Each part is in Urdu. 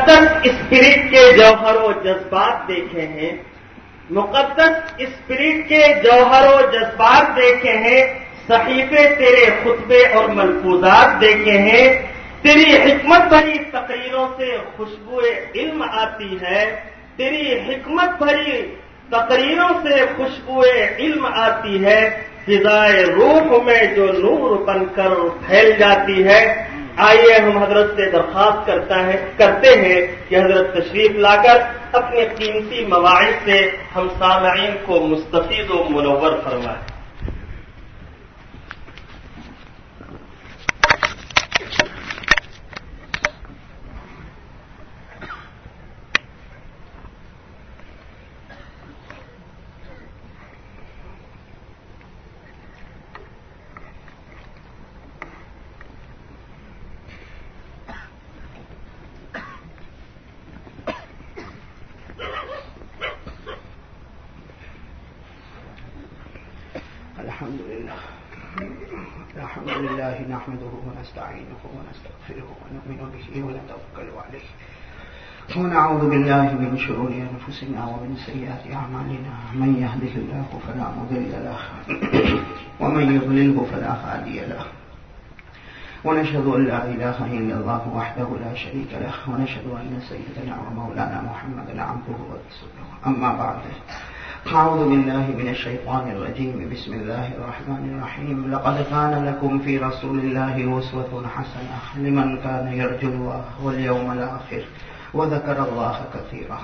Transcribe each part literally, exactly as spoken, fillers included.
مقدس اسپرٹ کے جوہر و جذبات دیکھے ہیں، مقدس اسپرٹ کے جوہر و جذبات دیکھے ہیں، صحیفے تیرے خطبے اور ملفوظات دیکھے ہیں، تیری حکمت بھری تقریروں سے خوشبو علم آتی ہے، تیری حکمت بھری تقریروں سے خوشبو علم آتی ہے، فضائے روح میں جو نور بن کر پھیل جاتی ہے۔ آئیے ہم حضرت سے درخواست کرتا ہے کرتے ہیں کہ حضرت تشریف لا کر اپنے قیمتی مواعظ سے ہم سامعین کو مستفید و منور فرمائیں۔ نحمده ونستعينه ونستغفره ونؤمن به ونتوكل عليه ونعوذ بالله من شرور أنفسنا ومن سيئات أعمالنا من يهده الله فلا مضل له ومن يضلله فلا هادي له ونشهد أن لا إله إلا الله وحده لا شريك له ونشهد أن سيدنا ومولانا محمدا عبده ورسوله أما بعد أعوذ بالله من الشيطان الرجيم بسم الله الرحمن الرحيم لقد كان لكم في رسول الله أسوة حسنة لمن كان يرجو الله واليوم الآخر وذكر الله كثيرا۔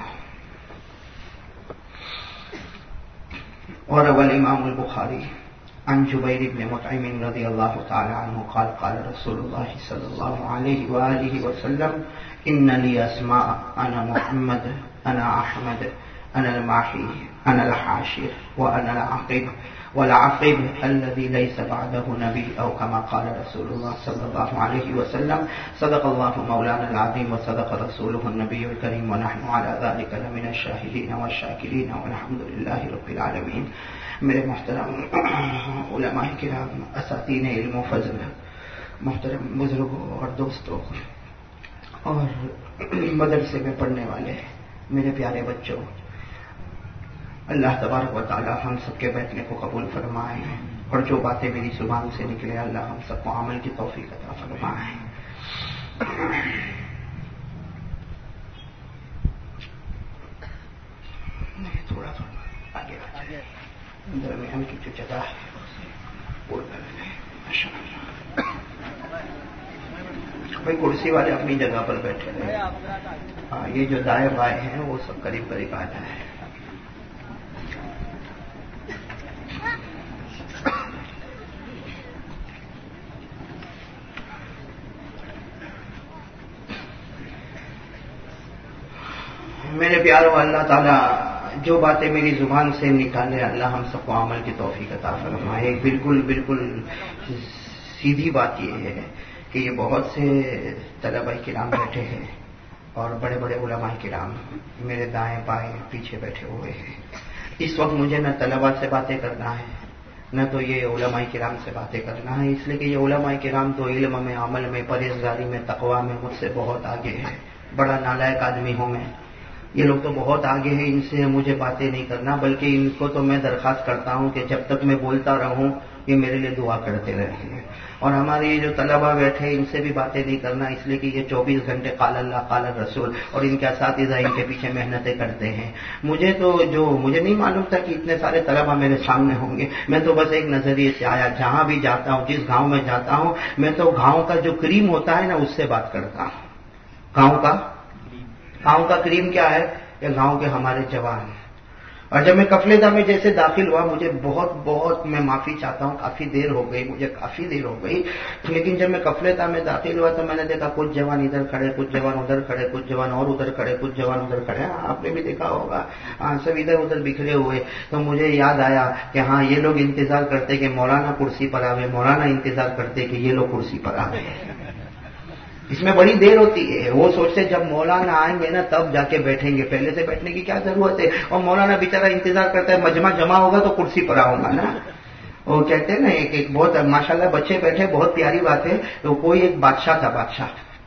وروى الإمام البخاري عن جبير بن مطعم رضي الله تعالى عنه قال قال رسول الله صلى الله عليه وآله وسلم إن لي أسماء أنا محمد أنا أحمد أنا الماحي أنا الحاشر وأنا العقب والعقب الذي ليس بعده نبي أو كما قال رسول الله صلى الله عليه وسلم صدق الله مولانا العظيم وصدق رسوله النبي الكريم ونحن على ذلك لمن الشاهدين والشاكرين والحمد لله رب العالمين۔ میرے محترم علماء کرام، اساتذین علم و فضل، محترم بزرگوں اور دوستوں اور مدرسے میں پڑھنے والے میرے پیارے بچوں، اللہ تبارک و تعالی ہم سب کے بیٹھنے کو قبول فرمائے اور جو باتیں میری زبان سے نکلے اللہ ہم سب کو عمل کی توفیق عطا فرمائے۔ تھوڑا تھوڑا آگے درمیان کی جو جگہ ہے وہ ماشاء اللہ بھائی کرسی والے اپنی جگہ پر بیٹھے رہے، ہاں یہ جو دائیں بائیں ہیں وہ سب قریب قریب آ جائیں۔ میرے پیاروں، اللہ تعالیٰ جو باتیں میری زبان سے نکالے اللہ ہم سب کو عمل کی توفیق عطا فرمائے۔ بالکل بالکل سیدھی بات یہ ہے کہ یہ بہت سے طلباء کرام بیٹھے ہیں اور بڑے بڑے علماء کرام میرے دائیں بائیں پیچھے بیٹھے ہوئے ہیں۔ اس وقت مجھے نہ طلباء سے باتیں کرنا ہے نہ تو یہ علماء کرام سے باتیں کرنا ہے، اس لیے کہ یہ علماء کرام تو علم میں، عمل میں، پرہیزگاری میں، تقویٰ میں مجھ سے بہت آگے ہے۔ بڑا نالائق آدمی ہوں میں، یہ لوگ تو بہت آگے ہیں، ان سے مجھے باتیں نہیں کرنا، بلکہ ان کو تو میں درخواست کرتا ہوں کہ جب تک میں بولتا رہوں یہ میرے لیے دعا کرتے رہیں۔ اور ہمارے یہ جو طلباء بیٹھے ان سے بھی باتیں نہیں کرنا، اس لیے کہ یہ چوبیس گھنٹے قال اللہ قال الرسول اور ان کے اساتذہ ان کے پیچھے محنتیں کرتے ہیں۔ مجھے تو جو مجھے نہیں معلوم تھا کہ اتنے سارے طلباء میرے سامنے ہوں گے، میں تو بس ایک نظریے سے آیا، جہاں بھی جاتا ہوں جس گاؤں میں جاتا ہوں میں تو گاؤں کا جو کریم ہوتا ہے نا اس سے بات کرتا ہوں۔ گاؤں کا گاؤں کا کریم کیا ہے کہ گاؤں کے ہمارے جوان۔ اور جب میں کفلیدہ میں جیسے داخل ہوا مجھے بہت بہت میں معافی چاہتا ہوں، کافی دیر ہو گئی مجھے کافی دیر ہو گئی لیکن جب میں کفلیدہ میں داخل ہوا تو میں نے دیکھا کچھ جوان ادھر کھڑے، کچھ جوان ادھر کھڑے، کچھ جوان اور ادھر کھڑے، کچھ جوان ادھر کھڑے، آپ نے بھی دیکھا ہوگا سب ادھر ادھر بکھرے ہوئے۔ تو مجھے یاد آیا کہ ہاں یہ لوگ انتظار کرتے کہ مولانا کرسی پر آوے، مولانا انتظار کرتے کہ یہ لوگ کرسی پر آوے۔ اس میں بڑی دیر ہوتی ہے، وہ سوچتے جب مولانا آئیں گے نا تب جا کے بیٹھیں گے، پہلے سے بیٹھنے کی کیا ضرورت ہے؟ اور مولانا بیچارہ انتظار کرتا ہے مجمع جمع ہوگا تو کرسی پر آؤں گا نا۔ وہ کہتے ہیں نا ایک ایک بہت ماشاءاللہ بچے بیٹھے، بہت پیاری بات ہے۔ تو کوئی ایک بادشاہ تھا، بادشاہ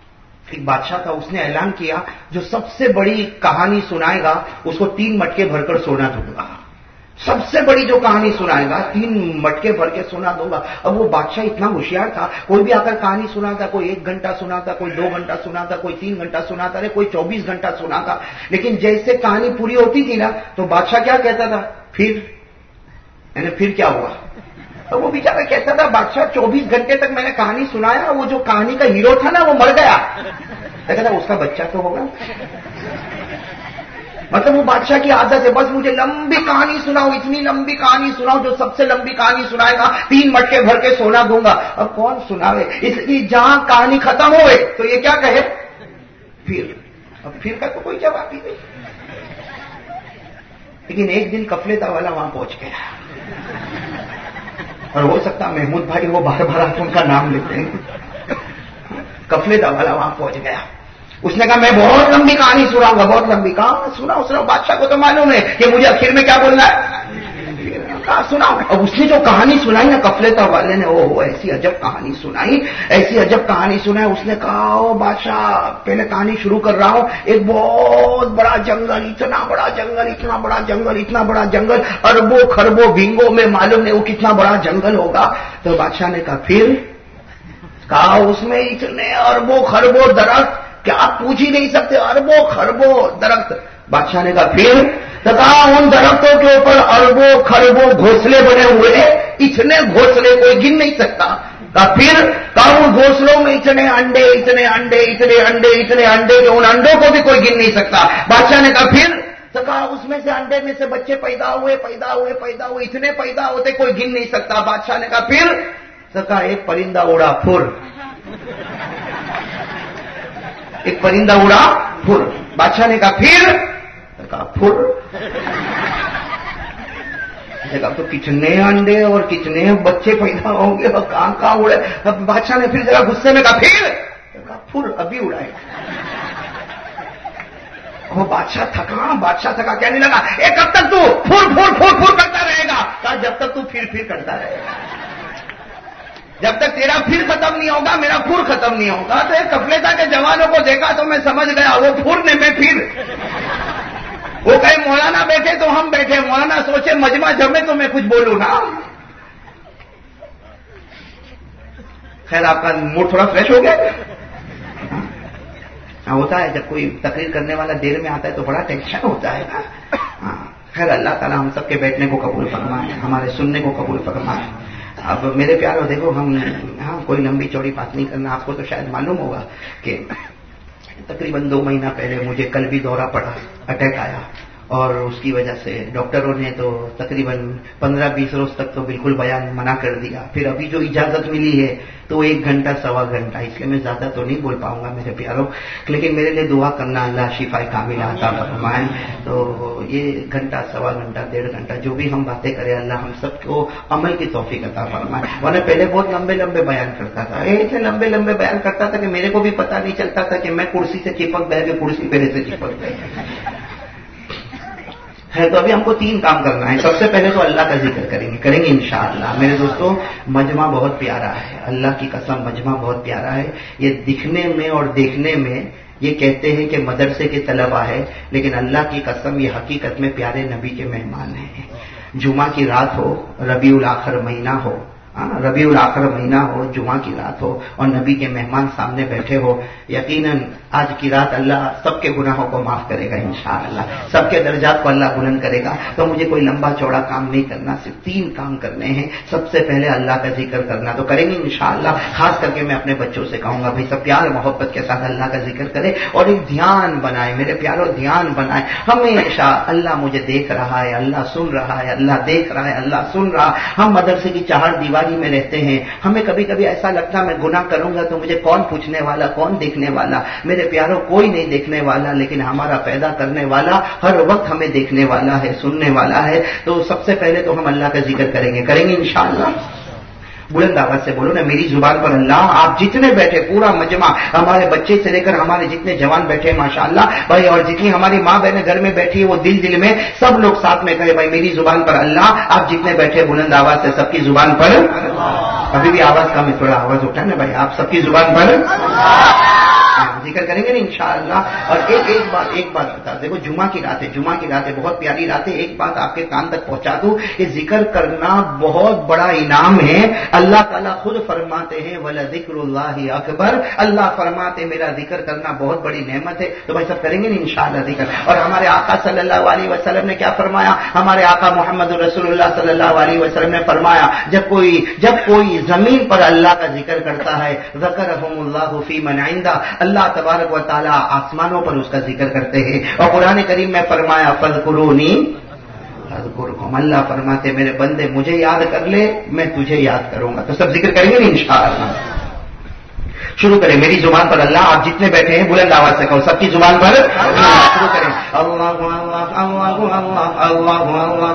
ایک بادشاہ تھا, اس نے اعلان کیا جو سب سے بڑی کہانی سنائے گا اس کو تین مٹکے بھر کر سونا دوں گا. سب سے بڑی جو کہانی سنائے گا تین مٹکے بھر کے سونا دوں گا. اب وہ بادشاہ اتنا ہوشیار تھا, کوئی بھی آ کر کہانی سناتا, کوئی ایک گھنٹہ سناتا, کوئی دو گھنٹہ سناتا, کوئی تین گھنٹہ سناتا, کوئی چوبیس گھنٹہ سناتا. لیکن جیسے کہانی پوری ہوتی تھی نا تو بادشاہ کیا کہتا تھا, پھر یعنی پھر کیا ہوا. تو وہ بیچارہ کہتا تھا بادشاہ چوبیس گھنٹے تک میں نے کہانی سنایا, وہ جو کہانی کا ہیرو تھا نا وہ مر گیا. کہتا اس کا بچہ تو ہوگا. مطلب وہ بادشاہ کی عادت ہے, بس مجھے لمبی کہانی سناؤ, اتنی لمبی کہانی سناؤ, جو سب سے لمبی کہانی سنائے گا تین مٹکے بھر کے سونا دوں گا. اب کون سناوے, اس لیے جہاں کہانی ختم ہوئے تو یہ کیا کہے, پھر. اب پھر کا تو کوئی جواب ہی نہیں. لیکن ایک دن کفلیتا والا وہاں پہنچ گیا, اور ہو سکتا محمود بھائی وہ بار بار آپ ان کا نام لیتے ہیں. کفلیتا والا وہاں پہنچ گیا. اس نے کہا میں بہت لمبی کہانی سناؤں گا, بہت لمبی. کہاں سناؤ سناؤ, بادشاہ کو تو معلوم ہے کہ مجھے آخر میں کیا بولنا ہے, کہاں سناؤ. اب اس نے جو کہانی سنائی نا کفلیتا والے نے, وہ ایسی عجب کہانی سنائی, ایسی عجب کہانی سنائی. اس نے کہا او بادشاہ پہلے کہانی شروع کر رہا ہوں, ایک بہت بڑا جنگل, اتنا بڑا جنگل, اتنا بڑا جنگل, اتنا بڑا جنگل, اربوں خربوں بھینگوں میں معلوم نہیں وہ کتنا بڑا جنگل ہوگا. تو بادشاہ نے کہا پھر, کہا اس میں اتنے اربوں خربوں درخت, کیا آپ پوچھ ہی نہیں سکتے, اربوں خربوں درخت. بادشاہ نے کہا پھر, تو کہا ان درختوں کے اوپر اربوں خربوں گھونسلے بنے ہوئے ہیں, اتنے گھونسلے کوئی گن نہیں سکتا. کہا پھر, کہا ان گھونسلوں میں اتنے انڈے اتنے انڈے اتنے انڈے اتنے انڈے کہ ان انڈوں کو بھی کوئی گن نہیں سکتا. بادشاہ نے کہا پھر, تو کہا اس میں سے انڈے میں سے بچے پیدا ہوئے پیدا ہوئے پیدا ہوئے اتنے پیدا ہوتے کوئی گن نہیں سکتا. بادشاہ نے کہا پھر, تو کہا ایک پرندہ اڑا پھر, ایک پرندہ اڑا پھر. بادشاہ نے کہا پھر, کہا پھر. اب تو کتنے انڈے اور کتنے بچے پیدا ہوں گے اور کہاں کہاں اڑے. اب بادشاہ نے پھر ذرا غصے میں کہا پھر, کہا پھر ابھی اڑائے. وہ بادشاہ تھکا, بادشاہ تھکا کہنے لگا اے کب تک تو پھر پھر پھر پھر کرتا رہے گا. کہا جب تک تو پھر پھر کرتا رہے گا, جب تک تیرا پھر ختم نہیں ہوگا میرا پھر ختم نہیں ہوگا. تو ایک کفلیتا کے جوانوں کو دیکھا تو میں سمجھ گیا وہ پھر نے میں پھر. وہ کہے مولانا بیٹھے تو ہم بیٹھے, مولانا سوچے مجمع جمے تو میں کچھ بولوں نا. خیر آپ کا موڈ تھوڑا فریش ہو گیا. ہاں ہوتا ہے, جب کوئی تقریر کرنے والا دیر میں آتا ہے تو بڑا ٹینشن ہوتا ہے نا. ہاں خیر اللہ تعالیٰ ہم سب کے بیٹھنے کو قبول فرمائے, ہمارے سننے کو قبول فرمائے. اب میرے پیارو دیکھو, ہم ہاں کوئی لمبی چوڑی بات نہیں کرنا. آپ کو تو شاید معلوم ہوگا کہ تقریباً دو مہینہ پہلے مجھے قلبی دورہ پڑا, اٹیک آیا, اور اس کی وجہ سے ڈاکٹروں نے تو تقریباً پندرہ بیس روز تک تو بالکل بیان منع کر دیا. پھر ابھی جو اجازت ملی ہے تو ایک گھنٹہ سوا گھنٹہ, اس لیے میں زیادہ تو نہیں بول پاؤں گا میرے پیاروں, لیکن میرے لیے دعا کرنا اللہ شفا کاملہ عطا فرمائے. تو یہ گھنٹہ سوا گھنٹہ ڈیڑھ گھنٹہ جو بھی ہم باتیں کریں اللہ ہم سب کو عمل کی توفیق عطا فرمائے. ورنہ پہلے بہت لمبے لمبے بیان کرتا تھا, ایسے لمبے لمبے بیان کرتا تھا کہ میرے کو بھی پتا نہیں چلتا تھا کہ میں کرسی سے چپک گیا کہ کرسی میرے سے چپک گئی ہے. تو ابھی ہم کو تین کام کرنا ہے. سب سے پہلے تو اللہ کا ذکر کریں گے کریں گے انشاءاللہ. میرے دوستوں مجمع بہت پیارا ہے, اللہ کی قسم مجمع بہت پیارا ہے. یہ دکھنے میں اور دیکھنے میں یہ کہتے ہیں کہ مدرسے کے طلبہ ہے, لیکن اللہ کی قسم یہ حقیقت میں پیارے نبی کے مہمان ہیں. جمعہ کی رات ہو, ربیع الاخر مہینہ ہو, ربیع الاخر مہینہ ہو, جمعہ کی رات ہو اور نبی کے مہمان سامنے بیٹھے ہو, یقیناً آج کی رات اللہ سب کے گناہوں کو معاف کرے گا انشاءاللہ, سب کے درجات کو اللہ بلند کرے گا. تو مجھے کوئی لمبا چوڑا کام نہیں کرنا, صرف تین کام کرنے ہیں. سب سے پہلے اللہ کا ذکر کرنا, تو کریں گے انشاءاللہ. خاص کر کے میں اپنے بچوں سے کہوں گا بھائی سب پیار محبت کے ساتھ اللہ کا ذکر کرے اور ایک دھیان بنائے. میرے پیاروں دھیان بنائے, ہمیشہ اللہ مجھے دیکھ رہا ہے, اللہ سن رہا ہے, اللہ دیکھ رہا ہے, اللہ سن رہا. ہم مدرسے کی چہار دیواری میں رہتے ہیں, ہمیں کبھی کبھی ایسا لگتا میں گناہ کروں گا تو مجھے کون پوچھنے والا, کون دیکھنے والا. میرے پیاروں کوئی نہیں دیکھنے والا, لیکن ہمارا پیدا کرنے والا ہر وقت ہمیں دیکھنے والا ہے, سننے والا ہے. تو سب سے پہلے تو ہم اللہ کا ذکر کریں گے کریں گے انشاءاللہ. بلند آواز سے بولو نا میری زبان پر اللہ. آپ جتنے بیٹھے پورا مجمع, ہمارے بچے سے لے کر ہمارے جتنے جوان بیٹھے ماشاءاللہ بھائی, اور جتنی ہماری ماں بہنیں گھر میں بیٹھی ہے وہ دل دل میں سب لوگ ساتھ میں کہے بھائی میری زبان پر اللہ. آپ جتنے بیٹھے بلند آواز سے سب کی زبان پر, ابھی بھی آواز کم ہے, تھوڑا آواز اٹھا نا بھائی, آپ سب کی زبان پر ذکر کریں گے نا انشاءاللہ. اور ایک ایک بات ایک بات بتا دیکھو، جمعہ کی رات ہے، جمعہ کی رات ہے، بہت پیاری رات ہے. ایک بات آپ کے کان تک پہنچا دوں، یہ ذکر کرنا بہت بڑا انعام ہے. اللہ تعالیٰ خود فرماتے ہیں وَلَذِكْرُ اللَّهِ اکبر. اللہ فرماتے میرا ذکر کرنا بہت بڑی نعمت ہے. تو بھائی سب کریں گے نا انشاءاللہ ذکر. اور ہمارے آقا صلی اللہ علیہ وسلم نے کیا فرمایا؟ ہمارے آقا محمد رسول اللہ صلی اللہ علیہ وسلم نے فرمایا جب کوئی جب کوئی زمین پر اللہ کا ذکر کرتا ہے ذکرہم اللہ فی من عندہ، اللہ تبارک و تعالی آسمانوں پر اس کا ذکر کرتے ہیں. اور قرآن کریم میں فرمایا فذکرونی اذکرکم. اللہ فرماتے میرے بندے مجھے یاد کر لے میں تجھے یاد کروں گا. تو سب ذکر کریں گے نا انشاءاللہ. شروع کریں میری زبان پر اللہ. آپ جتنے بیٹھے ہیں بلند آواز سے کہو سب کی زبان پر شروع کریں. اللہ اللہ اللہ اللہ اللہ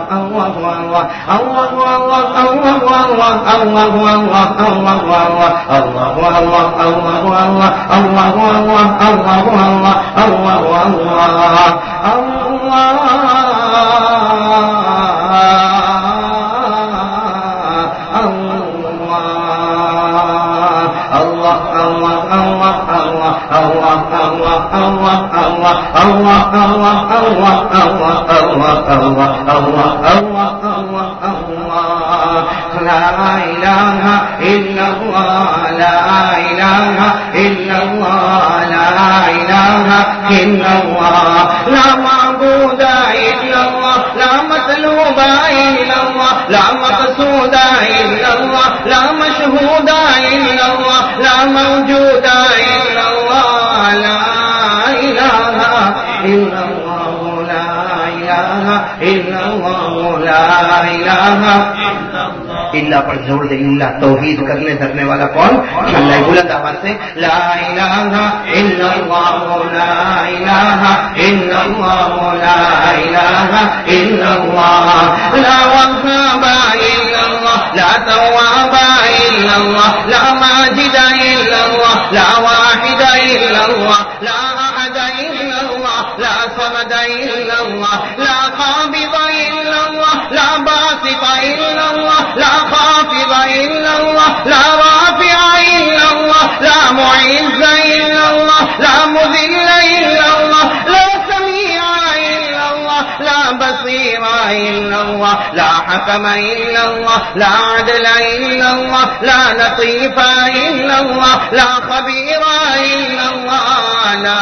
اللہ پر زور دے. اللہ توحید کرنے دھرنے والا کون؟ اللہ. بلند آواز سے لا الہ الا اللہ لا الہ الا اللہ لا الہ الا اللہ لا وهاب الا اللہ لا تواب الا اللہ لا ماجد الا اللہ لا واحد الا اللہ لا احد الا اللہ لا صمد الا اللہ لا قابض الا اللہ لا باسط الا اللہ لا خافض الا اللہ لا رافع الا اللہ لا معز الا اللہ لا مذل الا اللہ لا سمیع الا اللہ لا بصیر الا اللہ لا حکم الا اللہ لا عدل الا اللہ لا لطیف الا اللہ لا خبیر الا اللہ لا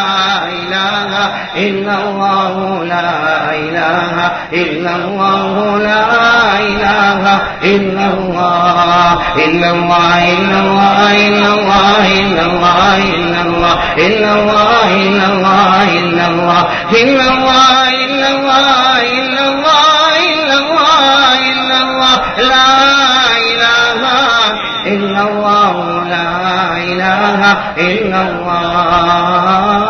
الہ الا اللہ لا الہ الا اللہ لا الہ الا اللہ الا اللہ الا اللہ الا اللہ الا اللہ الا اللہ الا اللہ الا اللہ الا اللہ الا اللہ الا اللہ الا اللہ الا اللہ لا الہ الا اللہ لا الہ الا اللہ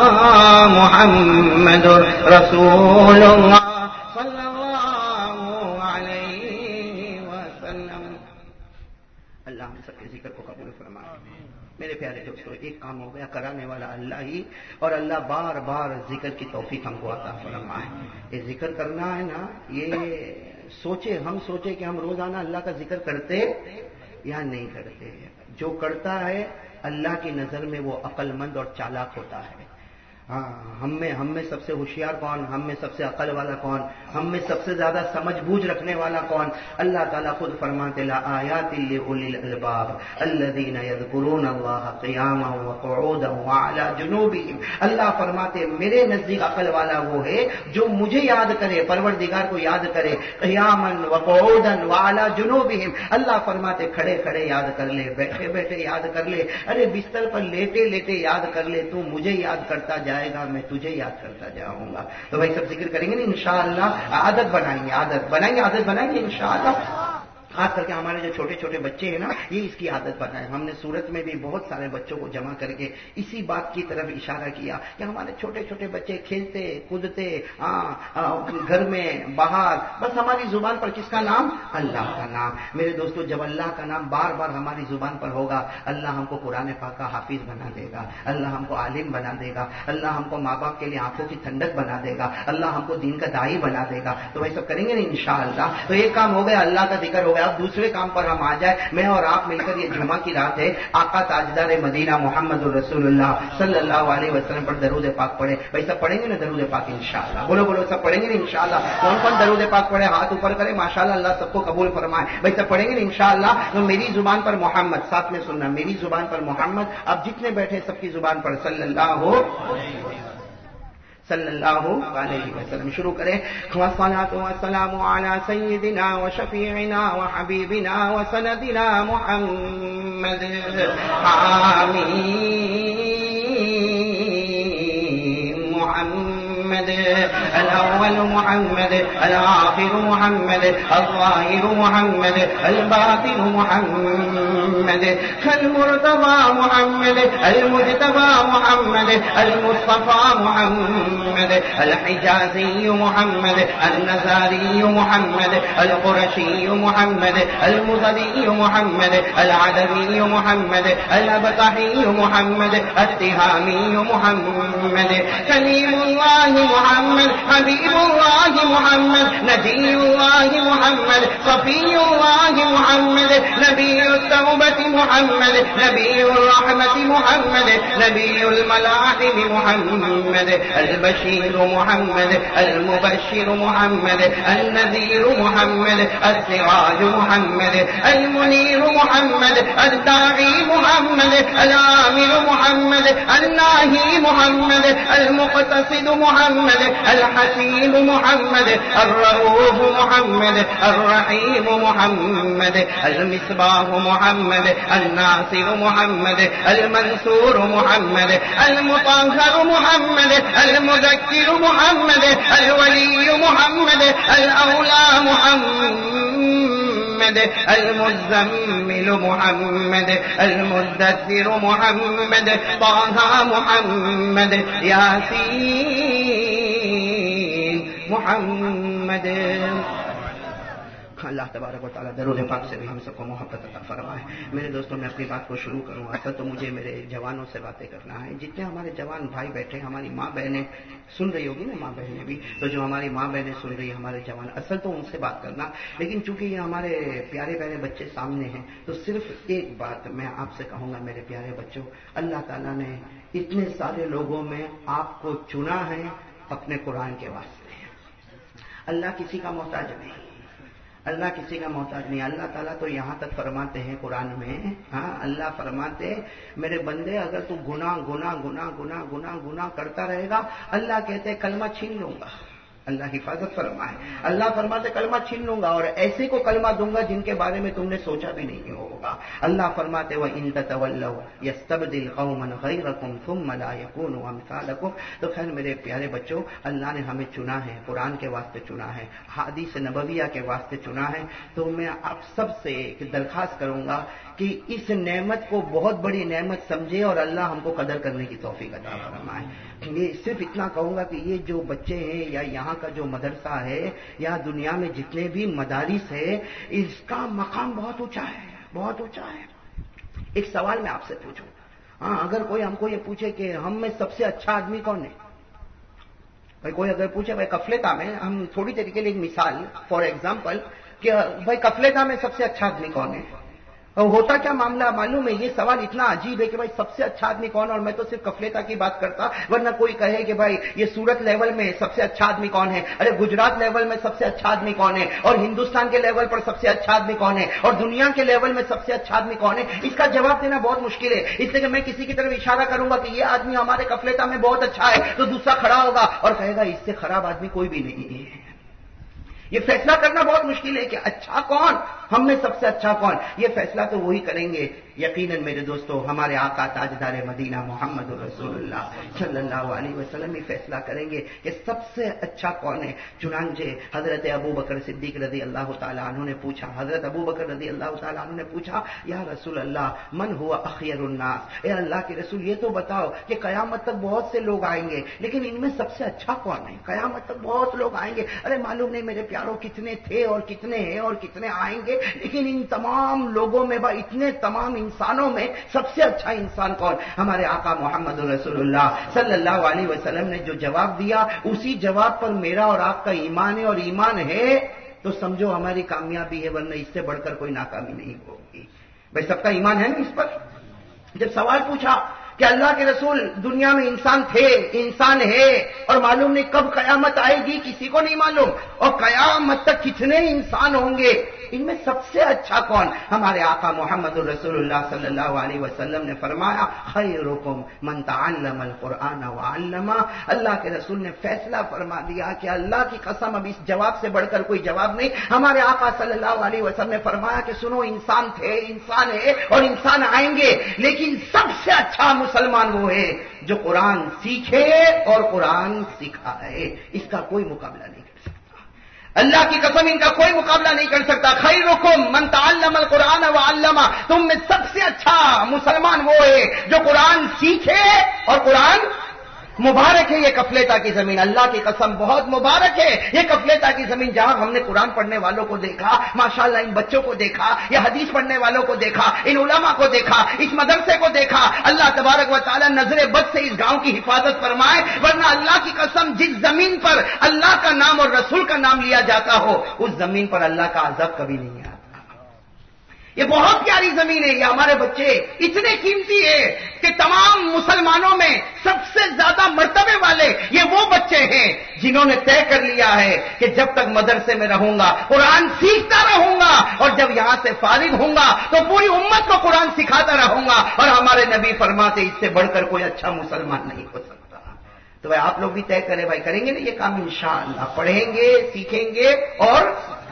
محمد رسول اللہ صلی اللہ علیہ وسلم. اللہ ہم سب کے ذکر کو قبول فرمائے. میرے پیارے دوستو ایک کام ہو گیا کرانے والا اللہ ہی، اور اللہ بار بار ذکر کی توفیق ہم کو عطا فرمائے. یہ ذکر کرنا ہے نا، یہ سوچے ہم سوچے کہ ہم روزانہ اللہ کا ذکر کرتے یا نہیں کرتے. جو کرتا ہے اللہ کی نظر میں وہ عقل مند اور چالاک ہوتا ہے. ہاں ہم میں ہم میں سب سے ہوشیار کون؟ ہم میں سب سے عقل والا کون؟ ہم میں سب سے زیادہ سمجھ بوجھ رکھنے والا کون؟ اللہ تعالیٰ خود فرماتے لا آیات لأولی الالباب الذین یذکرون اللہ قیاما وقعودا وعلی جنوبہم. اللہ فرماتے میرے نزدیک عقل والا وہ ہے جو مجھے یاد کرے، پروردگار کو یاد کرے، قیاما وقعودا وعلی جنوبہم. اللہ فرماتے کھڑے کھڑے یاد کر لے، بیٹھے بیٹھے یاد کر لے، ارے بستر پر لیٹے لیٹے یاد کر لے. تو مجھے یاد کرتا جائے گا میں تجھے یاد کرتا جاؤں گا. تو بھائی سب ذکر کریں گے نا انشاءاللہ. عادت بنائیں گے، عادت بنائیں گے عادت بنائیں گے انشاءاللہ. خاص کر کے ہمارے جو چھوٹے چھوٹے بچے ہیں نا، یہ اس کی عادت بنائے. ہم نے سورت میں بھی بہت سارے بچوں کو جمع کر کے اسی بات کی طرف اشارہ کیا کہ ہمارے چھوٹے چھوٹے بچے کھیلتے کودتے گھر میں باہر، بس ہماری زبان پر کس کا نام؟ اللہ کا نام. میرے دوستو جب اللہ کا نام بار بار ہماری زبان پر ہوگا، اللہ ہم کو قرآن پاک کا حافظ بنا دے گا، اللہ ہم کو عالم بنا دے گا، اللہ ہم کو ماں باپ کے لیے آنکھوں کی ٹھنڈک بنا دے گا، اللہ ہم کو دین کا داعی بنا دے گا. تو وہ سب کریں گے نا انشاءاللہ. تو ایک کام ہو گیا اللہ کا ذکر ہو گیا. گیا، اب دوسرے کام پر ہم آ جائیں. میں اور آپ مل کر، یہ جمعہ کی رات ہے، آقا تاجدار مدینہ محمد الرسول اللہ صلی اللہ علیہ وسلم پر درود پاک پڑھے. بھائی سب پڑھیں گے نا درود پاک انشاءاللہ؟ بولو بولو سب پڑھیں گے نا انشاءاللہ؟ کون کون درود پاک پڑھے ہاتھ اوپر کرے. ماشاءاللہ اللہ سب کو قبول فرمائے. بھائی سب پڑھیں گے نا انشاءاللہ؟ تو میری زبان پر محمد، ساتھ میں سننا، میری زبان پر محمد، اب جتنے بیٹھے سب کی زبان پر صلی اللہ ہو صلی اللہ علیہ وسلم. شروع کریں. والصلاة والسلام على سيدنا وشفيعنا وحبيبنا وسندنا محمد. آمين. محمد الأول محمد الآخر محمد الظاهر محمد الباطن محمد المرتضى محمد المجتبى محمد المصطفى محمد الحجازي محمد النزاري محمد القرشي محمد المزني محمد العدوي محمد الأبطحي محمد التهامي محمد كليم الله محمد حبيب الله محمد نبي الله محمد صفي الله محمد نبي التوبة محمد نبي الرحمة محمد نبي الملاحم محمد البشير محمد المبشر محمد النذير محمد السراج محمد المنير محمد الداعي محمد الآمر محمد الناهي محمد المقتصد محمد الحسيب محمد الرؤوف محمد الرحيم محمد المصباح محمد الناصر محمد المنصور محمد المطهر محمد المذكر محمد الولي محمد الأولى محمد المزمل محمد المدثر محمد طه محمد ياسين محمد. اللہ تبارک و تعالیٰ درود پاک سے بھی ہم سب کو محبت عطا فرمائے. میرے دوستوں میں اپنی بات کو شروع کروں. اصل تو مجھے میرے جوانوں سے باتیں کرنا ہے. جتنے ہمارے جوان بھائی بیٹھے، ہماری ماں بہنیں سن رہی ہوگی نا، ماں بہنیں بھی، تو جو ہماری ماں بہنیں سن رہی ہیں، ہمارے جوان، اصل تو ان سے بات کرنا. لیکن چونکہ یہ ہمارے پیارے پیارے بچے سامنے ہیں، تو صرف ایک بات میں آپ سے کہوں گا میرے پیارے بچوں. اللہ تعالیٰ نے اتنے سارے لوگوں میں آپ کو چنا ہے اپنے قرآن کے واسطے. اللہ کسی کا محتاج نہیں، اللہ کسی کا محتاج نہیں. اللہ تعالیٰ تو یہاں تک فرماتے ہیں قرآن میں، ہاں اللہ فرماتے میرے بندے اگر تو گناہ گناہ گناہ گناہ گناہ گناہ کرتا رہے گا، اللہ کہتے کلمہ چھین لوں گا. اللہ حفاظت فرمائے. اللہ فرماتے کلمہ چھین لوں گا اور ایسے کو کلمہ دوں گا جن کے بارے میں تم نے سوچا بھی نہیں ہوگا. اللہ فرماتے وَإِن تَتَوَلَّوْا يَسْتَبْدِلْ قَوْمًا غَيْرَكُمْ ثُمَّ لَا يَكُونُوا أَمْثَالَكُمْ. تو خیر میرے پیارے بچوں، اللہ نے ہمیں چنا ہے، قرآن کے واسطے چنا ہے، حدیث نبویہ کے واسطے چنا ہے. تو میں آپ سب سے ایک درخواست کروں گا کہ اس نعمت کو بہت بڑی نعمت سمجھے اور اللہ ہم کو قدر کرنے کی توفیق عطا فرمائے. یہ صرف اتنا کہوں گا کہ یہ جو بچے ہیں یا یہاں کا جو مدرسہ ہے یا دنیا میں جتنے بھی مدارس ہے، اس کا مقام بہت اونچا ہے، بہت اونچا ہے. ایک سوال میں آپ سے پوچھوں، ہاں اگر کوئی ہم کو یہ پوچھے کہ ہم میں سب سے اچھا آدمی کون ہے، بھائی کوئی اگر پوچھے بھائی کفلتا میں، ہم تھوڑی دیر کے لیے ایک مثال فار ایگزامپل کہ بھائی کفلتا میں سب سے اچھا آدمی کون ہے، اور ہوتا کیا معاملہ معلوم ہے؟ یہ سوال اتنا عجیب ہے کہ بھائی سب سے اچھا آدمی کون ہے، اور میں تو صرف کفلیتا کی بات کرتا، ورنہ کوئی کہے کہ بھائی یہ سورت لیول میں سب سے اچھا آدمی کون ہے، ارے گجرات لیول میں سب سے اچھا آدمی کون ہے، اور ہندوستان کے لیول پر سب سے اچھا آدمی کون ہے، اور دنیا کے لیول میں سب سے اچھا آدمی کون ہے. اس کا جواب دینا بہت مشکل ہے، اس لیے کہ میں کسی کی طرف اشارہ کروں گا کہ یہ آدمی ہمارے کفلیتا میں بہت اچھا ہے، تو دوسرا کھڑا ہوگا اور کہے گا اس سے خراب آدمی کوئی بھی نہیں ہے. یہ فیصلہ کرنا بہت مشکل ہے کہ اچھا کون، ہم میں سب سے اچھا کون. یہ فیصلہ تو وہی کریں گے یقیناً میرے دوستو، ہمارے آقا تاجدار مدینہ محمد رسول اللہ صلی اللہ علیہ وسلم یہ فیصلہ کریں گے کہ سب سے اچھا کون ہے. چنانچہ حضرت ابو بکر صدیق رضی اللہ تعالیٰ عنہ نے پوچھا، حضرت ابو بکر رضی اللہ تعالیٰ عنہ نے پوچھا یا رسول اللہ من ہوا اخیر الناس، اے اللہ کے رسول یہ تو بتاؤ کہ قیامت تک بہت سے لوگ آئیں گے لیکن ان میں سب سے اچھا کون ہے، قیامت تک بہت لوگ آئیں گے، ارے معلوم نہیں میرے پیاروں کتنے تھے اور کتنے ہیں اور کتنے آئیں گے، لیکن ان تمام لوگوں میں با اتنے تمام انسانوں میں سب سے اچھا انسان کون؟ ہمارے آقا محمد رسول اللہ صلی اللہ علیہ وسلم نے جو جواب دیا اسی جواب پر میرا اور آپ کا ایمان ہے، اور ایمان ہے تو سمجھو ہماری کامیابی ہے، ورنہ اس سے بڑھ کر کوئی ناکامی نہیں ہوگی. بھائی سب کا ایمان ہے نا اس پر؟ جب سوال پوچھا کہ اللہ کے رسول دنیا میں انسان تھے، انسان ہے، اور معلوم نہیں کب قیامت آئے گی، کسی کو نہیں معلوم، اور قیامت تک کتنے انسان ہوں گے، ان میں سب سے اچھا کون؟ ہمارے آقا محمد الرسول اللہ صلی اللہ علیہ وسلم نے فرمایا خیرکم من تعلم القرآن وعلمہ. اللہ کے رسول نے فیصلہ فرما دیا کہ اللہ کی قسم اب اس جواب سے بڑھ کر کوئی جواب نہیں. ہمارے آقا صلی اللہ علیہ وسلم نے فرمایا کہ سنو، انسان تھے، انسان ہے اور انسان آئیں گے، لیکن سب سے اچھا مسلمان وہ ہے جو قرآن سیکھے اور قرآن سکھائے. اس کا کوئی مقابلہ نہیں کر سکتا. اللہ کی قسم ان کا کوئی مقابلہ نہیں کر سکتا. خیرکم من تعلم القرآن وعلمہ. تم میں سب سے اچھا مسلمان وہ ہے جو قرآن سیکھے اور قرآن. مبارک ہے یہ کفلیتا کی زمین، اللہ کی قسم بہت مبارک ہے یہ کفلیتا کی زمین، جہاں ہم نے قرآن پڑھنے والوں کو دیکھا، ماشاءاللہ ان بچوں کو دیکھا، یہ حدیث پڑھنے والوں کو دیکھا، ان علماء کو دیکھا، اس مدرسے کو دیکھا. اللہ تبارک و تعالی نظر بد سے اس گاؤں کی حفاظت فرمائے، ورنہ اللہ کی قسم جس زمین پر اللہ کا نام اور رسول کا نام لیا جاتا ہو اس زمین پر اللہ کا عذاب کبھی نہیں آتا. یہ بہت پیاری زمین ہے. یہ ہمارے بچے اتنے قیمتی ہے کہ تمام مسلمانوں میں سب سے زیادہ مرتبے والے یہ وہ بچے ہیں جنہوں نے طے کر لیا ہے کہ جب تک مدرسے میں رہوں گا قرآن سیکھتا رہوں گا، اور جب یہاں سے فارغ ہوں گا تو پوری امت کو قرآن سکھاتا رہوں گا. اور ہمارے نبی فرماتے اس سے بڑھ کر کوئی اچھا مسلمان نہیں ہو سکتا. تو بھائی آپ لوگ بھی طے کریں، بھائی کریں گے نا یہ کام انشاءاللہ. پڑھیں گے، سیکھیں گے اور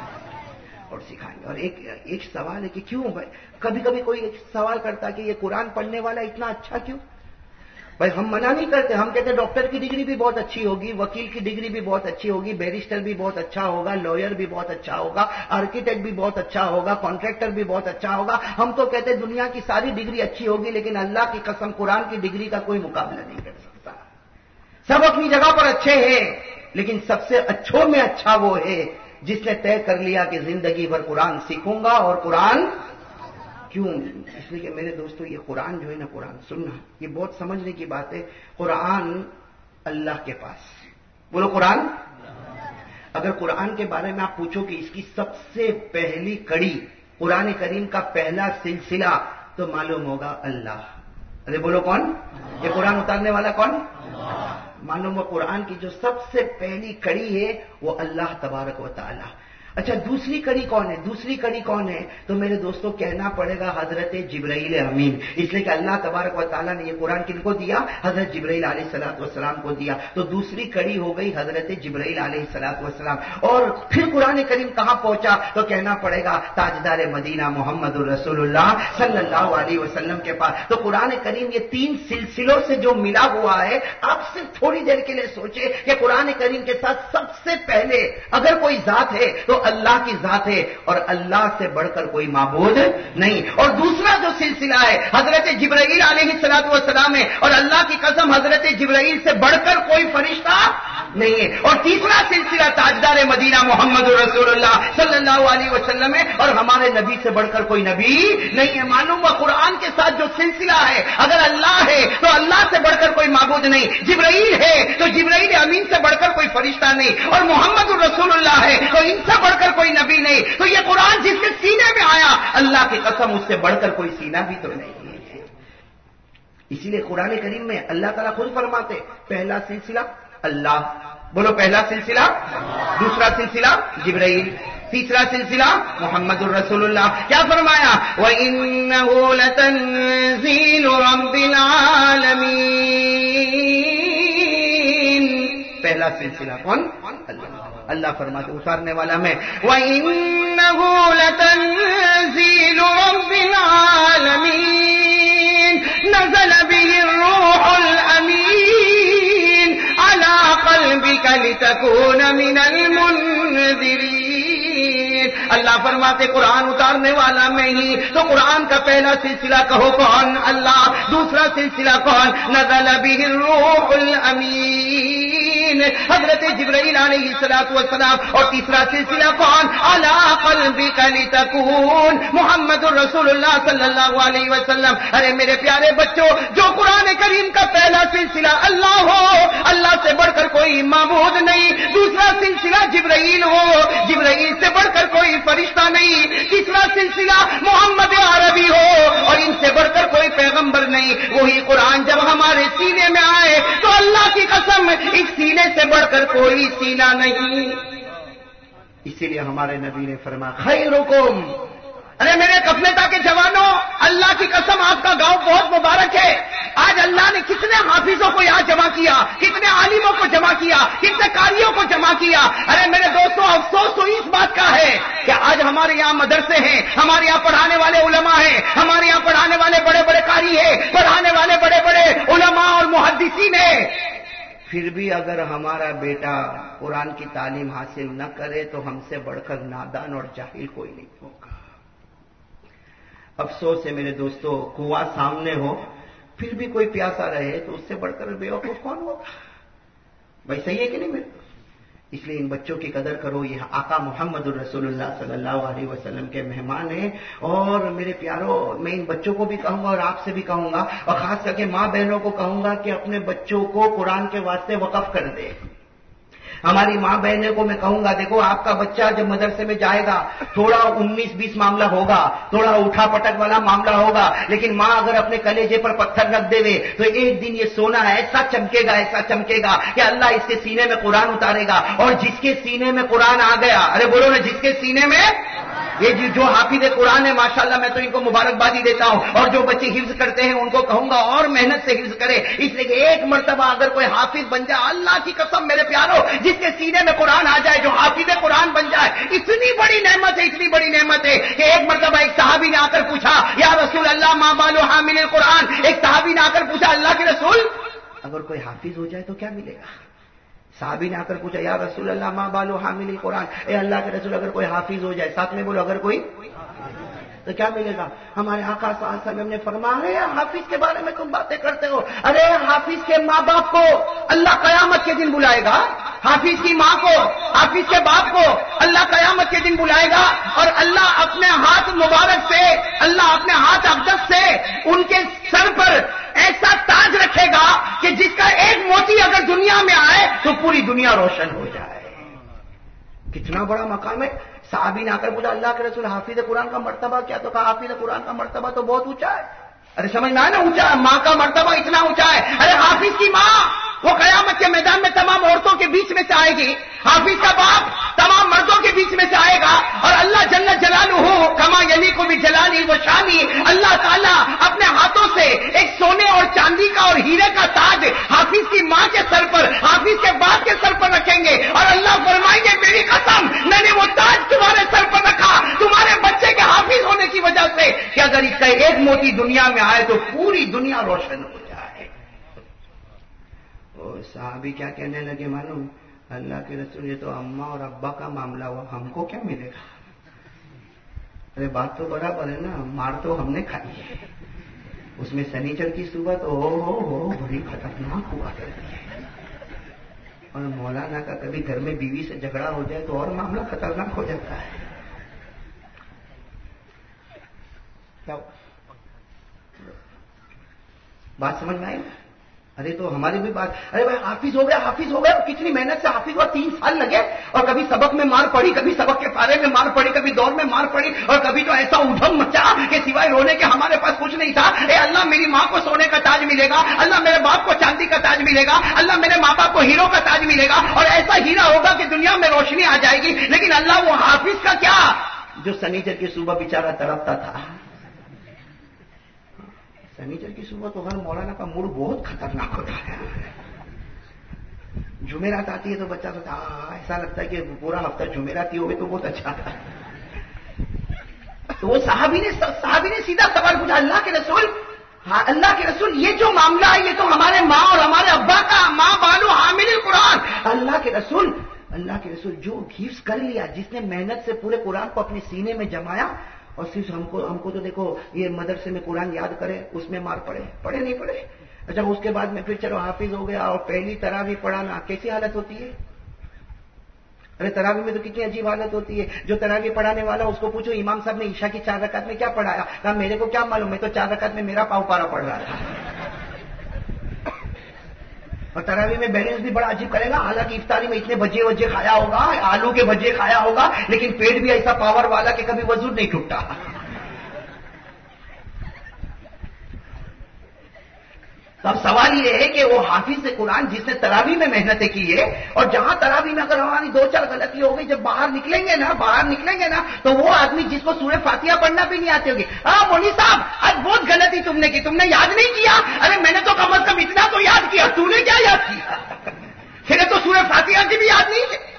اور سکھائیں گے. اور ایک ایک سوال ہے کہ کیوں بھائی، کبھی کبھی کوئی سوال کرتا کہ یہ قرآن پڑھنے والا اتنا اچھا کیوں؟ بھائی ہم منع نہیں کرتے، ہم کہتے ڈاکٹر کی ڈگری بھی بہت اچھی ہوگی، وکیل کی ڈگری بھی بہت اچھی ہوگی، بیرسٹر بھی بہت اچھا ہوگا، لائر بھی بہت اچھا ہوگا، آرکیٹیکٹ بھی بہت اچھا ہوگا، کانٹریکٹر بھی بہت اچھا ہوگا. ہم تو کہتے دنیا کی ساری ڈگری اچھی ہوگی، لیکن اللہ کی قسم قرآن کی ڈگری کا کوئی مقابلہ نہیں کر سکتا. سب اپنی جگہ پر اچھے ہیں، لیکن سب سے اچھوں میں اچھا وہ ہے جس نے طے کر لیا کہ زندگی بھر قرآن سیکھوں گا. اور قرآن کیوں؟ اس لیے کہ میرے دوستو یہ قرآن جو ہے نا، قرآن سننا یہ بہت سمجھنے کی بات ہے. قرآن اللہ کے پاس، بولو قرآن. اگر قرآن کے بارے میں آپ پوچھو کہ اس کی سب سے پہلی کڑی قرآن کریم کا پہلا سلسلہ، تو معلوم ہوگا اللہ. ارے بولو کون؟ یہ قرآن اتارنے والا کون؟ معلوم ہو قرآن کی جو سب سے پہلی کڑی ہے وہ اللہ تبارک و تعالی. اچھا دوسری کڑی کون ہے؟ دوسری کڑی کون ہے؟ تو میرے دوستوں کہنا پڑے گا حضرت جبرائیل امین. اس لیے کہ اللہ تبارک و تعالیٰ نے یہ قرآن کن کو دیا؟ حضرت جبرائیل علیہ الصلوۃ والسلام کو دیا. تو دوسری کڑی ہو گئی حضرت جبرائیل علیہ الصلوۃ والسلام. اور پھر قرآن کریم کہاں پہنچا؟ تو کہنا پڑے گا تاجدار مدینہ محمد الرسول اللہ صلی اللہ علیہ وسلم کے پاس. تو قرآن کریم یہ تین سلسلوں سے جو ملا ہوا ہے، آپ صرف تھوڑی دیر کے لیے سوچے کہ قرآن کریم کے ساتھ سب سے پہلے اگر کوئی ذات ہے تو اللہ کی ذات ہے، اور اللہ سے بڑھ کر کوئی معبود نہیں. اور دوسرا جو سلسلہ ہے حضرت جبرائیل علیہ الصلوۃ والسلام ہے، اور اللہ کی قسم حضرت جبرائیل سے بڑھ کر کوئی فرشتہ نہیں ہے. اور تیسرا سلسلہ تاجدار مدینہ محمد رسول اللہ صلی اللہ علیہ وسلم ہے، اور ہمارے نبی سے بڑھ کر کوئی نبی نہیں ہے. معلوم ہوا قرآن کے ساتھ جو سلسلہ ہے، اگر اللہ ہے تو اللہ سے بڑھ کر کوئی معبود نہیں، جبرائیل ہے تو جبرائیل امین سے بڑھ کر کوئی فرشتہ نہیں، اور محمد رسول اللہ ہے تو ان سے بڑھ کر کوئی نبی نہیں. تو یہ قرآن جس کے سینے میں آیا، اللہ کی قسم اس سے بڑھ کر کوئی سینہ بھی تو نہیں ہے. اسی لیے قرآن کریم میں اللہ تعالیٰ خود فرماتے پہلا سلسلہ اللہ. بولو پہلا سلسلہ. دوسرا سلسلہ جبرائیل. تیسرا سلسلہ محمد الرسول اللہ. کیا فرمایا؟ وَإِنَّهُ لَتَنزِيلُ رَبِّ الْعَالَمِينَ. پہلا سلسلہ کون؟ اللہ. اللہ فرماتے اتارنے والا میں وَإِنَّهُ لَتَنزِيلُ رَبِّ الْعَالَمِينَ نَزَلَ بِهِ الرُّوحُ الْأَمِينُ عَلَى قَلْبِكَ لِتَكُونَ مِنَ الْمُنذِرِينَ. اللہ فرماتے قرآن اتارنے والا میں ہی. تو قرآن کا پہلا سلسلہ کہو کون؟ اللہ. دوسرا سلسلہ کون؟ نزل به الروح الامین المرسلین حضرت جبرائیل علیہ الصلوۃ والسلام، اور تیسرا سلسلہ کون؟ علی قلبک لتکون محمد الرسول اللہ صلی اللہ علیہ وسلم۔ ارے میرے پیارے بچوں، جو قرآن کریم کا پہلا سلسلہ اللہ ہو، اللہ سے بڑھ کر کوئی معبود نہیں، دوسرا سلسلہ جبرائیل ہو، جبرائیل سے بڑھ کر کوئی فرشتہ نہیں، تیسرا سلسلہ محمد عربی ہو، اور ان سے بڑھ کر کوئی پیغمبر نہیں، وہی قرآن جب ہمارے سینے میں آئے تو اللہ کی قسم اس سینے سے بڑھ کر کوئی سینہ نہیں۔ اسی لیے ہمارے نبی نے فرمایا خیرکم، ارے میرے غفلتہ کے جوانوں، اللہ کی قسم آپ کا گاؤں بہت مبارک ہے۔ آج اللہ نے کتنے حافظوں کو یہاں جمع کیا، کتنے عالموں کو جمع کیا، کتنے قاریوں کو جمع کیا۔ ارے میرے دوستوں، افسوس تو اس بات کا ہے کہ آج ہمارے یہاں مدرسے ہیں، ہمارے یہاں پڑھانے والے علماء ہیں، ہمارے یہاں پڑھانے والے بڑے بڑے قاری ہیں، پڑھانے والے بڑے بڑے علماء اور محدثین ہیں، پھر بھی اگر ہمارا بیٹا قرآن کی تعلیم حاصل نہ کرے تو ہم سے بڑھ کر نادان اور جاہل کوئی نہیں ہوگا۔ افسوس ہے میرے دوستو، کنواں سامنے ہو پھر بھی کوئی پیاسا رہے تو اس سے بڑھ کر بیوقوف کون ہوگا؟ بھائی صحیح ہے کہ نہیں میرے؟ اس لیے ان بچوں کی قدر کرو، یہ آقا محمد الرسول اللہ صلی اللہ علیہ وسلم کے مہمان ہیں، اور میرے پیاروں میں ان بچوں کو بھی کہوں گا اور آپ سے بھی کہوں گا، اور خاص کر کے ماں بہنوں کو کہوں گا کہ اپنے بچوں کو قرآن کے واسطے وقف کر دے۔ ہماری ماں بہنوں کو میں کہوں گا، دیکھو آپ کا بچہ جب مدرسے میں جائے گا تھوڑا انیس بیس معاملہ ہوگا، تھوڑا اٹھا پٹک والا معاملہ ہوگا، لیکن ماں اگر اپنے کلیجے پر پتھر رکھ دے تو ایک دن یہ سونا ایسا چمکے گا، ایسا چمکے گا کہ اللہ اس کے سینے میں قرآن اتارے گا، اور جس کے سینے میں قرآن آ گیا، ارے بولو نا، جس کے سینے میں یہ جو حافظ قرآن ہے ماشاءاللہ میں تو ان کو مبارکبادی دیتا ہوں، اور جو بچے حفظ کرتے ہیں ان کو کہوں گا اور محنت سے حفظ کرے، اس لیے کہ ایک مرتبہ اگر کوئی حافظ بن جائے، اللہ کی قسم میرے پیاروں، جس کے سینے میں قرآن آ جائے، جو حافظ قرآن بن جائے، اتنی بڑی نعمت ہے، اتنی بڑی نعمت ہے کہ ایک مرتبہ ایک صحابی نے آ کر پوچھا، یا رسول اللہ ما بال حامل القرآن، ایک صحابی نے آ کر پوچھا اللہ کے رسول اگر کوئی حافظ ہو جائے تو کیا ملے گا؟ صحابی نے آ کر پوچھا یا رسول اللہ ما بال حامل القرآن، اے اللہ کے رسول اگر کوئی حافظ ہو جائے، ساتھ میں بولو اگر کوئی تو کیا ملے گا؟ ہمارے آقا صلی اللہ علیہ وسلم نے فرمایا حافظ کے بارے میں تم باتیں کرتے ہو، ارے حافظ کے ماں باپ کو اللہ قیامت کے دن بلائے گا، حافظ کی ماں کو، حافظ کے باپ کو اللہ قیامت کے دن بلائے گا، اور اللہ اپنے ہاتھ مبارک سے، اللہ اپنے ہاتھ اقدس سے ان کے سر پر ایسا تاج رکھے گا کہ جس کا ایک موتی اگر دنیا میں آئے تو پوری دنیا روشن ہو جائے۔ کتنا بڑا مقام ہے۔ صحابی نے آ کر بولا اللہ کے رسول حافظ قرآن کا مرتبہ کیا؟ تو کہا حافظ قرآن کا مرتبہ تو بہت اونچا ہے۔ ارے سمجھ میں آئے نا، اونچا ماں کا مرتبہ اتنا اونچا ہے۔ ارے حافظ کی ماں وہ قیامت کے میدان میں تمام عورتوں کے بیچ میں سے آئے گی، حافظ کا باپ تمام مردوں کے بیچ میں سے آئے گا، اور اللہ جل جلالہ کما یلیق بجلالہ و شانہ، اللہ تعالیٰ اپنے ہاتھوں سے ایک سونے اور چاندی کا اور ہیرے کا تاج حافظ کی ماں کے سر پر، حافظ کے باپ کے سر پر رکھیں گے، اور اللہ فرمائیں گے میری قسم میں نے وہ تاج تمہارے سر پر رکھا تمہارے بچے کے حافظ ہونے کی وجہ سے کہ اگر اس کا ایک موتی دنیا میں آئے تو پوری دنیا روشن ہو جائے۔ اور صحابی کیا کہنے لگے معلوم؟ اللہ کے رسول یہ تو اماں اور ابا کا معاملہ ہوا، ہم کو کیا ملے گا؟ ارے بات تو برابر ہے نا، مار تو ہم نے کھائی ہے، اس میں سنیچر کی صبح تو ہو ہو ہو بڑی خطرناک ہوا کرتی ہے، اور مولانا کا کبھی گھر میں بیوی سے جھگڑا ہو جائے تو اور معاملہ خطرناک ہو جاتا ہے۔ بات سمجھ میں آئی؟ ارے تو ہماری بھی بات، ارے بھائی حافظ ہو گیا، حافظ ہو گیا، کتنی محنت سے حافظ ہوا، تین سال لگے، اور کبھی سبق میں مار پڑی، کبھی سبق کے پارے میں مار پڑی، کبھی دور میں مار پڑی، اور کبھی تو ایسا اٹھم مچا کہ سوائے رونے کے ہمارے پاس کچھ نہیں تھا۔ اے اللہ میری ماں کو سونے کا تاج ملے گا، اللہ میرے باپ کو چاندی کا تاج ملے گا، اللہ میرے ماں باپ کو ہیرو کا تاج ملے گا، اور ایسا ہیرا ہوگا کہ دنیا میں روشنی آ جائے گی۔ لیکن اللہ وہ حافظ کا کیا جو سنیچر کی صبح بیچارہ تڑپتا تھا؟ سنیچر کی صبح تو ہر مولانا کا موڈ بہت خطرناک ہوتا ہے، جمعرات آتی ہے تو بچہ سوچتا ایسا لگتا ہے کہ پورا ہفتہ جمعراتی ہوئے تو بہت اچھا تھا۔ تو وہ صحابی نے صحابی نے سیدھا سوال پوچھا اللہ کے رسول، ہاں اللہ کے رسول یہ جو معاملہ ہے یہ تو ہمارے ماں اور ہمارے ابا کا، ماں بالو حامل القرآن، اللہ کے رسول اللہ کے رسول جو حفظ کر لیا، جس نے محنت سے پورے قرآن کو اپنے سینے میں جمایا، اور صرف ہم کو ہم کو تو دیکھو یہ مدرسے میں قرآن یاد کرے اس میں مار پڑے پڑے نہیں پڑے، اچھا اس کے بعد میں پھر چلو حافظ ہو گیا اور پہلی تراویح پڑھانا، کیسی حالت ہوتی ہے؟ ارے تراویح میں تو کتنی عجیب حالت ہوتی ہے. جو تراویح پڑھانے والا اس کو پوچھو امام صاحب نے عشاء کی چار رکعت میں کیا پڑھایا؟ کہا میرے کو کیا معلوم، میں تو چار رکعت میں میرا پاؤ پارا پڑھ رہا تھا. اور تراویح میں بیلنس بھی بڑا عجیب کرے گا. حالانکہ افطاری میں اتنے بجے وجے کھایا ہوگا، آلو کے بجے کھایا ہوگا، لیکن پیٹ بھی ایسا پاور والا کہ کبھی وضو نہیں ٹوٹتا. تو اب سوال یہ ہے کہ وہ حافظ قرآن جس نے تراویح میں محنتیں کی ہے، اور جہاں تراویح میں اگر ہماری دو چار غلطی ہو گئی، جب باہر نکلیں گے نا باہر نکلیں گے نا تو وہ آدمی جس کو سورہ فاتحہ پڑھنا بھی نہیں آتی ہوگی، ہاں مولوی صاحب آج بہت غلطی تم نے کی، تم نے یاد نہیں کیا. ارے میں نے تو کم از کم اتنا تو یاد کیا، تو نے کیا یاد کیا؟ پھر تو سورہ فاتحہ کی بھی یاد نہیں ہے.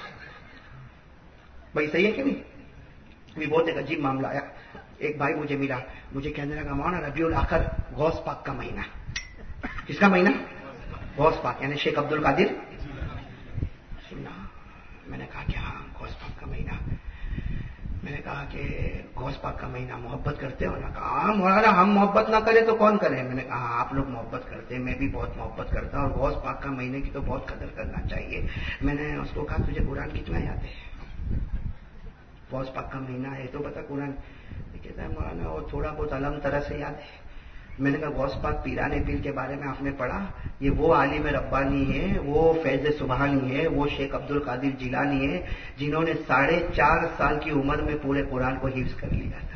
بھائی صحیح ہے کہ نہیں؟ ابھی بہت ایک عجیب معاملہ آیا. ایک بھائی مجھے ملا، مجھے کہنے لگا مولانا ربیع الاخر غوث پاک کا مہینہ. کس کا مہینہ؟ غوث پاک یعنی شیخ عبد القادر. سننا میں نے کہا کہ ہاں غوث پاک کا مہینہ. میں نے کہا کہ غوث پاک کا مہینہ محبت کرتے ہو نا؟ کہا ہاں مولانا ہم محبت نہ کریں تو کون کرے. میں نے کہا ہاں آپ لوگ محبت کرتے ہیں، میں بھی بہت محبت کرتا ہوں، اور غوث پاک کا مہینے کی تو بہت قدر کرنا چاہیے. میں نے اس کو کہا تجھے قرآن کتنا یاد ہے؟ غوث پاک کا مہینہ ہے تو بتا قرآن. کہتا ہے مولانا وہ تھوڑا بہت علم طرح سے یاد ہے. میں نے کہا غوث پاک پیران پیر کے بارے میں آپ نے پڑھا؟ یہ وہ عالم ربانی ہے، وہ فیض سبحانی ہے، وہ شیخ عبد القادر جیلانی ہے جنہوں نے ساڑھے چار سال کی عمر میں پورے قرآن کو حفظ کر لیا تھا.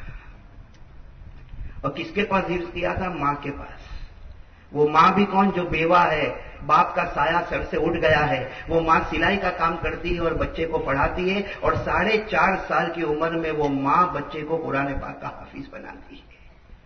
اور کس کے پاس حفظ کیا تھا؟ ماں کے پاس. وہ ماں بھی کون؟ جو بیوہ ہے، باپ کا سایہ سر سے اٹھ گیا ہے. وہ ماں سلائی کا کام کرتی ہے اور بچے کو پڑھاتی ہے، اور ساڑھے چار سال کی عمر میں وہ ماں بچے کو قرآن پاک کا حافظ بناتی ہے.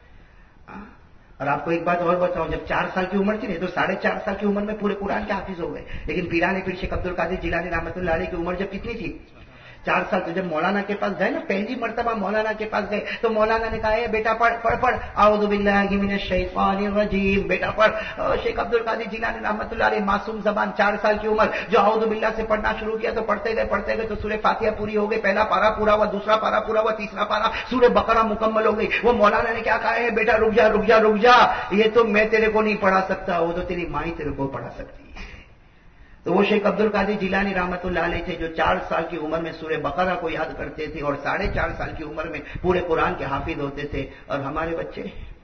اور آپ کو ایک بات اور بتاؤں، جب چار سال کی عمر تھی نہیں تو ساڑھے چار سال کی عمر میں پورے قرآن کے حافظ ہو گئے. لیکن پیران پیر شیخ عبد القادر جیلانی رحمۃ اللہ علیہ کی عمر جب کتنی تھی؟ چار سال. تو جب مولانا کے پاس گئے نا، پہلی مرتبہ مولانا کے پاس گئے تو مولانا نے کہا ہے بیٹا پڑھ پڑھ پڑھ اعوذ باللہ من الشیطان الرجیم. بیٹا پڑھ. شیخ عبد القادر جیلانی رحمۃ اللہ علیہ معصوم زبان، چار سال کی عمر، جو اعوذ باللہ سے پڑھنا شروع کیا تو پڑھتے گئے پڑھتے گئے تو سورہ فاتحہ پوری ہو گئی. پہلا پارا پورا ہوا، دوسرا پارا پورا ہوا، تیسرا پارا، سورہ بقرہ مکمل ہو گئی. وہ مولانا نے کیا کہا ہے بیٹا رک جا رک جا رک جا، یہ تو میں تیرے کو نہیں پڑھا سکتا، وہ تو تیری ماں ہی تیرے کو پڑھا سکتی ہے. تو وہ شیخ عبد القادر جیلانی رحمۃ اللہ علیہ تھے جو چار سال کی عمر میں سورہ بقرہ کو یاد کرتے تھے اور ساڑھے چار سال کی عمر میں پورے قرآن کے حافظ ہوتے تھے. اور ہمارے بچے،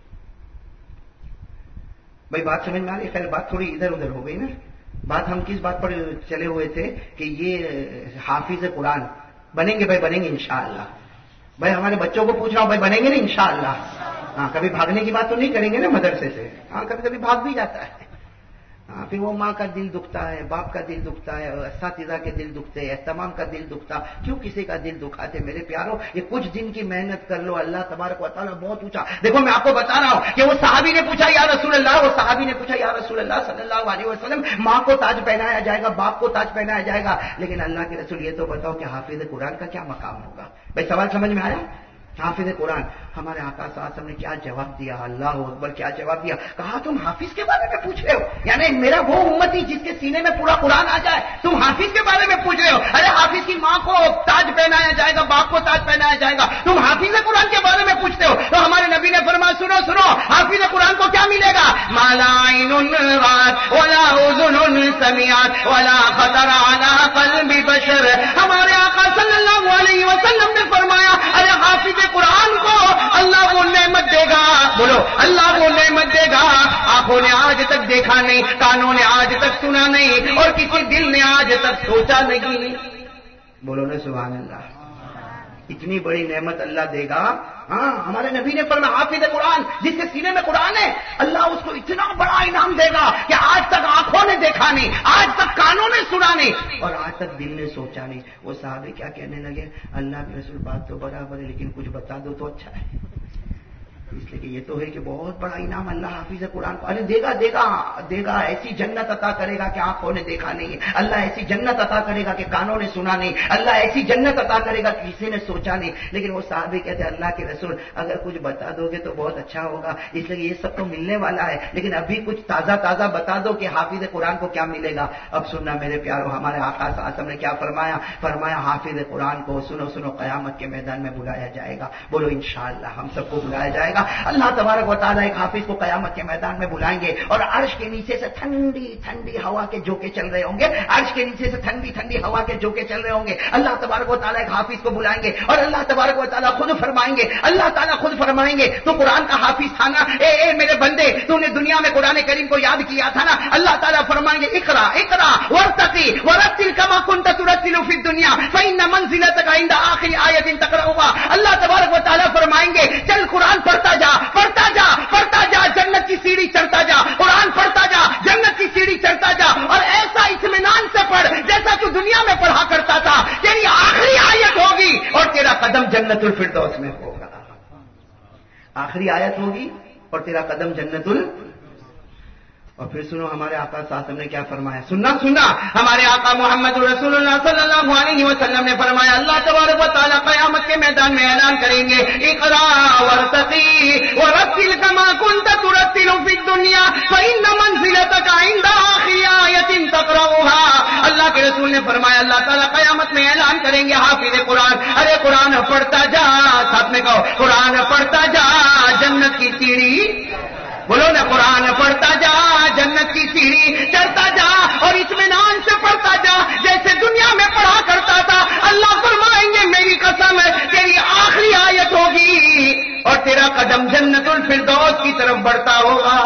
بھائی بات سمجھ میں آ رہی؟ خیر بات تھوڑی ادھر ادھر ہو گئی نا. بات ہم کس بات پر چلے ہوئے تھے کہ یہ حافظ قرآن بنیں گے. بھائی بنیں گے انشاءاللہ. بھائی ہمارے بچوں کو پوچھ رہا ہوں، بھائی بنیں گے نا انشاءاللہ؟ ہاں کبھی بھاگنے کی بات تو نہیں کریں گے نا مدرسے سے؟ ہاں کبھی کبھی بھاگ بھی جاتا ہے. ہاں پھر وہ ماں کا دل دکھتا ہے، باپ کا دل دکھتا ہے، اساتذہ کے دل دکھتے ہیں، تمام کا دل دکھتا. کیوں کسی کا دل دکھاتے؟ میرے پیاروں یہ کچھ دن کی محنت کر لو، اللہ تبارک و تعالیٰ بہت اونچا. دیکھو میں آپ کو بتا رہا ہوں کہ وہ صحابی نے پوچھا یا رسول اللہ، وہ صحابی نے پوچھا یا رسول اللہ صلی اللہ علیہ وسلم ماں کو تاج پہنایا جائے گا، باپ کو تاج پہنایا جائے گا، لیکن اللہ کے رسول یہ تو بتاؤ کہ حافظ قرآن کا کیا مقام ہوگا؟ بھائی سوال سمجھ میں آیا؟ حافظ قرآن. ہمارے آقا صلی اللہ علیہ وسلم نے کیا جواب دیا؟ اللہ اکبر کیا جواب دیا. کہا تم حافظ کے بارے میں پوچھ رہے ہو؟ یعنی میرا وہ امتی جس کے سینے میں پورا قرآن آ جائے، تم حافظ کے بارے میں پوچھ رہے ہو؟ ارے حافظ کی ماں کو تاج پہنایا جائے گا، باپ کو تاج پہنایا جائے گا، تم حافظ قرآن کے بارے میں پوچھتے ہو؟ تو ہمارے نبی نے فرمایا سنو سنو حافظ قرآن کو کیا ملے گا؟ ما لا عین رأت ولا اذن سمعت ولا خطر على قلب بشر. ہمارے آقا صلی اللہ علیہ وسلم نے فرمایا ارے حافظ قرآن کو اللہ وہ نعمت دے گا، بولو اللہ وہ نعمت دے گا آنکھوں نے آج تک دیکھا نہیں، کانوں نے آج تک سنا نہیں، اور کسی دل نے آج تک سوچا نہیں. بولو نا سبحان اللہ. اتنی بڑی نعمت اللہ دے گا. ہاں ہمارے نبی نے فرمایا حافظ قرآن جس کے سینے میں قرآن ہے اللہ اس کو اتنا بڑا انعام دے گا کہ آج تک آنکھوں نے دیکھا نہیں، آج تک کانوں نے سنا نہیں، اور آج تک دل نے سوچا نہیں. وہ صحابے کیا کہنے لگے؟ اللہ کے رسول بات تو برابر ہے لیکن کچھ بتا دو تو اچھا ہے. اس لیے کہ یہ تو ہے کہ بہت بڑا انعام اللہ حافظ قرآن کو ارے دے گا دے گا دے گا. ایسی جنت عطا کرے گا کہ آنکھوں نے دیکھا نہیں، اللہ ایسی جنت عطا کرے گا کہ کانوں نے سنا نہیں، اللہ ایسی جنت عطا کرے گا کہ کسی نے سوچا نہیں. لیکن وہ صحابی کہتے ہیں اللہ کے رسول اگر کچھ بتا دو گے تو بہت اچھا ہوگا، اس لیے یہ سب تو ملنے والا ہے لیکن ابھی کچھ تازہ تازہ بتا دو کہ حافظ قرآن کو کیا ملے گا. اب سننا میرے پیارو، ہمارے آقا صلی اللہ علیہ وسلم نے کیا فرمایا؟ فرمایا حافظ قرآن کو سنو سنو قیامت کے میدان میں بلایا جائے گا. بولو انشاءاللہ ہم سب کو بلایا جائے گا. اللہ تبارک و تعالیٰ ایک حافظ کو قیامت کے میدان میں بلائیں گے اور عرش کے نیچے سے ٹھنڈی ٹھنڈی ہوا کے جھونکے چل رہے ہوں گے، عرش کے نیچے سے ٹھنڈی ٹھنڈی ہوا کے جھونکے چل رہے ہوں گے. اللہ تبارک و تعالیٰ ایک حافظ کو بلائیں گے اور اللہ تبارک و تعالیٰ خود فرمائیں گے، اللہ تعالیٰ خود فرمائیں گے تو قرآن کا حافظ تھا نا، اے اے میرے بندے تو نے دنیا میں قرآن کریم کو یاد کیا تھا نا. اللہ تعالیٰ فرمائیں گے اقرا اقرا ورتقی ورتل کما كنت ترتل فی الدنیا فإن منزلتک عند آخر آیت تقرأها. اللہ تبارک و تعالیٰ فرمائیں گے چل قرآن پڑھتا جا پڑھتا جا پڑھتا جا، جنت کی سیڑھی چڑھتا جا، قرآن پڑھتا جا، جنت کی سیڑھی چڑھتا جا، اور ایسا اطمینان سے پڑھ جیسا تو دنیا میں پڑھا کرتا تھا. تیری آخری آیت ہوگی اور تیرا قدم جنت الفردوس میں ہوگا. آخری آیت ہوگی اور تیرا قدم جنت ال اور پھر سنو ہمارے آقا صلی اللہ علیہ وسلم نے کیا فرمایا. سننا سننا ہمارے آقا محمد رسول اللہ صلی اللہ علیہ وسلم نے فرمایا اللہ تبارک و تعالیٰ قیامت کے میدان میں اعلان کریں گے اقرا ورتقی ورتل کما كنت ترتل فی الدنیا فإن منزلتک عند آخر آیت تقرأها. اللہ کے رسول نے فرمایا اللہ تعالیٰ قیامت میں اعلان کریں گے حافظ قرآن، ارے قرآن پڑھتا جا، ساتھ میں کہو قرآن پڑھتا جا، جنت کی سیڑھی بولو نا، قرآن پڑھتا جا، جنت کی سیڑھی چڑھتا جا اور اطمینان سے پڑھتا جا جیسے دنیا میں پڑھا کرتا تھا. اللہ فرمائیں گے میری قسم ہے تیری آخری آیت ہوگی اور تیرا قدم جنت الفردوس کی طرف بڑھتا ہوگا.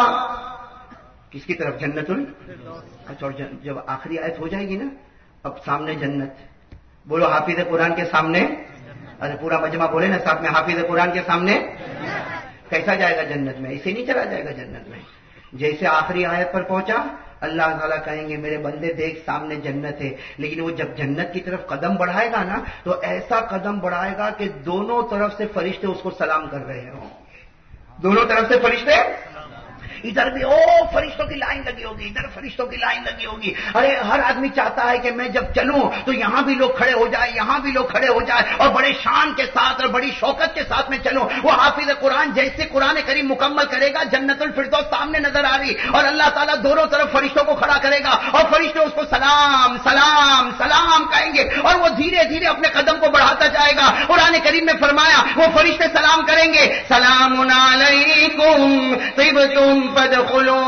کس کی طرف؟ جنت الفردوس. اچھا، اور جب آخری آیت ہو جائے گی نا اب سامنے جنت. بولو حافظ قرآن کے سامنے، ارے پورا مجمع بولے نا ساتھ میں، حافظ قرآن کے سامنے کیسا جائے گا جنت میں؟ اسے نہیں چلا جائے گا جنت میں. جیسے آخری آیت پر پہنچا اللہ تعالیٰ کہیں گے میرے بندے دیکھ سامنے جنت ہے، لیکن وہ جب جنت کی طرف قدم بڑھائے گا نا تو ایسا قدم بڑھائے گا کہ دونوں طرف سے فرشتے اس کو سلام کر رہے ہوں. دونوں طرف سے فرشتے، ادھر بھی او فرشتوں کی لائن لگی ہوگی، ادھر فرشتوں کی لائن لگی ہوگی. ارے ہر آدمی چاہتا ہے کہ میں جب چلوں تو یہاں بھی لوگ کھڑے ہو جائے، یہاں بھی لوگ کھڑے ہو جائے اور بڑے شان کے ساتھ اور بڑی شوکت کے ساتھ میں چلوں. وہ حافظ قرآن جیسے قرآن کریم مکمل کرے گا جنت الفردوس سامنے نظر آ رہی اور اللہ تعالیٰ دونوں طرف فرشتوں کو کھڑا کرے گا اور فرشتے اس کو سلام سلام سلام کہیں گے اور وہ دھیرے دھیرے اپنے قدم کو بڑھاتا جائے گا. قرآن کریم میں فرمایا وہ فرشتے سلام کریں گے سلام علیکم طبتم فادخلوا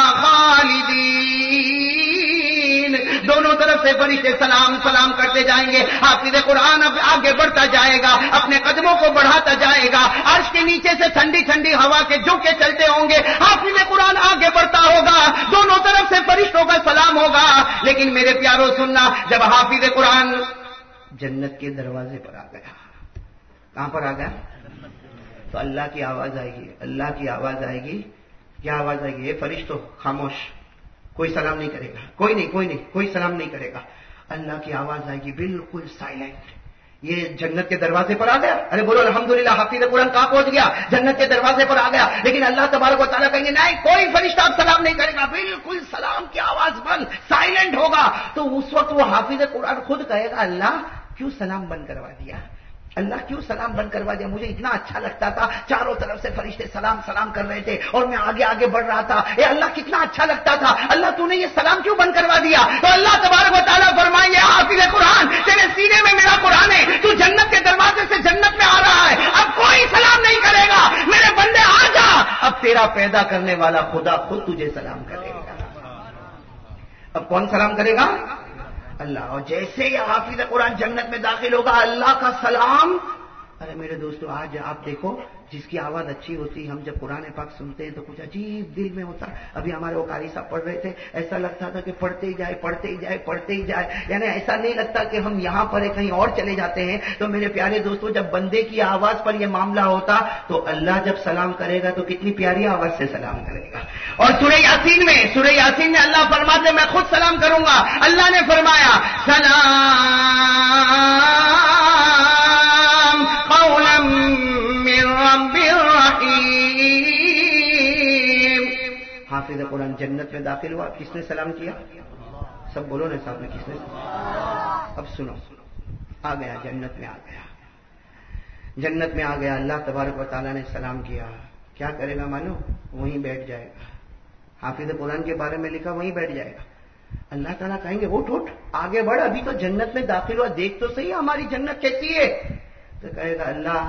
خالدین. دونوں طرف سے فرشتے سلام سلام کرتے جائیں گے. حافظ قرآن اب آگے بڑھتا جائے گا، اپنے قدموں کو بڑھاتا جائے گا. عرش کے نیچے سے ٹھنڈی ٹھنڈی ہوا کے جھونکے چلتے ہوں گے. حافظ قرآن آگے بڑھتا ہوگا، دونوں طرف سے فرشتوں کا سلام ہوگا. لیکن میرے پیارو سننا، جب حافظ قرآن جنت کے دروازے پر آ گیا، کہاں پر آ گیا؟ تو اللہ کی آواز آئے گی، اللہ کی آواز آئے گی. کیا آواز آئے گی؟ یہ فرشتوں خاموش، کوئی سلام نہیں کرے گا، کوئی نہیں کوئی نہیں کوئی سلام نہیں کرے گا. اللہ کی آواز آئے گی بالکل سائلنٹ. یہ جنت کے دروازے پر آ گیا. ارے بولو الحمدللہ، حافظ قرآن کہاں پہنچ گیا؟ جنت کے دروازے پر آ گیا. لیکن اللہ تبارک و تعالیٰ کہیں گے نہیں، کوئی فرشتہ اب سلام نہیں کرے گا، بالکل سلام کی آواز بند، سائلنٹ ہوگا. تو اس وقت وہ حافظ قرآن خود کہے گا اللہ کیوں سلام بند کروا دیا؟ اللہ کیوں سلام بند کروا دیا؟ مجھے اتنا اچھا لگتا تھا، چاروں طرف سے فرشتے سلام سلام کر رہے تھے اور میں آگے آگے بڑھ رہا تھا. اے اللہ کتنا اچھا لگتا تھا، اللہ تو نے یہ سلام کیوں بند کروا دیا؟ تو اللہ تبارک و تعالیٰ فرمائیں گے حافظ قرآن تیرے سینے میں میرا قرآن ہے، تو جنت کے دروازے سے جنت میں آ رہا ہے، اب کوئی سلام نہیں کرے گا. میرے بندے آ جا، اب تیرا پیدا کرنے والا خدا خود تجھے سلام کرے گا. اب کون سلام کرے گا؟ اللہ. اور جیسے ہی حافظ قرآن جنت میں داخل ہوگا اللہ کا سلام. ارے میرے دوستو آج آپ دیکھو جس کی آواز اچھی ہوتی، ہم جب قرآن پاک سنتے ہیں تو کچھ عجیب دل میں ہوتا. ابھی ہمارے وہ قاری صاحب پڑھ رہے تھے، ایسا لگتا تھا کہ پڑھتے ہی جائے پڑھتے ہی جائے پڑھتے ہی جائے، یعنی ایسا نہیں لگتا کہ ہم یہاں پر کہیں اور چلے جاتے ہیں. تو میرے پیارے دوستو جب بندے کی آواز پر یہ معاملہ ہوتا تو اللہ جب سلام کرے گا تو کتنی پیاری آواز سے سلام کرے گا. اور سورہ یاسین میں سورہ یاسین میں اللہ فرماتے میں خود سلام کروں گا. اللہ نے فرمایا سلام قولا من رب الرحیم. حافظ قرآن جنت میں داخل ہوا، کس نے سلام کیا؟ سب بولو نا ساتھ میں، کس نے؟ اب سنو، آ گیا جنت میں، آ گیا جنت میں آ گیا. اللہ تبارک و تعالیٰ نے سلام کیا. کیا کرے گا معلوم؟ وہیں بیٹھ جائے گا. حافظ قرآن کے بارے میں لکھا وہیں بیٹھ جائے گا. اللہ تعالیٰ کہیں گے اٹھ اٹھ آگے بڑھ، ابھی تو جنت میں داخل ہوا، دیکھ تو صحیح ہماری جنت کیسی ہے. تو کہے گا اللہ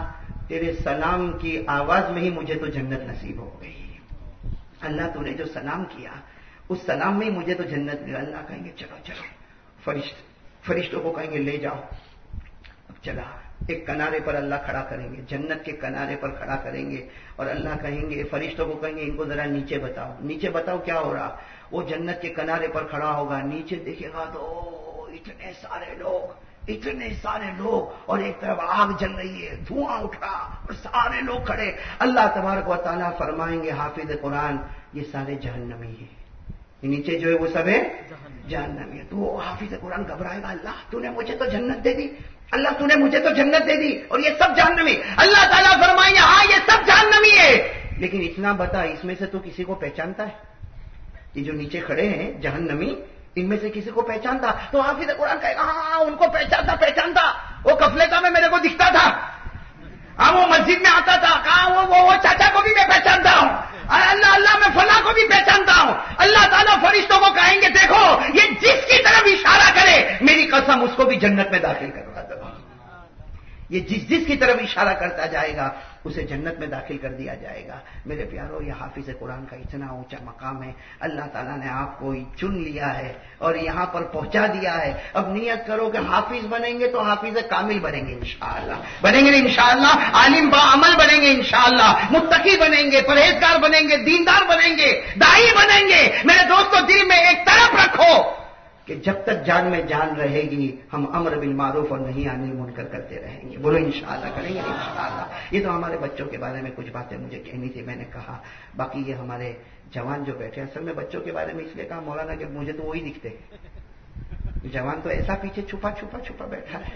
تیرے سلام کی آواز میں ہی مجھے تو جنت نصیب ہو گئی. اللہ تو نے جو سلام کیا اس سلام میں ہی مجھے تو جنت ملا. اللہ کہیں گے چلو چلو, فرشت فرشتوں کو کہیں گے لے جاؤ. اب چلا, ایک کنارے پر اللہ کھڑا کریں گے, جنت کے کنارے پر کھڑا کریں گے, اور اللہ کہیں گے فرشتوں کو کہیں گے ان کو ذرا نیچے بتاؤ, نیچے بتاؤ کیا ہو رہا. وہ جنت کے کنارے پر کھڑا ہوگا, نیچے دیکھے گا تو اتنے سارے لوگ, اتنے سارے لوگ, اور ایک طرف آگ جل رہی ہے, دھواں اٹھ رہا, اور سارے لوگ کھڑے. اللہ تبارک و تعالیٰ فرمائیں گے حافظ قرآن یہ سارے جہنمی ہیں, نیچے جو ہے وہ سب ہے جہنمی ہے. تو وہ حافظ قرآن گھبرائے گا, اللہ تو نے مجھے تو جنت دے دی, اللہ تو نے مجھے تو جنت دے دی, اور یہ سب جہنمی. اللہ تعالیٰ فرمائیں گے ہاں یہ سب جہنمی ہے, لیکن اتنا بتا اس میں سے تو کسی کو پہچانتا ہے؟ یہ جو نیچے کھڑے ہیں جہنمی, ان میں سے کسی کو پہچانتا؟ تو حافظ قرآن کہے گا ہاں ان کو پہچانتا پہچانتا وہ کفلیتا میں میرے کو دکھتا تھا, ہاں وہ مسجد میں آتا تھا, کہاں وہ, وہ, وہ چاچا کو بھی میں پہچانتا ہوں, اللہ اللہ میں فلاں کو بھی پہچانتا ہوں. اللہ تعالیٰ فرشتوں کو کہیں گے دیکھو یہ جس کی طرف اشارہ کرے میری قسم اس کو بھی جنت میں داخل کروا دو. یہ جس جس کی طرف اشارہ کرتا جائے گا اسے جنت میں داخل کر دیا جائے گا. میرے پیارو یہ حافظ قرآن کا اتنا اونچا مقام ہے, اللہ تعالیٰ نے آپ کو چن لیا ہے اور یہاں پر پہنچا دیا ہے. اب نیت کرو کہ حافظ بنیں گے تو حافظ کامل بنیں گے انشاءاللہ, بنیں گے انشاءاللہ, عالم با عمل بنیں گے انشاءاللہ, متقی بنیں گے, پرہیزگار بنیں گے, دیندار بنیں گے, داعی بنیں گے. میرے دوستو دل میں ایک طرف رکھو کہ جب تک جان میں جان رہے گی ہم امر بالمعروف اور نہیں عن المنکر کرتے رہیں گے. بولو انشاءاللہ کریں گے انشاءاللہ. یہ تو ہمارے بچوں کے بارے میں کچھ باتیں مجھے کہنی تھی, میں نے کہا. باقی یہ ہمارے جوان جو بیٹھے, اصل میں بچوں کے بارے میں اس لیے کہا مولانا کہ مجھے تو وہی دکھتے, جوان تو ایسا پیچھے چھپا چھپا چھپا بیٹھا ہے.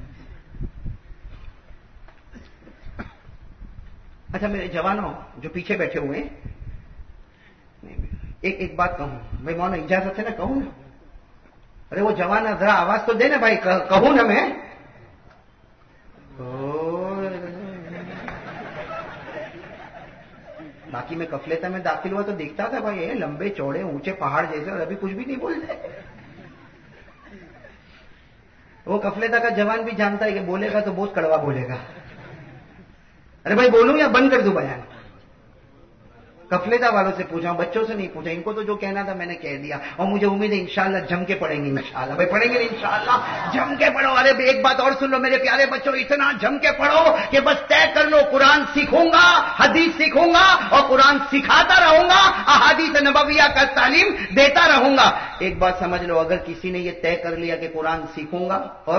اچھا میرے جوانوں جو پیچھے بیٹھے ہوئے ہیں, ایک ایک بات کہوں بھائی, مولانا اجازت ہے نا کہوں نا؟ ارے وہ جوان ذرا آواز تو دے نا بھائی, کہوں نا میں؟ باقی میں کفلیتا میں داخل ہوا تو دیکھتا تھا بھائی یہ لمبے چوڑے اونچے پہاڑ جیسے, اور ابھی کچھ بھی نہیں بولتے. وہ کفلیتا کا جوان بھی جانتا ہے کہ بولے گا تو بہت کڑوا بولے گا. ارے بھائی بولوں یا بند کر دوں بیان؟ کفلیتا والوں سے پوچھا, بچوں سے نہیں پوچھا. ان کو تو جو کہنا تھا میں نے کہہ دیا, اور مجھے امید ہے انشاءاللہ جم کے پڑھیں گے انشاءاللہ. بھائی پڑھیں گے انشاءاللہ, جم کے پڑھو. ارے ایک بات اور سن لو میرے پیارے بچوں, اتنا جم کے پڑھو کہ بس طے کر لو قرآن سیکھوں گا, حدیث سیکھوں گا, اور قرآن سکھاتا رہوں گا, احادیث نبویہ کا تعلیم دیتا رہوں گا. ایک بات سمجھ لو, اگر کسی نے یہ طے کر لیا کہ قرآن سیکھوں گا, اور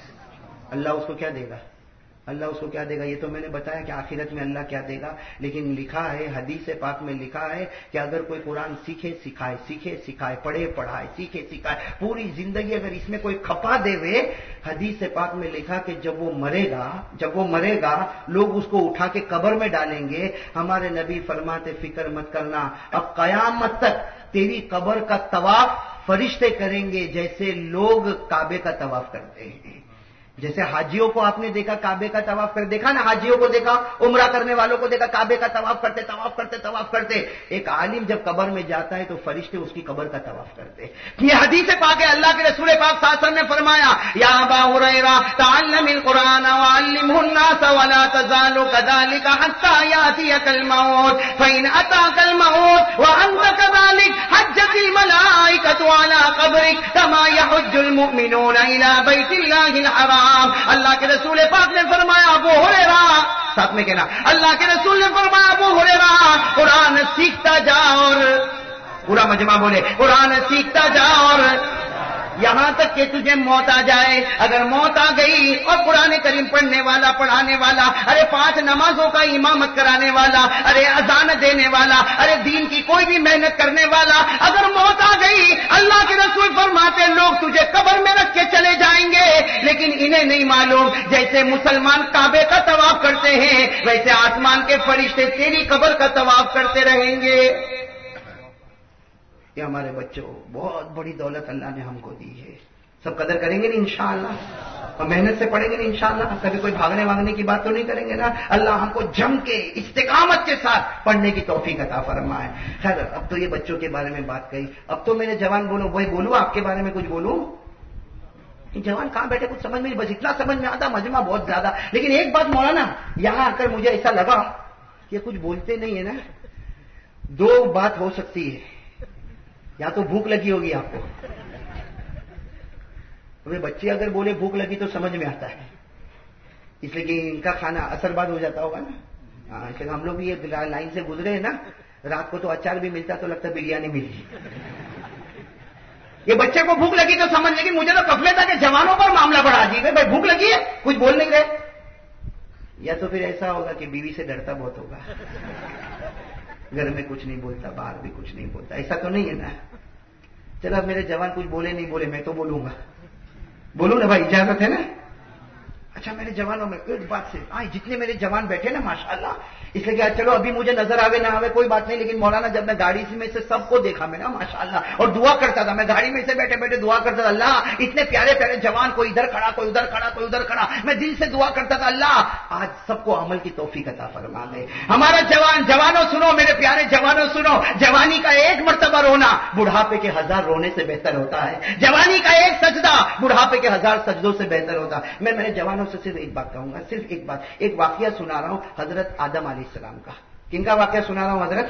اللہ اس کو کیا دے گا؟ اللہ اس کو کیا دے گا؟ یہ تو میں نے بتایا کہ آخرت میں اللہ کیا دے گا, لیکن لکھا ہے حدیث پاک میں لکھا ہے کہ اگر کوئی قرآن سیکھے سکھائے, سیکھے سکھائے, پڑھے پڑھائے, سیکھے سکھائے, پوری زندگی اگر اس میں کوئی کھپا دے وے, حدیث پاک میں لکھا کہ جب وہ مرے گا جب وہ مرے گا لوگ اس کو اٹھا کے قبر میں ڈالیں گے. ہمارے نبی فرماتے فکر مت کرنا, اب قیامت تک تیری قبر کا طواف فرشتے کریں گے جیسے لوگ کعبے کا طواف کرتے ہیں. جیسے حاجیوں کو آپ نے دیکھا کعبے کا طواف کر, دیکھا نا حاجیوں کو دیکھا, عمرہ کرنے والوں کو دیکھا کعبے کا طواف کرتے طواف کرتے طواف کرتے. ایک عالم جب قبر میں جاتا ہے تو فرشتے اس کی قبر کا طواف کرتے. یہ حدیث پاک ہے, اللہ کے رسول پاک صلی اللہ علیہ وسلم نے فرمایا یا ابا ہریرہ تعلم القرآن وعلمه الناس ولا تزال كذلك حتى ياتيك الموت فإن أتاك الموت وأنت كذلك حجت الملائكة على قبرك كما يحج المؤمنون إلى بيت الله الحرام. اللہ کے رسول پاک نے فرمایا ابو ہریرہ, ساتھ میں کہنا, اللہ کے رسول نے فرمایا ابو ہریرہ قرآن سیکھتا جا, اور پورا مجمع بولے قرآن سیکھتا جا, اور یہاں تک کہ تجھے موت آ جائے. اگر موت آ گئی اور قرآن کریم پڑھنے والا, پڑھانے والا, ارے پانچ نمازوں کا امامت کرانے والا, ارے اذان دینے والا, ارے دین کی کوئی بھی محنت کرنے والا, اگر موت آ گئی اللہ کے رسول فرماتے لوگ تجھے قبر میں رکھ کے چلے جائیں گے, لیکن انہیں نہیں معلوم جیسے مسلمان کعبے کا طواف کرتے ہیں ویسے آسمان کے فرشتے تیری قبر کا طواف کرتے رہیں گے. یہ ہمارے بچوں بہت بڑی دولت اللہ نے ہم کو دی ہے, سب قدر کریں گے نا انشاءاللہ, اور محنت سے پڑھیں گے نا انشاءاللہ. کبھی کوئی بھاگنے واگنے کی بات تو نہیں کریں گے نا. اللہ ہم کو جم کے استقامت کے ساتھ پڑھنے کی توفیق عطا فرمائے. خیر اب تو یہ بچوں کے بارے میں بات کہی, اب تو میرے جوان بولو, وہی بولوں آپ کے بارے میں کچھ بولوں؟ جوان کہاں بیٹھے کچھ سمجھ میں نہیں، بس اتنا سمجھ میں آتا مجمع بہت زیادہ. لیکن ایک بات مولانا یہاں آ کر مجھے ایسا لگا کہ کچھ بولتے نہیں ہے نا. دو بات ہو سکتی ہے، یا تو بھوک لگی ہوگی آپ کو. بچے اگر بولے بھوک لگی تو سمجھ میں آتا ہے، اس لیے کہ ان کا کھانا اثر بعد ہو جاتا ہوگا نا. ہاں اس لیے ہم لوگ بھی یہ لائن سے گزرے ہیں نا، رات کو تو اچار بھی ملتا تو لگتا بریانی ملی. یہ بچے کو بھوک لگی تو سمجھ، لیکن مجھے تو کفلے تھا کہ جوانوں پر معاملہ بڑھا دیے. بھائی بھوک لگی ہے کچھ بول نہیں رہے. یا تو پھر ایسا ہوگا کہ بیوی سے ڈرتا بہت ہوگا، گھر میں کچھ نہیں بولتا، باہر بھی کچھ نہیں بولتا. ایسا تو نہیں ہے نا. چلو اب میرے جوان کچھ بولے نہیں بولے، میں تو بولوں گا. بولو نا بھائی، اجازت ہے نا. اچھا میرے جوانوں میں ایک بات سے آئے، جتنے میرے جوان بیٹھے نا ماشاءاللہ، اس لیے کہ چلو ابھی مجھے نظر آوے نہ آوے کوئی بات نہیں، لیکن مولانا جب میں گاڑی میں سے سب کو دیکھا میں نا ماشاءاللہ، اور دعا کرتا تھا. میں گاڑی میں سے بیٹھے بیٹھے دعا کرتا تھا، اللہ اتنے پیارے پیارے جوان، کوئی ادھر کھڑا کوئی ادھر کھڑا کوئی ادھر کھڑا. میں دل سے دعا کرتا تھا، اللہ آج سب کو عمل کی توفیق عطا فرما دے. ہمارا جوان، جوانوں سنو میرے پیارے جوانوں سنو، جوانی کا ایک مرتبہ رونا بڑھاپے کے ہزار رونے سے بہتر ہوتا ہے. جوانی کا ایک سجدہ بڑھاپے کے ہزار سجدوں سے بہتر ہوتا ہے. میں میرے جوانوں سے صرف ایک بات کہوں گا، صرف ایک بات. ایک واقعہ سنا رہا ہوں حضرت آدم علیہ السلام کا. کن کا واقعہ سنا رہا ہوں حضرت؟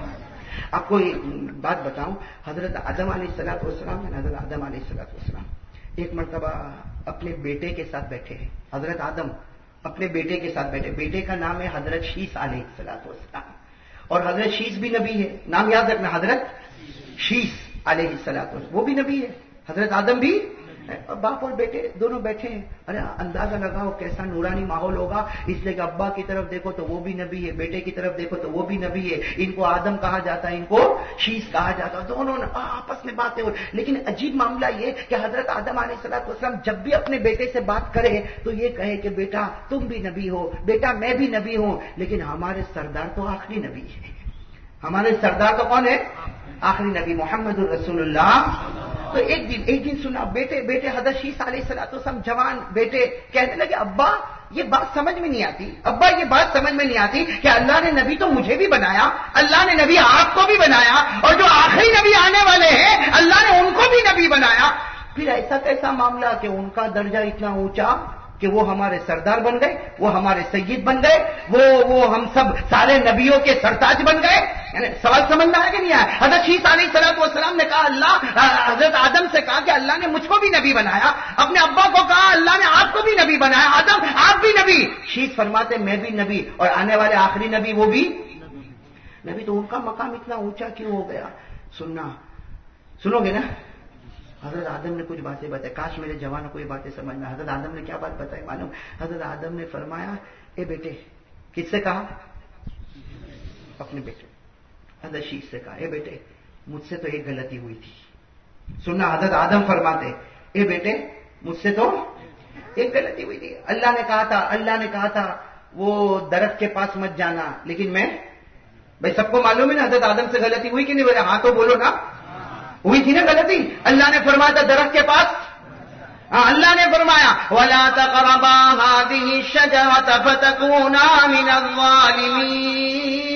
آپ کو ایک بات بتاؤں، حضرت آدم علیہ الصلوۃ والسلام حضرت آدم علیہ الصلوۃ والسلام ایک مرتبہ اپنے بیٹے کے ساتھ بیٹھے ہیں. حضرت آدم اپنے بیٹے کے ساتھ بیٹھے، بیٹے کا نام ہے حضرت شیس علیہ الصلوۃ والسلام، اور حضرت شیس بھی نبی ہے. نام یاد رکھنا، حضرت شیس علیہ الصلوۃ والسلام وہ بھی نبی ہے، حضرت آدم بھی. باپ اور بیٹے دونوں بیٹھے ہیں. ارے اندازہ لگاؤ کیسا نورانی ماحول ہوگا. اس لیے کہ ابا کی طرف دیکھو تو وہ بھی نبی ہے، بیٹے کی طرف دیکھو تو وہ بھی نبی ہے. ان کو آدم کہا جاتا ہے، ان کو شیس کہا جاتا ہے. دونوں آپس میں باتیں ہو. لیکن عجیب معاملہ یہ کہ حضرت آدم علیہ الصلوۃ والسلام جب بھی اپنے بیٹے سے بات کرے تو یہ کہے کہ بیٹا تم بھی نبی ہو، بیٹا میں بھی نبی ہوں، لیکن ہمارے سردار تو آخری نبی ہے. ہمارے سردار تو کون ہے؟ آخری نبی محمد الرسول اللہ. تو ایک دن ایک دن سنا بیٹے بیٹے حضرت شیس علیہ الصلوۃ والسلام جوان بیٹے کہنے لگے، ابا یہ بات سمجھ میں نہیں آتی، ابا یہ بات سمجھ میں نہیں آتی کہ اللہ نے نبی تو مجھے بھی بنایا، اللہ نے نبی آپ کو بھی بنایا، اور جو آخری نبی آنے والے ہیں اللہ نے ان کو بھی نبی بنایا. پھر ایسا کیسا معاملہ کہ ان کا درجہ اتنا اونچا کہ وہ ہمارے سردار بن گئے، وہ ہمارے سید بن گئے، وہ وہ ہم سب سارے نبیوں کے سرتاج بن گئے. یعنی سوال سمجھ میں آیا کہ نہیں آیا؟ حضرت شیس علیہ الصلوۃ والسلام نے کہا، اللہ حضرت آدم سے کہا کہ اللہ نے مجھ کو بھی نبی بنایا. اپنے ابا کو کہا اللہ نے آپ کو بھی نبی بنایا، آدم آپ بھی نبی. شیس فرماتے میں بھی نبی، اور آنے والے آخری نبی وہ بھی نبی. تو ان کا مقام اتنا اونچا کیوں ہو گیا؟ سننا سنو گے نا. حضرت آدم نے کچھ باتیں بتائی، کاش میرے جوانوں کو یہ باتیں سمجھ میں. حضرت آدم نے کیا بات بتائی معلوم؟ حضرت آدم نے فرمایا، اے بیٹے، کس سے کہا؟ اپنے بیٹے. حضرت شیس سے کہا، اے بیٹے مجھ سے تو ایک غلطی ہوئی تھی. سننا، حضرت آدم فرماتے، اے بیٹے مجھ سے تو ایک غلطی ہوئی تھی. اللہ نے کہا تھا اللہ نے کہا تھا وہ درخت کے پاس مت جانا، لیکن میں بھائی سب کو معلوم ہے نا حضرت آدم سے غلطی ہوئی کہ نہیں؟ بولے ہاں تو بولو نا. ہوئی تھی نا غلطی. اللہ نے فرمایا تھا درخت کے پاس، اللہ نے فرمایا وَلَا تَقْرَبَا هَٰذِهِ الشَّجَرَةَ فَتَكُونَا مِنَ الظَّالِمِينَ.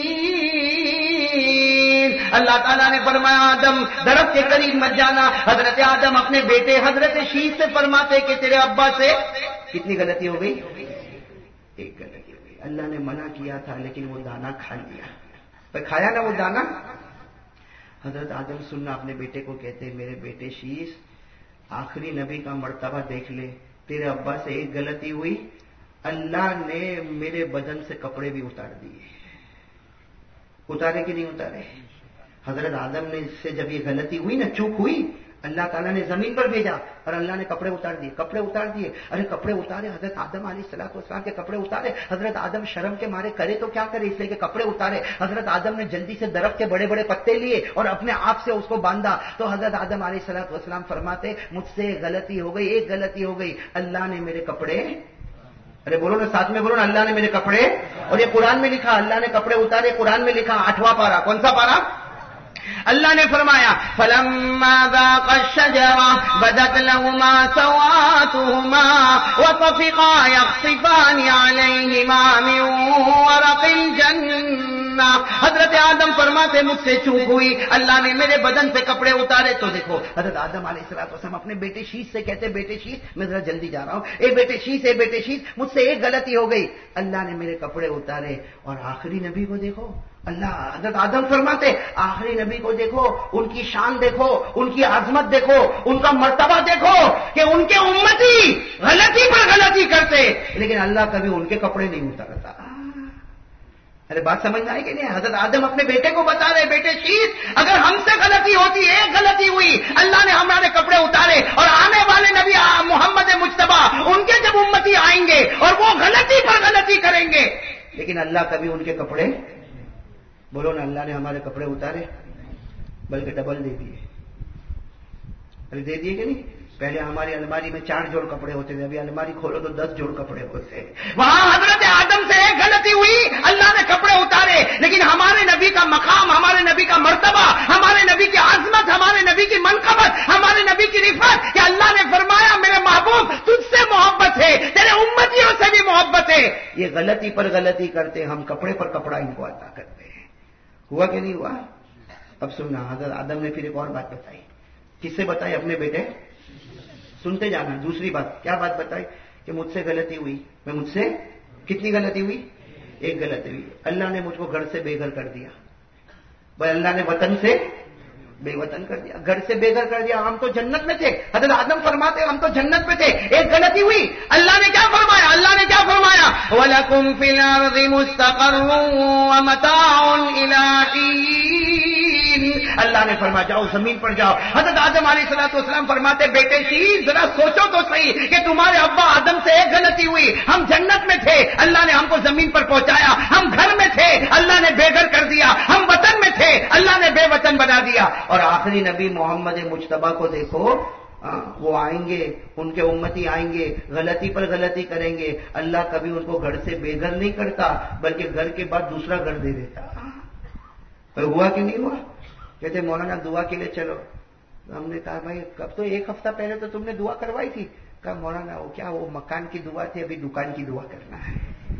اللہ تعالیٰ نے فرمایا آدم درخت کے قریب مت جانا. حضرت آدم اپنے بیٹے حضرت شیس سے فرماتے کہ تیرے ابا سے کتنی غلطی ہو گئی؟ ایک غلطی ہو گئی. اللہ نے منع کیا تھا لیکن وہ دانا کھا لیا. تو کھایا نا وہ دانا. حضرت آدم سننا اپنے بیٹے کو کہتے، میرے بیٹے شیس آخری نبی کا مرتبہ دیکھ لے. تیرے ابا سے ایک غلطی ہوئی، اللہ نے میرے بدن سے کپڑے بھی اتار دیے. اتارے کہ نہیں اتارے؟ حضرت آدم نے اس سے جب یہ غلطی ہوئی نا، چوک ہوئی، اللہ تعالیٰ نے زمین پر بھیجا اور اللہ نے کپڑے اتار دیے. کپڑے اتار دیے ارے کپڑے اتارے حضرت آدم علیہ الصلوۃ والسلام کے کپڑے اتارے. حضرت آدم شرم کے مارے کرے تو کیا کرے، اس لیے کہ کپڑے اتارے. حضرت آدم نے جلدی سے درخت کے بڑے بڑے پتے لیے اور اپنے آپ سے اس کو باندھا. تو حضرت آدم علیہ الصلوۃ والسلام فرماتے، مجھ سے غلطی ہو گئی، ایک غلطی ہو گئی، اللہ نے میرے کپڑے، ارے بولو نا ساتھ میں بولو نا، اللہ نے میرے کپڑے. اور یہ قرآن میں لکھا اللہ نے کپڑے اتارے. قرآن میں لکھا آٹھواں پارا. کون سا پارا؟ اللہ نے فرمایا فَلَمَّا ذَاقَا الشَّجَرَةَ بَدَتْ لَهُمَا سَوْآتُهُمَا وَطَفِقَا يَخْصِفَانِ عَلَيْهِمَا مِنْ وَرَقِ الْجَنَّةِ حضرت آدم فرماتے مجھ سے چوک ہوئی، اللہ نے میرے بدن سے کپڑے اتارے. تو دیکھو حضرت آدم علیہ الصلوۃ والسلام اپنے بیٹے شیش سے کہتے بیٹے شیش میں ذرا جلدی جا رہا ہوں، اے بیٹے شیش اے بیٹے شیش مجھ سے ایک غلطی ہو گئی، اللہ نے میرے کپڑے اتارے. اور آخری نبی کو دیکھو، اللہ حضرت آدم فرماتے آخری نبی کو دیکھو، ان کی شان دیکھو، ان کی عظمت دیکھو، ان کا مرتبہ دیکھو کہ ان کے امتی غلطی پر غلطی کرتے لیکن اللہ کبھی ان کے کپڑے نہیں اتارتا. ارے بات سمجھ میں آئی کہ نہیں؟ حضرت آدم اپنے بیٹے کو بتا رہے بیٹے شیش اگر ہم سے غلطی ہوتی، ایک غلطی ہوئی، اللہ نے ہمارے کپڑے اتارے، اور آنے والے نبی محمد مجتبی ان کے جب امتی آئیں گے اور وہ غلطی پر غلطی کریں گے لیکن اللہ کبھی ان کے کپڑے، بولو نا، اللہ نے ہمارے کپڑے اتارے بلکہ ڈبل دے دیے. ارے دے دیے کہ نہیں؟ پہلے ہماری الماری میں چار جوڑ کپڑے ہوتے تھے، ابھی الماری کھولو تو دس جوڑ کپڑے ہوتے ہیں. وہاں حضرت آدم سے ایک غلطی ہوئی، اللہ نے کپڑے اتارے، لیکن ہمارے نبی کا مقام، ہمارے نبی کا مرتبہ، ہمارے نبی کی عظمت، ہمارے نبی کی منقبت، ہمارے نبی کی رفعت کہ اللہ نے فرمایا میرے محبوب تجھ سے محبت ہے، تیرے امتیوں سے بھی محبت ہے. یہ غلطی پر غلطی کرتے، ہم کپڑے پر کپڑا ان کو عطا کرتے ہیں. ہوا کہ نہیں ہوا؟ اب سننا، حضرت آدم نے پھر ایک اور بات بتائی. کس سے بتائی؟ اپنے بیٹے، سنتے جانا. دوسری بات کیا بات بتائی؟ کہ مجھ سے غلطی ہوئی. میں مجھ سے کتنی غلطی ہوئی؟ ایک غلطی ہوئی. اللہ نے مجھ کو گھر سے بے گھر کر دیا. بھائی اللہ نے وطن سے بے وطن کر دیا، گھر سے بے گھر کر دیا. ہم تو جنت میں تھے، حضرت آدم فرماتے ہم تو جنت میں تھے، ایک غلطی ہوئی. اللہ نے کیا فرمایا؟ اللہ نے کیا فرمایا؟ وَلَكُمْ فِي الْأَرْضِ مُسْتَقَرٌّ وَمَتَاعٌ إِلَىٰ حِينٍ. اللہ نے فرمایا جاؤ زمین پر جاؤ. حضرت آدم علیہ الصلوۃ والسلام فرماتے بیٹے شیش ذرا سوچو تو صحیح کہ تمہارے ابا آدم سے ایک غلطی ہوئی، ہم جنت میں تھے، اللہ نے ہم کو زمین پر پہنچایا. ہم گھر میں تھے، اللہ نے بے گھر کر دیا. ہم وطن میں تھے، اللہ نے بے وطن بنا دیا. اور آخری نبی محمد مجتبی کو دیکھو، وہ آئیں گے، ان کے امتی آئیں گے، غلطی پر غلطی کریں گے، اللہ کبھی ان کو گھر سے بے گھر نہیں کرتا بلکہ گھر کے بعد دوسرا گھر دے دیتا. ہوا کہ نہیں ہوا؟ کہتے مولانا دعا کے لیے چلو. ہم نے کہا بھائی کب تو ایک ہفتہ پہلے تو تم نے دعا کروائی تھی. کہا مولانا وہ کیا وہ مکان کی دعا تھی، ابھی دکان کی دعا کرنا ہے.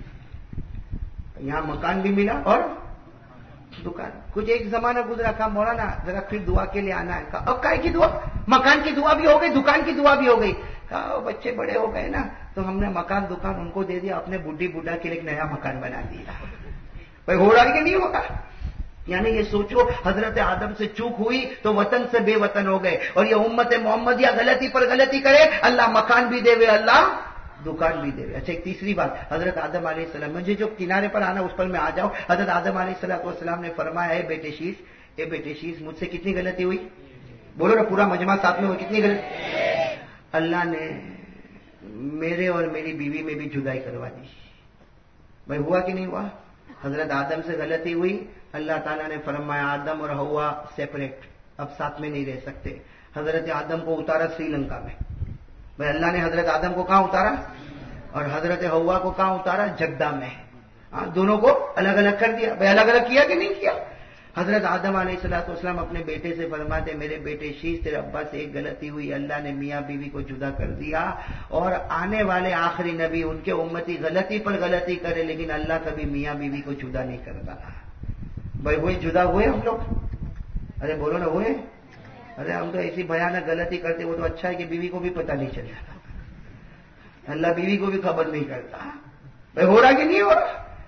یہاں مکان بھی ملا اور دکان. کچھ ایک زمانہ گزرا، کہا مولانا ذرا پھر دعا کے لیے آنا ہے. کہا اب کائے کی دعا؟ مکان کی دعا بھی ہو گئی، دکان کی دعا بھی ہو گئی. کہا بچے بڑے ہو گئے نا تو ہم نے مکان دکان ان کو دے دیا، اپنے بڈھی بڈھا کے لیے ایک نیا مکان بنا دیا. بھائی ہو رہا ہے کہ نہیں ہوگا؟ یعنی یہ سوچو حضرت آدم سے چوک ہوئی تو وطن سے بے وطن ہو گئے، اور یہ امت محمدیہ غلطی پر غلطی کرے اللہ مکان بھی دے وے، اللہ دکان بھی دے وے. اچھا ایک تیسری بات، حضرت آدم علیہ السلام، مجھے جو کنارے پر آنا اس پر میں آ جاؤں. حضرت آدم علیہ السلام نے فرمایا اے بیٹے شیش اے بیٹے شیش مجھ سے کتنی غلطی ہوئی؟ بولو نا پورا مجمع ساتھ میں ہو، کتنی غلطی؟ اللہ نے میرے اور میری بیوی میں بھی جدائی کروا دی. بھائی ہوا کہ نہیں ہوا؟ حضرت آدم سے غلطی ہوئی، اللہ تعالیٰ نے فرمایا آدم اور ہوا سیپریٹ، اب ساتھ میں نہیں رہ سکتے. حضرت آدم کو اتارا سری لنکا میں. بھائی اللہ نے حضرت آدم کو کہاں اتارا اور حضرت ہوا کو کہاں اتارا؟ جدہ میں. ہاں دونوں کو الگ الگ کر دیا. بھائی الگ الگ کیا کہ نہیں کیا؟ حضرت آدم علیہ الصلوۃ والسلام اپنے بیٹے سے فرماتے میرے بیٹے شیش تیرے ابا سے ایک غلطی ہوئی، اللہ نے میاں بیوی کو جدا کر دیا، اور آنے والے آخری نبی ان کے امتی غلطی پر غلطی کرے لیکن اللہ کبھی میاں بیوی کو جدا نہیں کرتا. بھائی وہی جدا ہوئے ہم لوگ؟ ارے بولو نا ہوئے؟ ارے ہم تو ایسی بھیانک غلطی کرتے، وہ تو اچھا ہے کہ بیوی کو بھی پتہ نہیں چل جاتا، اللہ بیوی کو بھی خبر نہیں کرتا. بھائی ہو رہا کہ نہیں ہو رہا؟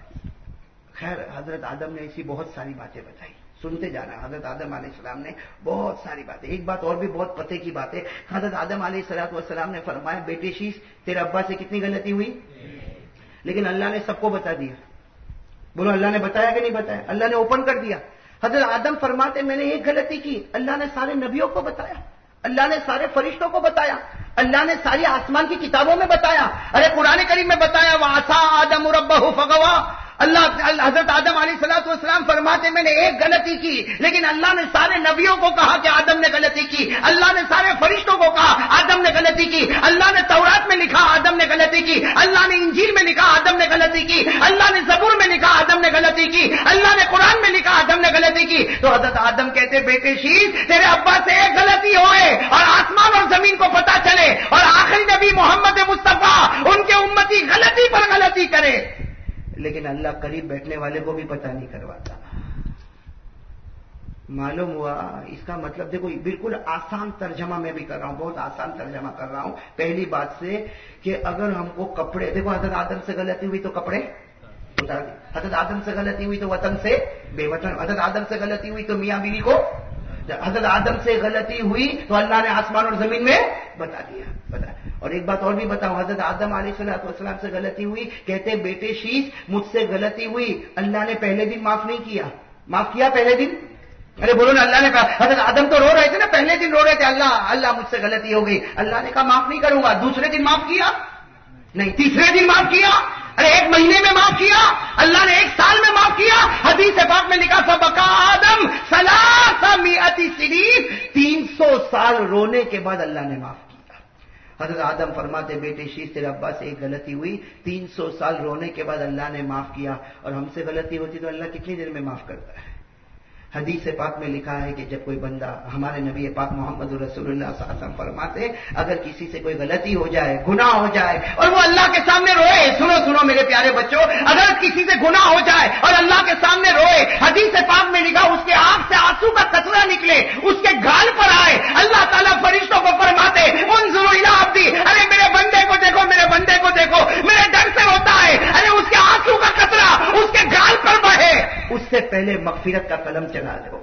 خیر حضرت آدم نے ایسی بہت ساری باتیں بتائی، سنتے جانا. حضرت آدم علیہ السلام نے بہت ساری باتیں. ایک بات اور بھی بہت پتے کی بات ہے. حضرت آدم علیہ الصلوۃ والسلام نے فرمایا بیٹے شیش تیرے ابا سے کتنی غلطی ہوئی؟ لیکن اللہ نے سب کو بتا دیا. بولو اللہ نے بتایا کہ نہیں بتایا؟ اللہ نے اوپن کر دیا. حضرت آدم فرماتے میں نے ایک غلطی کی، اللہ نے سارے نبیوں کو بتایا، اللہ نے سارے فرشتوں کو بتایا، اللہ نے ساری آسمان کی کتابوں میں بتایا. ارے قرآن کریم میں بتایا وَعَصَىٰ آدَمُ رَبَّهُ فَغَوَىٰ. اللہ حضرت آدم علیہ الصلوۃ والسلام فرماتے میں نے ایک غلطی کی، لیکن اللہ نے سارے نبیوں کو کہا کہ آدم نے غلطی کی، اللہ نے سارے فرشتوں کو کہا آدم نے غلطی کی، اللہ نے تورات میں لکھا آدم نے غلطی کی، اللہ نے انجیل میں لکھا آدم نے غلطی کی، اللہ نے زبور میں لکھا آدم نے غلطی کی، اللہ نے قرآن میں لکھا آدم نے غلطی کی. تو حضرت آدم کہتے بیٹے شیش تیرے ابا سے ایک غلطی ہوئے اور آسمان اور زمین کو پتہ چلے اور آخری نبی محمد مصطفیٰ ان کے امتی غلطی پر غلطی کرے، لیکن اللہ قریب بیٹھنے والے کو بھی پتہ نہیں کرواتا. معلوم ہوا اس کا مطلب دیکھو بالکل آسان ترجمہ میں بھی کر رہا ہوں, بہت آسان ترجمہ کر رہا ہوں پہلی بات سے کہ اگر ہم کو کپڑے, دیکھو حضرت آدم سے غلطی ہوئی تو کپڑے اتار گئے, حضرت آدم سے غلطی ہوئی تو وطن سے بے وطن, حضرت آدم سے غلطی ہوئی تو میاں بیوی کو, حضرت آدم سے غلطی ہوئی تو اللہ نے آسمان اور زمین میں بتا دیا بتا. اور ایک بات اور بھی بتاؤں, حضرت آدم علیہ الصلوۃ والسلام سے غلطی ہوئی, کہتے بیٹے شیش مجھ سے غلطی ہوئی, اللہ نے پہلے دن معاف نہیں کیا, معاف کیا پہلے دن؟ ارے بولو نا, اللہ نے کہا, حضرت آدم تو رو رہے تھے نا پہلے دن, رو رہے تھے اللہ اللہ مجھ سے غلطی ہو گئی, اللہ نے کہا معاف نہیں کروں گا. دوسرے دن معاف کیا نہیں, تیسرے دن معاف کیا, ارے ایک مہینے میں معاف کیا, اللہ نے ایک سال میں معاف کیا. حدیث پاک میں لکھا فبکا آدم ثلاث مئۃ سنین, تین سو سال رونے کے بعد اللہ نے معاف کیا. حضرت آدم فرماتے بیٹے شیش تیرے ابا سے ایک غلطی ہوئی, تین سو سال رونے کے بعد اللہ نے معاف کیا. اور ہم سے غلطی ہوتی تو اللہ کتنی دیر میں معاف کرتا ہے؟ حدیث پاک میں لکھا ہے کہ جب کوئی بندہ, ہمارے نبی پاک محمد رسول اللہ صلی اللہ علیہ وسلم فرماتے اگر کسی سے کوئی غلطی ہو جائے, گناہ ہو جائے اور وہ اللہ کے سامنے روئے, سنو سنو میرے پیارے بچوں, اگر کسی سے گناہ ہو جائے اور اللہ کے سامنے روئے, حدیث پاک میں لکھا اس کے آنکھ سے آنسو کا قطرہ نکلے, اس کے گال پر آئے, اللہ تعالیٰ فرشتوں کو فرماتے انظروا الی عبدی, ارے میرے بندے کو دیکھو, میرے بندے کو دیکھو, میرے ڈر سے ہوتا ہے, ارے اس کے آنسو کا قطرہ اس کے گال پر بہے, اس سے پہلے مغفرت کا قلم چلا دو,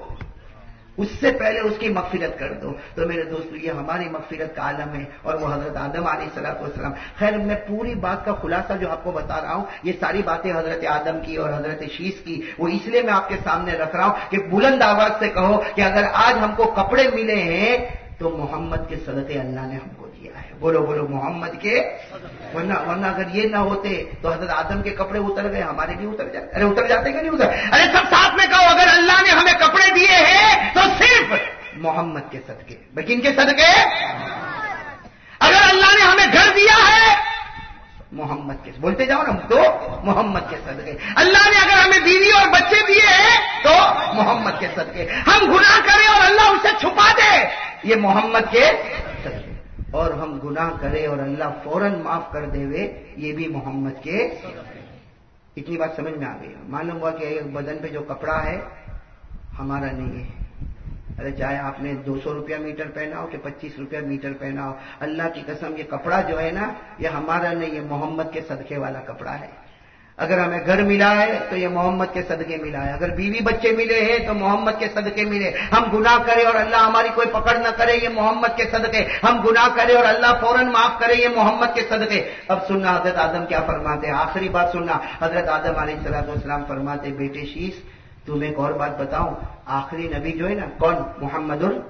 اس سے پہلے اس کی مغفرت کر دو. تو میرے دوستو یہ ہماری مغفرت کا عالم ہے اور وہ حضرت آدم علیہ الصلوۃ والسلام. خیر میں پوری بات کا خلاصہ جو آپ کو بتا رہا ہوں, یہ ساری باتیں حضرت آدم کی اور حضرت شیش کی, وہ اس لیے میں آپ کے سامنے رکھ رہا ہوں کہ بلند آواز سے کہو کہ اگر آج ہم کو کپڑے ملے ہیں تو محمد کے صدقے اللہ نے ہم کو دیا ہے. بولو بولو محمد کے, ورنہ ورنہ اگر یہ نہ ہوتے تو حضرت آدم کے کپڑے اتر گئے, ہمارے بھی اتر جاتے. ارے اتر جاتے کہ نہیں اتر؟ ارے سب ساتھ میں کہو, اگر اللہ نے ہمیں کپڑے دیے ہیں تو صرف محمد کے صدقے. کن کے صدقے؟ اگر اللہ نے ہمیں گھر دیا ہے محمد کے, بولتے جاؤ نا, تو محمد کے صدقے. اللہ نے اگر ہمیں بیوی اور بچے دیے ہیں تو محمد کے صدقے. ہم گناہ کریں اور اللہ اسے چھپا دے, یہ محمد کے صدقے. اور ہم گناہ کرے اور اللہ فوراً معاف کر دے ہوئے, یہ بھی محمد کے. اتنی بات سمجھ میں آ گئی. معلوم ہوا کہ ایک بدن پہ جو کپڑا ہے ہمارا نہیں ہے. ارے چاہے آپ نے دو سو روپیہ میٹر پہنا ہو کہ پچیس روپیہ میٹر پہنا ہو, اللہ کی قسم یہ کپڑا جو ہے نا یہ ہمارا نہیں ہے, محمد کے صدقے والا کپڑا ہے. اگر ہمیں گھر ملا ہے تو یہ محمد کے صدقے ملا ہے, اگر بیوی بچے ملے ہیں تو محمد کے صدقے ملے. ہم گناہ کرے اور اللہ ہماری کوئی پکڑ نہ کرے, یہ محمد کے صدقے. ہم گناہ کرے اور اللہ فوراً معاف کرے, یہ محمد کے صدقے. اب سننا حضرت آدم کیا فرماتے ہیں, آخری بات سننا. حضرت آدم علیہ الصلوۃ والسلام فرماتے بیٹے شیش تمہیں ایک اور بات بتاؤں, آخری نبی جو ہے نا کون, محمد ال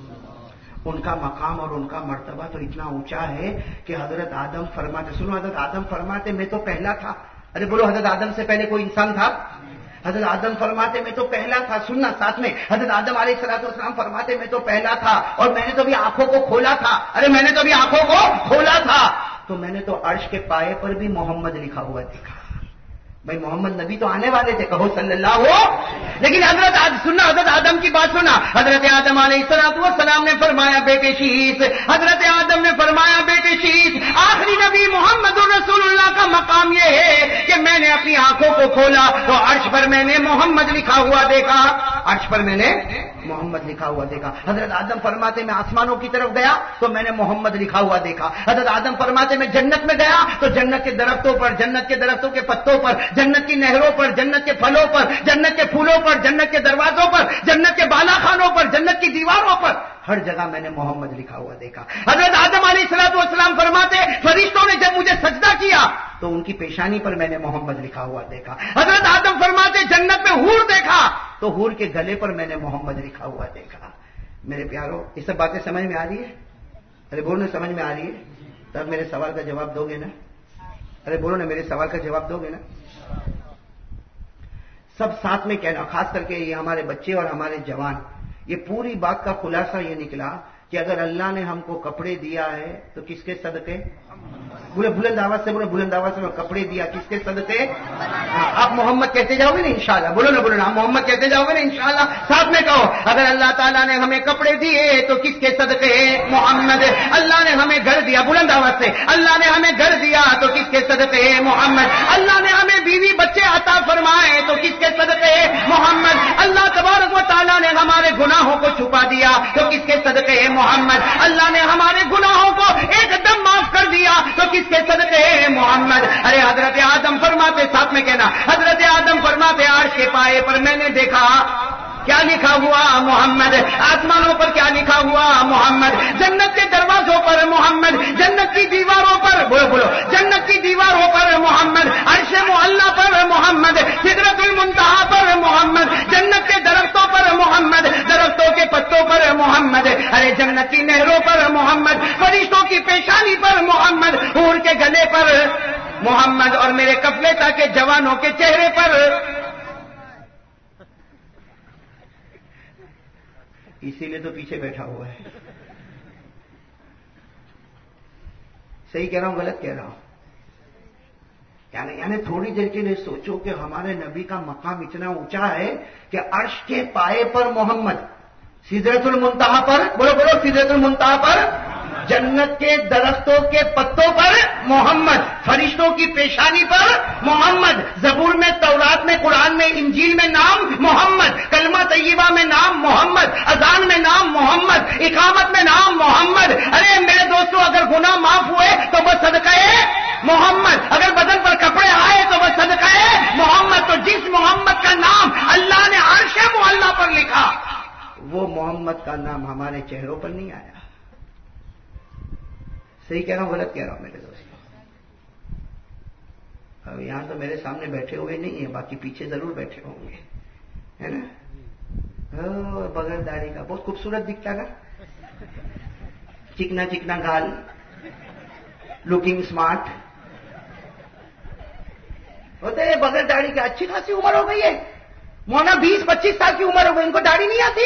ان کا مقام اور ان کا مرتبہ تو اتنا اونچا ہے کہ حضرت آدم فرماتے, سنو حضرت آدم فرماتے میں تو پہلا تھا. ارے بولو حضرت آدم سے پہلے کوئی انسان تھا؟ حضرت آدم فرماتے میں تو پہلا تھا. سننا ساتھ میں, حضرت آدم علیہ الصلوۃ والسلام فرماتے میں تو پہلا تھا اور میں نے تو بھی آنکھوں کو کھولا تھا. ارے میں نے تو بھی آنکھوں کو کھولا تھا تو میں نے تو عرش کے پائے پر بھی محمد لکھا ہوا دیکھا. بھائی محمد نبی تو آنے والے تھے, کہو صلی اللہ ہو. لیکن حضرت سننا, حضرت آدم کی بات سنا. حضرت آدم علیہ الصلوۃ والسلام نے فرمایا بیٹے شیش, حضرت آدم نے فرمایا بیٹے شیش آخری نبی محمد رسول اللہ کا مقام یہ ہے کہ میں نے اپنی آنکھوں کو کھولا تو عرش پر میں نے محمد لکھا ہوا دیکھا, عرش پر میں نے محمد لکھا ہوا دیکھا. حضرت آدم فرماتے میں آسمانوں کی طرف گیا تو میں نے محمد لکھا ہوا دیکھا. حضرت آدم فرماتے میں جنت میں گیا تو جنت کے درختوں پر, جنت کے درختوں کے پتوں پر, جنت کی نہروں پر, جنت کے پھلوں پر, جنت کے پھولوں پر, جنت کے دروازوں پر, جنت کے بالا خانوں پر, جنت کی دیواروں پر, ہر جگہ میں نے محمد لکھا ہوا دیکھا. حضرت آدم علیہ الصلوۃ والسلام فرماتے فرشتوں نے جب مجھے سجدہ کیا تو ان کی پیشانی پر میں نے محمد لکھا ہوا دیکھا. حضرت آدم فرماتے جنت میں حور دیکھا تو حور کے گلے پر میں نے محمد لکھا ہوا دیکھا. میرے پیارو یہ سب باتیں سمجھ میں آ رہی ہے؟ ارے بولو سمجھ میں آ رہی ہے؟ تب میرے سوال کا جواب دو گے نا؟ ارے بولو نا میرے سوال کا جواب دو گے نا؟ سب ساتھ میں کہنا, خاص کر کے یہ ہمارے بچے اور ہمارے جوان, یہ پوری بات کا خلاصہ یہ نکلا کہ اگر اللہ نے ہم کو کپڑے دیا ہے تو کس کے صدقے؟ بولے بلند آواز سے, بولے بلند آواز سے, کپڑے دیا کس کے صدقے؟ آپ محمد کہتے جاؤ گے نا انشاءاللہ, بولو نا بولو نا آپ محمد کہتے جاؤ گے نا انشاءاللہ. ساتھ میں کہو اگر اللہ تعالیٰ نے ہمیں کپڑے دیے تو کس کے صدقے؟ محمد. اللہ نے ہمیں گھر دیا, بلند آواز سے, اللہ نے ہمیں گھر دیا تو کس کے صدقے؟ محمد. اللہ نے ہمیں بیوی بچے عطا فرمائے تو کس کے صدقے؟ محمد. اللہ تبارک و تعالیٰ نے ہمارے گناہوں کو چھپا دیا تو کس کے صدقے ہے محمد؟ اللہ نے ہمارے گناہوں کو ایک دم معاف کر دیا تو کس کے صدقے ہے محمد؟ ارے حضرت آدم فرماتے، ساتھ میں کہنا، حضرت آدم فرماتے عرش کے پائے پر میں نے دیکھا کیا لکھا ہوا؟ محمد۔ آسمانوں پر کیا لکھا ہوا؟ محمد۔ جنت کے دروازوں پر محمد، جنت کی دیواروں پر، بولو بولو، جنت کی دیواروں پر محمد، عرش معلی پر محمد، سدرۃ المنتہا پر محمد، جنت کے درختوں پر محمد، درختوں کے پتوں پر محمد، ارے جنت کی نہروں پر محمد، فرشتوں کی پیشانی پر محمد، حور کے گلے پر محمد، اور میرے قافلہ کے جوانوں کے چہرے پر۔ اسی لیے تو پیچھے بیٹھا ہوا ہے۔ صحیح کہہ رہا ہوں غلط کہہ رہا ہوں؟ یعنی یعنی تھوڑی دیر کے لیے سوچو کہ ہمارے نبی کا مقام اتنا اونچا ہے کہ عرش کے پائے پر محمد، سدرۃ المنتہا پر، بولو بولو، سدرۃ المنتہا پر، جنت کے درختوں کے پتوں پر محمد، فرشتوں کی پیشانی پر محمد، زبور میں، تورات میں، قرآن میں، انجیل میں نام محمد، کلمہ طیبہ میں نام محمد، اذان میں نام محمد، اقامت میں نام محمد۔ ارے میرے دوستو، اگر گناہ معاف ہوئے تو بس صدقہ ہے محمد، اگر بدن پر کپڑے آئے تو بس صدقہ ہے محمد۔ تو جس محمد کا نام اللہ نے عرش معلی پر لکھا، وہ محمد کا نام ہمارے چہروں پر نہیں آیا۔ صحیح کہہ رہا ہوں غلط کہہ رہا ہوں میرے دوستوں؟ اب یہاں تو میرے سامنے بیٹھے ہوئے نہیں ہیں، باقی پیچھے ضرور بیٹھے ہوں گے، ہے نا؟ بغیر داڑھی کا بہت خوبصورت دکھتا گا، چکنا چکنا گال، لکنگ اسمارٹ ہوتے ہیں بغیر داڑھی کا۔ اچھی خاصی عمر ہو گئی ہے مونا، بیس پچیس سال کی عمر ہو گئی، ان کو داڑھی نہیں آتی؟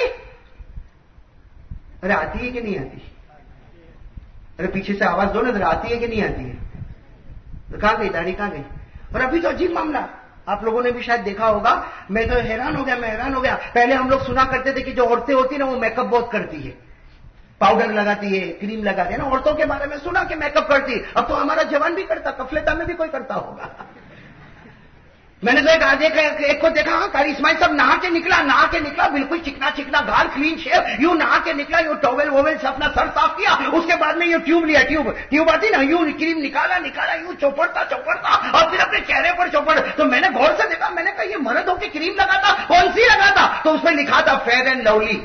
ارے آتی ہے کہ نہیں آتی؟ ارے پیچھے سے آواز دو نا، آتی ہے کہ نہیں آتی ہے؟ کہاں گئی داڑھی، کہاں گئی؟ اور ابھی تو عجیب معاملہ، آپ لوگوں نے بھی شاید دیکھا ہوگا، میں تو حیران ہو گیا، میں حیران ہو گیا۔ پہلے ہم لوگ سنا کرتے تھے کہ جو عورتیں ہوتی نا وہ میک اپ بہت کرتی ہے، پاؤڈر لگاتی ہے، کریم لگاتی ہے نا، عورتوں کے بارے میں سنا کہ میک اپ کرتی ہے۔ اب تو ہمارا جوان بھی کرتا، قافلہ میں بھی کوئی کرتا ہوگا۔ میں نے تو ایک آج ایک کو دیکھا، قاری اسماعیل صاحب نہا کے نکلا، نہا کے نکلا بالکل چکنا چکنا گال، کلین شیو، یوں نہا کے نکلا، یوں ٹاول وویل سے اپنا سر صاف کیا، اس کے بعد میں یوں ٹیوب لیا، ٹیوب ٹیوب آتی نا، یوں کریم نکالا نکالا یوں چوپڑتا چوپڑتا اور پھر اپنے چہرے پر چوپڑ۔ تو میں نے غور سے دیکھا، میں نے کہا یہ مرد ہو کے کریم لگاتا، کون سی لگاتا؟ تو اس پہ لکھا تھا فیئر اینڈ لولی۔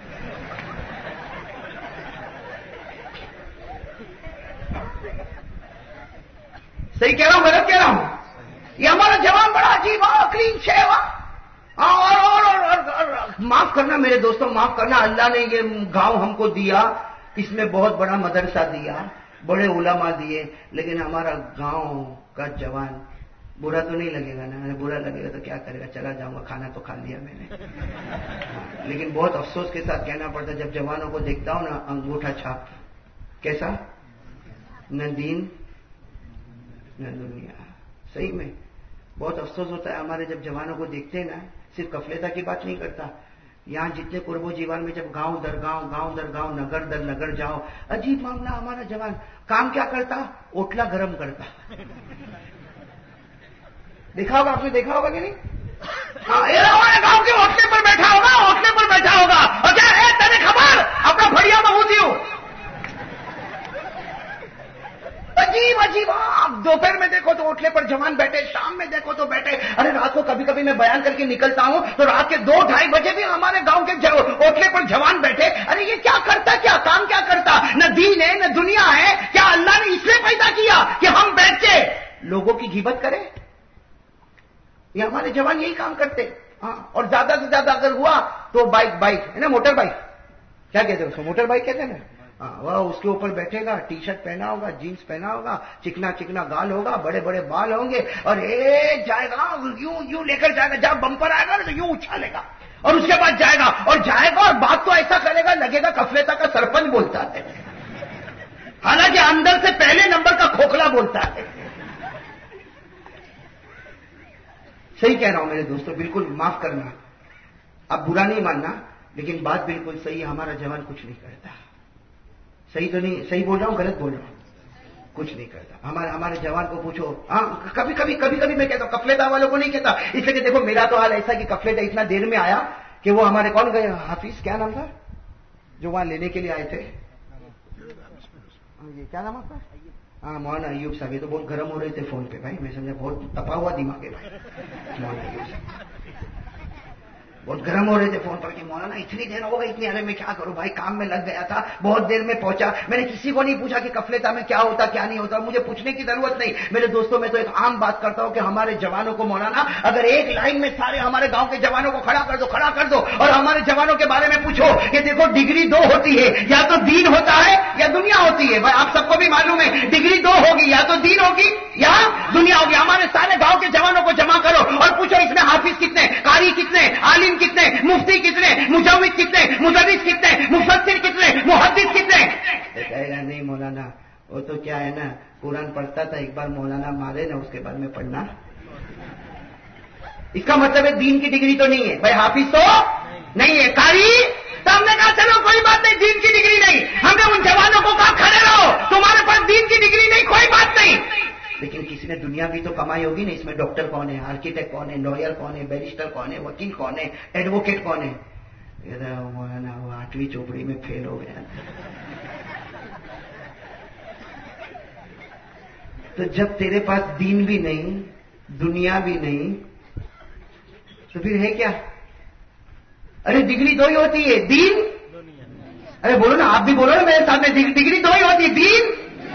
صحیح کہہ رہا ہوں غلط کہہ رہا ہوں؟ یہ ہمارا جوان بڑا عجیب ہے، کلین شیو اور اور اور معاف کرنا میرے دوستوں، معاف کرنا، اللہ نے یہ گاؤں ہم کو دیا، اس میں بہت بڑا مدرسہ دیا، بڑے علماء دیے، لیکن ہمارا گاؤں کا جوان، برا تو نہیں لگے گا نا؟ برا لگے گا تو کیا کرے گا، چلا جاؤں گا، کھانا تو کھا لیا میں نے۔ لیکن بہت افسوس کے ساتھ کہنا پڑتا، جب جوانوں کو دیکھتا ہوں نا، انگوٹھا چھاپ کیسا، نہ دین نہ دنیا۔ صحیح میں بہت افسوس ہوتا ہے ہمارے جب جوانوں کو دیکھتے ہیں نا، صرف قافلہ کی بات نہیں کرتا، یہاں جتنے قرب و جیوان میں جب گاؤں در گاؤں، گاؤں در گاؤں، نگر در نگر جاؤ، عجیب معاملہ، ہمارا جوان کام کیا کرتا؟ اوٹلا گرم کرتا۔ دیکھا ہوگا آپ نے، دیکھا ہوگا کہ نہیں؟ گاؤں کے اوٹلے پر بیٹھا ہوگا، اوٹلے پر بیٹھا ہوگا، اور کیا ہے تیرے خبر، اپنا بڑھیا بہوتی ہو۔ عجیب عجیب، آپ دوپہر میں دیکھو تو اوٹلے پر جوان بیٹھے، شام میں دیکھو تو بیٹھے۔ ارے رات کو کبھی کبھی میں بیان کر کے نکلتا ہوں تو رات کے دو ڈھائی بجے بھی ہمارے گاؤں کے اوٹلے پر جوان بیٹھے۔ ارے یہ کیا کرتا، کیا کام کیا کرتا؟ نہ دین ہے نہ دنیا ہے۔ کیا اللہ نے اس لیے پیدا کیا کہ ہم بیٹھ کے لوگوں کی غیبت کریں؟ یہ ہمارے جوان یہی کام کرتے، ہاں۔ اور زیادہ سے زیادہ اگر ہوا تو بائک بائک ہے نا، موٹر بائک، کیا کہتے ہیں اس کو، موٹر بائک کہتے ہیں نا، ہاں، وہ اس کے اوپر بیٹھے گا، ٹی شرٹ پہنا ہوگا، جینس پہنا ہوگا، چکنا چکنا گال ہوگا، بڑے بڑے بال ہوں گے، اور ایک جائے گا یوں یوں لے کر جائے گا، جب بمپر آئے گا تو یوں اچھالے گا، اور اس کے بعد جائے گا اور جائے گا اور بات تو ایسا کرے گا لگے گا قافلہ کا سرپنچ بولتا ہے، حالانکہ اندر سے پہلے نمبر کا کھوکھلا بولتا ہے۔ صحیح کہہ رہا ہوں میرے دوستو، بالکل معاف کرنا، اب برا نہیں ماننا، لیکن بات بالکل صحیح ہے، ہمارا جوان کچھ نہیں کرتا۔ صحیح تو نہیں، صحیح بول رہا ہوں غلط بول رہا ہوں؟ کچھ نہیں کرتا۔ ہمارے ہمارے جوان کو پوچھو، ہاں کبھی کبھی کبھی کبھی میں کہتا ہوں، قافلہ والوں کو نہیں کہتا، اس لیے کہ دیکھو میرا تو حال ایسا کہ قافلہ اتنا دیر میں آیا کہ وہ ہمارے کون گئے حافظ کیا نام تھا جو وہاں لینے کے لیے آئے تھے, یہ کیا نام آپ کا؟ ہاں مولانا ایوب صاحب. یہ تو بہت گرم ہو رہے تھے فون پہ بھائی, میں سمجھا بہت تپا ہوا دماغ ہے بھائی. مولانا ایوب صاحب بہت گرم ہو رہے تھے فون پر کہ مولانا اتنی دیر ہو گئی اتنی. ارے میں کیا کروں بھائی, کام میں لگ گیا تھا, بہت دیر میں پہنچا. میں نے کسی کو نہیں پوچھا کہ کفلتا میں کیا ہوتا کیا نہیں ہوتا, مجھے پوچھنے کی ضرورت نہیں. میرے دوستوں میں تو ایک عام بات کرتا ہوں کہ ہمارے جوانوں کو مولانا اگر ایک لائن میں سارے ہمارے گاؤں کے جوانوں کو کھڑا کر دو کھڑا کر دو اور ہمارے جوانوں کے بارے میں پوچھو کہ دیکھو ڈگری دو ہوتی ہے, یا تو دین ہوتا ہے یا دنیا ہوتی ہے. بھائی آپ سب کو بھی معلوم ہے ڈگری دو ہوگی, یا تو دین ہوگی یا دنیا ہوگی. ہمارے سارے گاؤں کے جوانوں کو جمع کرو اور پوچھو اس میں حافظ کتنے, قاری کتنے, عالم کتنے, مفتی کتنے, مجود کتنے, مدرس کتنے, مفسر کتنے, محدث کتنے. کہے گا نہیں مولانا وہ تو کیا ہے نا قرآن پڑھتا تھا, ایک بار مولانا مارے نا اس کے بعد میں پڑھنا. اس کا مطلب ہے دین کی ڈگری تو نہیں ہے بھائی, حافظ تو نہیں ہے, قاری. تو ہم نے کہا چلو کوئی بات نہیں دین کی ڈگری نہیں. ہم نے ان جوانوں کو کہا کھڑے رہو, تمہارے پاس دین کی ڈگری نہیں کوئی بات نہیں. لیکن کسی نے دنیا بھی تو کمائی ہوگی نا, اس میں ڈاکٹر کون ہے, آرکیٹیکٹ کون ہے, لائر کون ہے, بیرسٹر کون ہے, وکیل کون ہے, ایڈوکیٹ کون ہے. مولانا وہ آٹھویں چوپڑی میں فیل ہو گیا. تو جب تیرے پاس دین بھی نہیں دنیا بھی نہیں تو پھر ہے کیا؟ ارے ڈگری دو ہی ہوتی ہے, دین. ارے بولو نا, آپ بھی بولو نا میرے سامنے, ڈگری دو ہی ہوتی ہے, دین.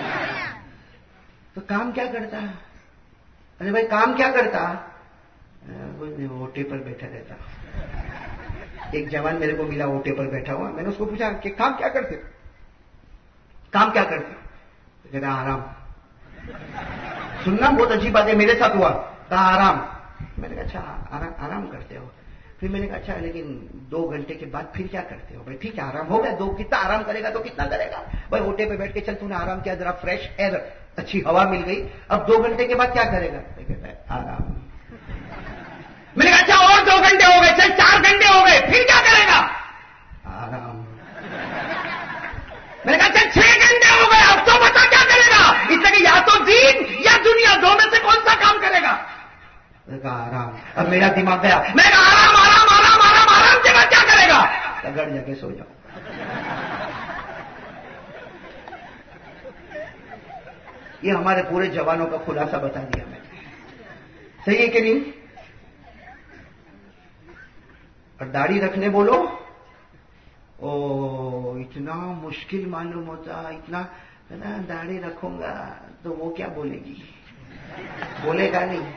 تو کام کیا کرتا؟ ارے بھائی کام کیا کرتا؟ اوٹے پر بیٹھا رہتا. ایک جوان میرے کو ملا اوٹے پر بیٹھا ہوا, میں نے اس کو پوچھا کہ کام کیا کرتے, کام کیا کرتے؟ تو کہتا آرام. سننا بہت عجیب بات ہے, میرے ساتھ ہوا. کہا آرام. میں نے کہا اچھا آرام آرام کرتے ہو. پھر میں نے کہا اچھا لیکن دو گھنٹے کے بعد پھر کیا کرتے ہو؟ بھائی ٹھیک ہے آرام ہو گیا, دو کتنا آرام کرے گا تو کتنا کرے گا بھائی, اوٹے پہ بیٹھ کے چل تو نے آرام کیا, ذرا فریش ایئر اچھی ہوا مل گئی, اب دو گھنٹے کے بعد کیا کرے گا؟ کہتا ہے آرام. میں نے کہا اچھا اور دو گھنٹے ہو گئے, چل چار گھنٹے ہو گئے, پھر کیا کرے گا؟ آرام. میں نے کہا چل چھ گھنٹے ہو گئے, اب تو بتا کیا کرے گا؟ اس لیے کہ یا تو دین یا دنیا, دو میں سے کون سا کام کرے گا؟ آرام. اب میرا دماغ گیا, میں نے کہا آرام آرام آرام آرام آرام کے بعد کیا کرے گا؟ گڑ جا کے سو جاؤ. یہ ہمارے پورے جوانوں کا خلاصہ بتا دیا میں نے, صحیح ہے کہ نہیں؟ اور داڑھی رکھنے بولو, او اتنا مشکل معلوم ہوتا, اتنا داڑھی رکھوں گا تو وہ کیا بولے گی, بولے گا نہیں.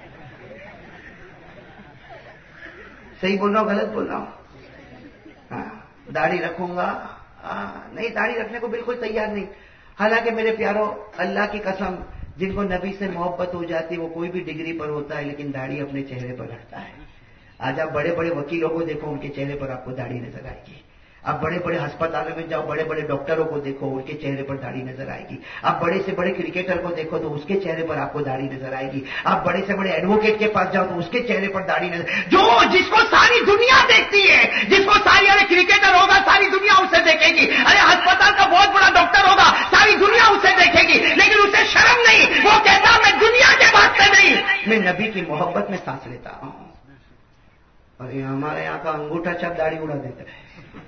صحیح بول رہا ہوں غلط بول رہا ہوں؟ ہاں داڑھی رکھوں گا, نہیں داڑھی رکھنے کو بالکل تیار نہیں. حالانکہ میرے پیاروں اللہ کی قسم, جن کو نبی سے محبت ہو جاتی وہ کوئی بھی ڈگری پر ہوتا ہے لیکن داڑھی اپنے چہرے پر رکھتا ہے. آج آپ بڑے بڑے وکیلوں کو دیکھو, ان کے چہرے پر آپ کو داڑھی نظر آئے گی. آپ بڑے بڑے ہسپتالوں میں جاؤ, بڑے بڑے ڈاکٹروں کو دیکھو, ان کے چہرے پر داڑھی نظر آئے گی. آپ بڑے سے بڑے کرکٹر کو دیکھو تو اس کے چہرے پر آپ کو داڑھی نظر آئے گی. آپ بڑے سے بڑے ایڈوکیٹ کے پاس جاؤ تو اس کے چہرے پر داڑھی نظر, جو جس کو ساری دنیا دیکھتی ہے, جس کو ساری, ارے کرکٹر ہوگا ساری دنیا اسے دیکھے گی, ارے ہسپتال کا بہت بڑا ڈاکٹر ہوگا ساری دنیا اسے دیکھے گی, لیکن اسے شرم نہیں, وہ کہتا میں دنیا کے واسطے نہیں, میں نبی کی محبت میں سانس لیتا ہوں. اور یہ ہمارے یہاں کا انگوٹھا چپ داڑھی اڑا دیتا ہے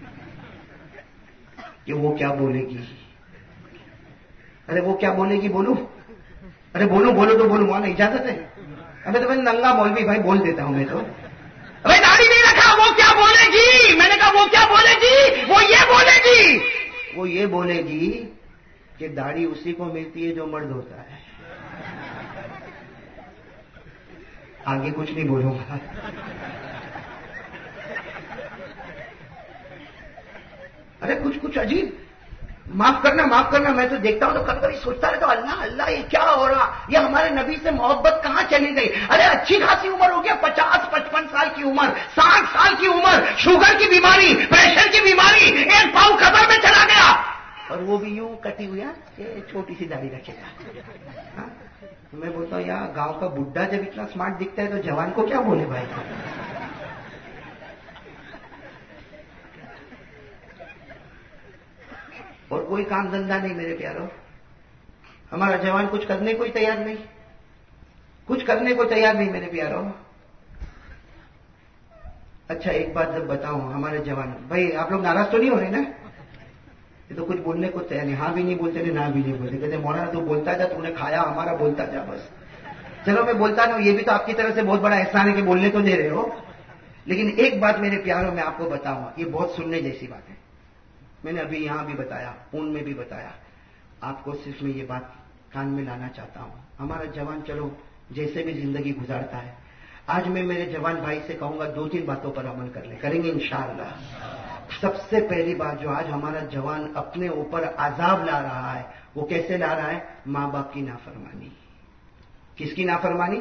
کہ وہ کیا بولے گی. ارے وہ کیا بولے گی بولو, ارے بولو بولو تو بولو, وہاں اجازت ہے. ابھی تو میں ننگا مولوی بھائی بول دیتا ہوں میں تو, ارے داڑھی نہیں رکھا, وہ کیا بولے گی. میں نے کہا وہ کیا بولے گی, وہ یہ بولے گی, وہ یہ بولے گی کہ داڑھی اسی کو ملتی ہے جو مرد ہوتا ہے. آگے کچھ نہیں بولوں گا. ارے کچھ کچھ عجیب, معاف کرنا معاف کرنا, میں تو دیکھتا ہوں تو کبھی کبھی سوچتا رہتا ہوں اللہ اللہ یہ کیا ہو رہا, یہ ہمارے نبی سے محبت کہاں چلی گئی. ارے اچھی خاصی عمر ہو گیا, پچاس پچپن سال کی عمر, ساٹھ سال کی عمر, شوگر کی بیماری, پریشر کی بیماری, ایک پاؤں قبر میں چلا گیا, اور وہ بھی یوں کٹی ہوئی چھوٹی سی داڑھی رکھے گا. میں بولتا ہوں یار گاؤں کا بڈھا جب اتنا اسمارٹ دکھتا ہے تو جوان کو کیا بولے بھائی. اور کوئی کام دھندا نہیں میرے پیاروں, ہمارا جوان کچھ کرنے کو ہی تیار نہیں, کچھ کرنے کو تیار نہیں میرے پیاروں. اچھا ایک بات جب بتاؤں ہمارے جوان بھائی، آپ لوگ ناراض تو نہیں ہو رہے نا؟ یہ تو کچھ بولنے کو تیار نہیں، ہاں بھی نہیں بولتے نہ بھی نہیں بولتے، کہتے مولانا تو بولتا جا، تو نے کھایا ہمارا، بولتا جا بس. چلو میں بولتا نہیں ہوں، یہ بھی تو آپ کی طرف سے بہت بڑا احسان ہے کہ بولنے تو دے رہے ہو. لیکن ایک بات میرے پیاروں میں آپ کو بتاؤں، یہ بہت سننے جیسی بات ہے. میں نے ابھی یہاں بھی بتایا، پون میں بھی بتایا، آپ کو صرف میں یہ بات کان میں لانا چاہتا ہوں. ہمارا جوان چلو جیسے بھی زندگی گزارتا ہے، آج میں میرے جوان بھائی سے کہوں گا دو تین باتوں پر عمل کر لیں، کریں گے انشاءاللہ. سب سے پہلی بات جو آج ہمارا جوان اپنے اوپر عذاب لا رہا ہے، وہ کیسے لا رہا ہے؟ ماں باپ کی نافرمانی. کس کی نافرمانی؟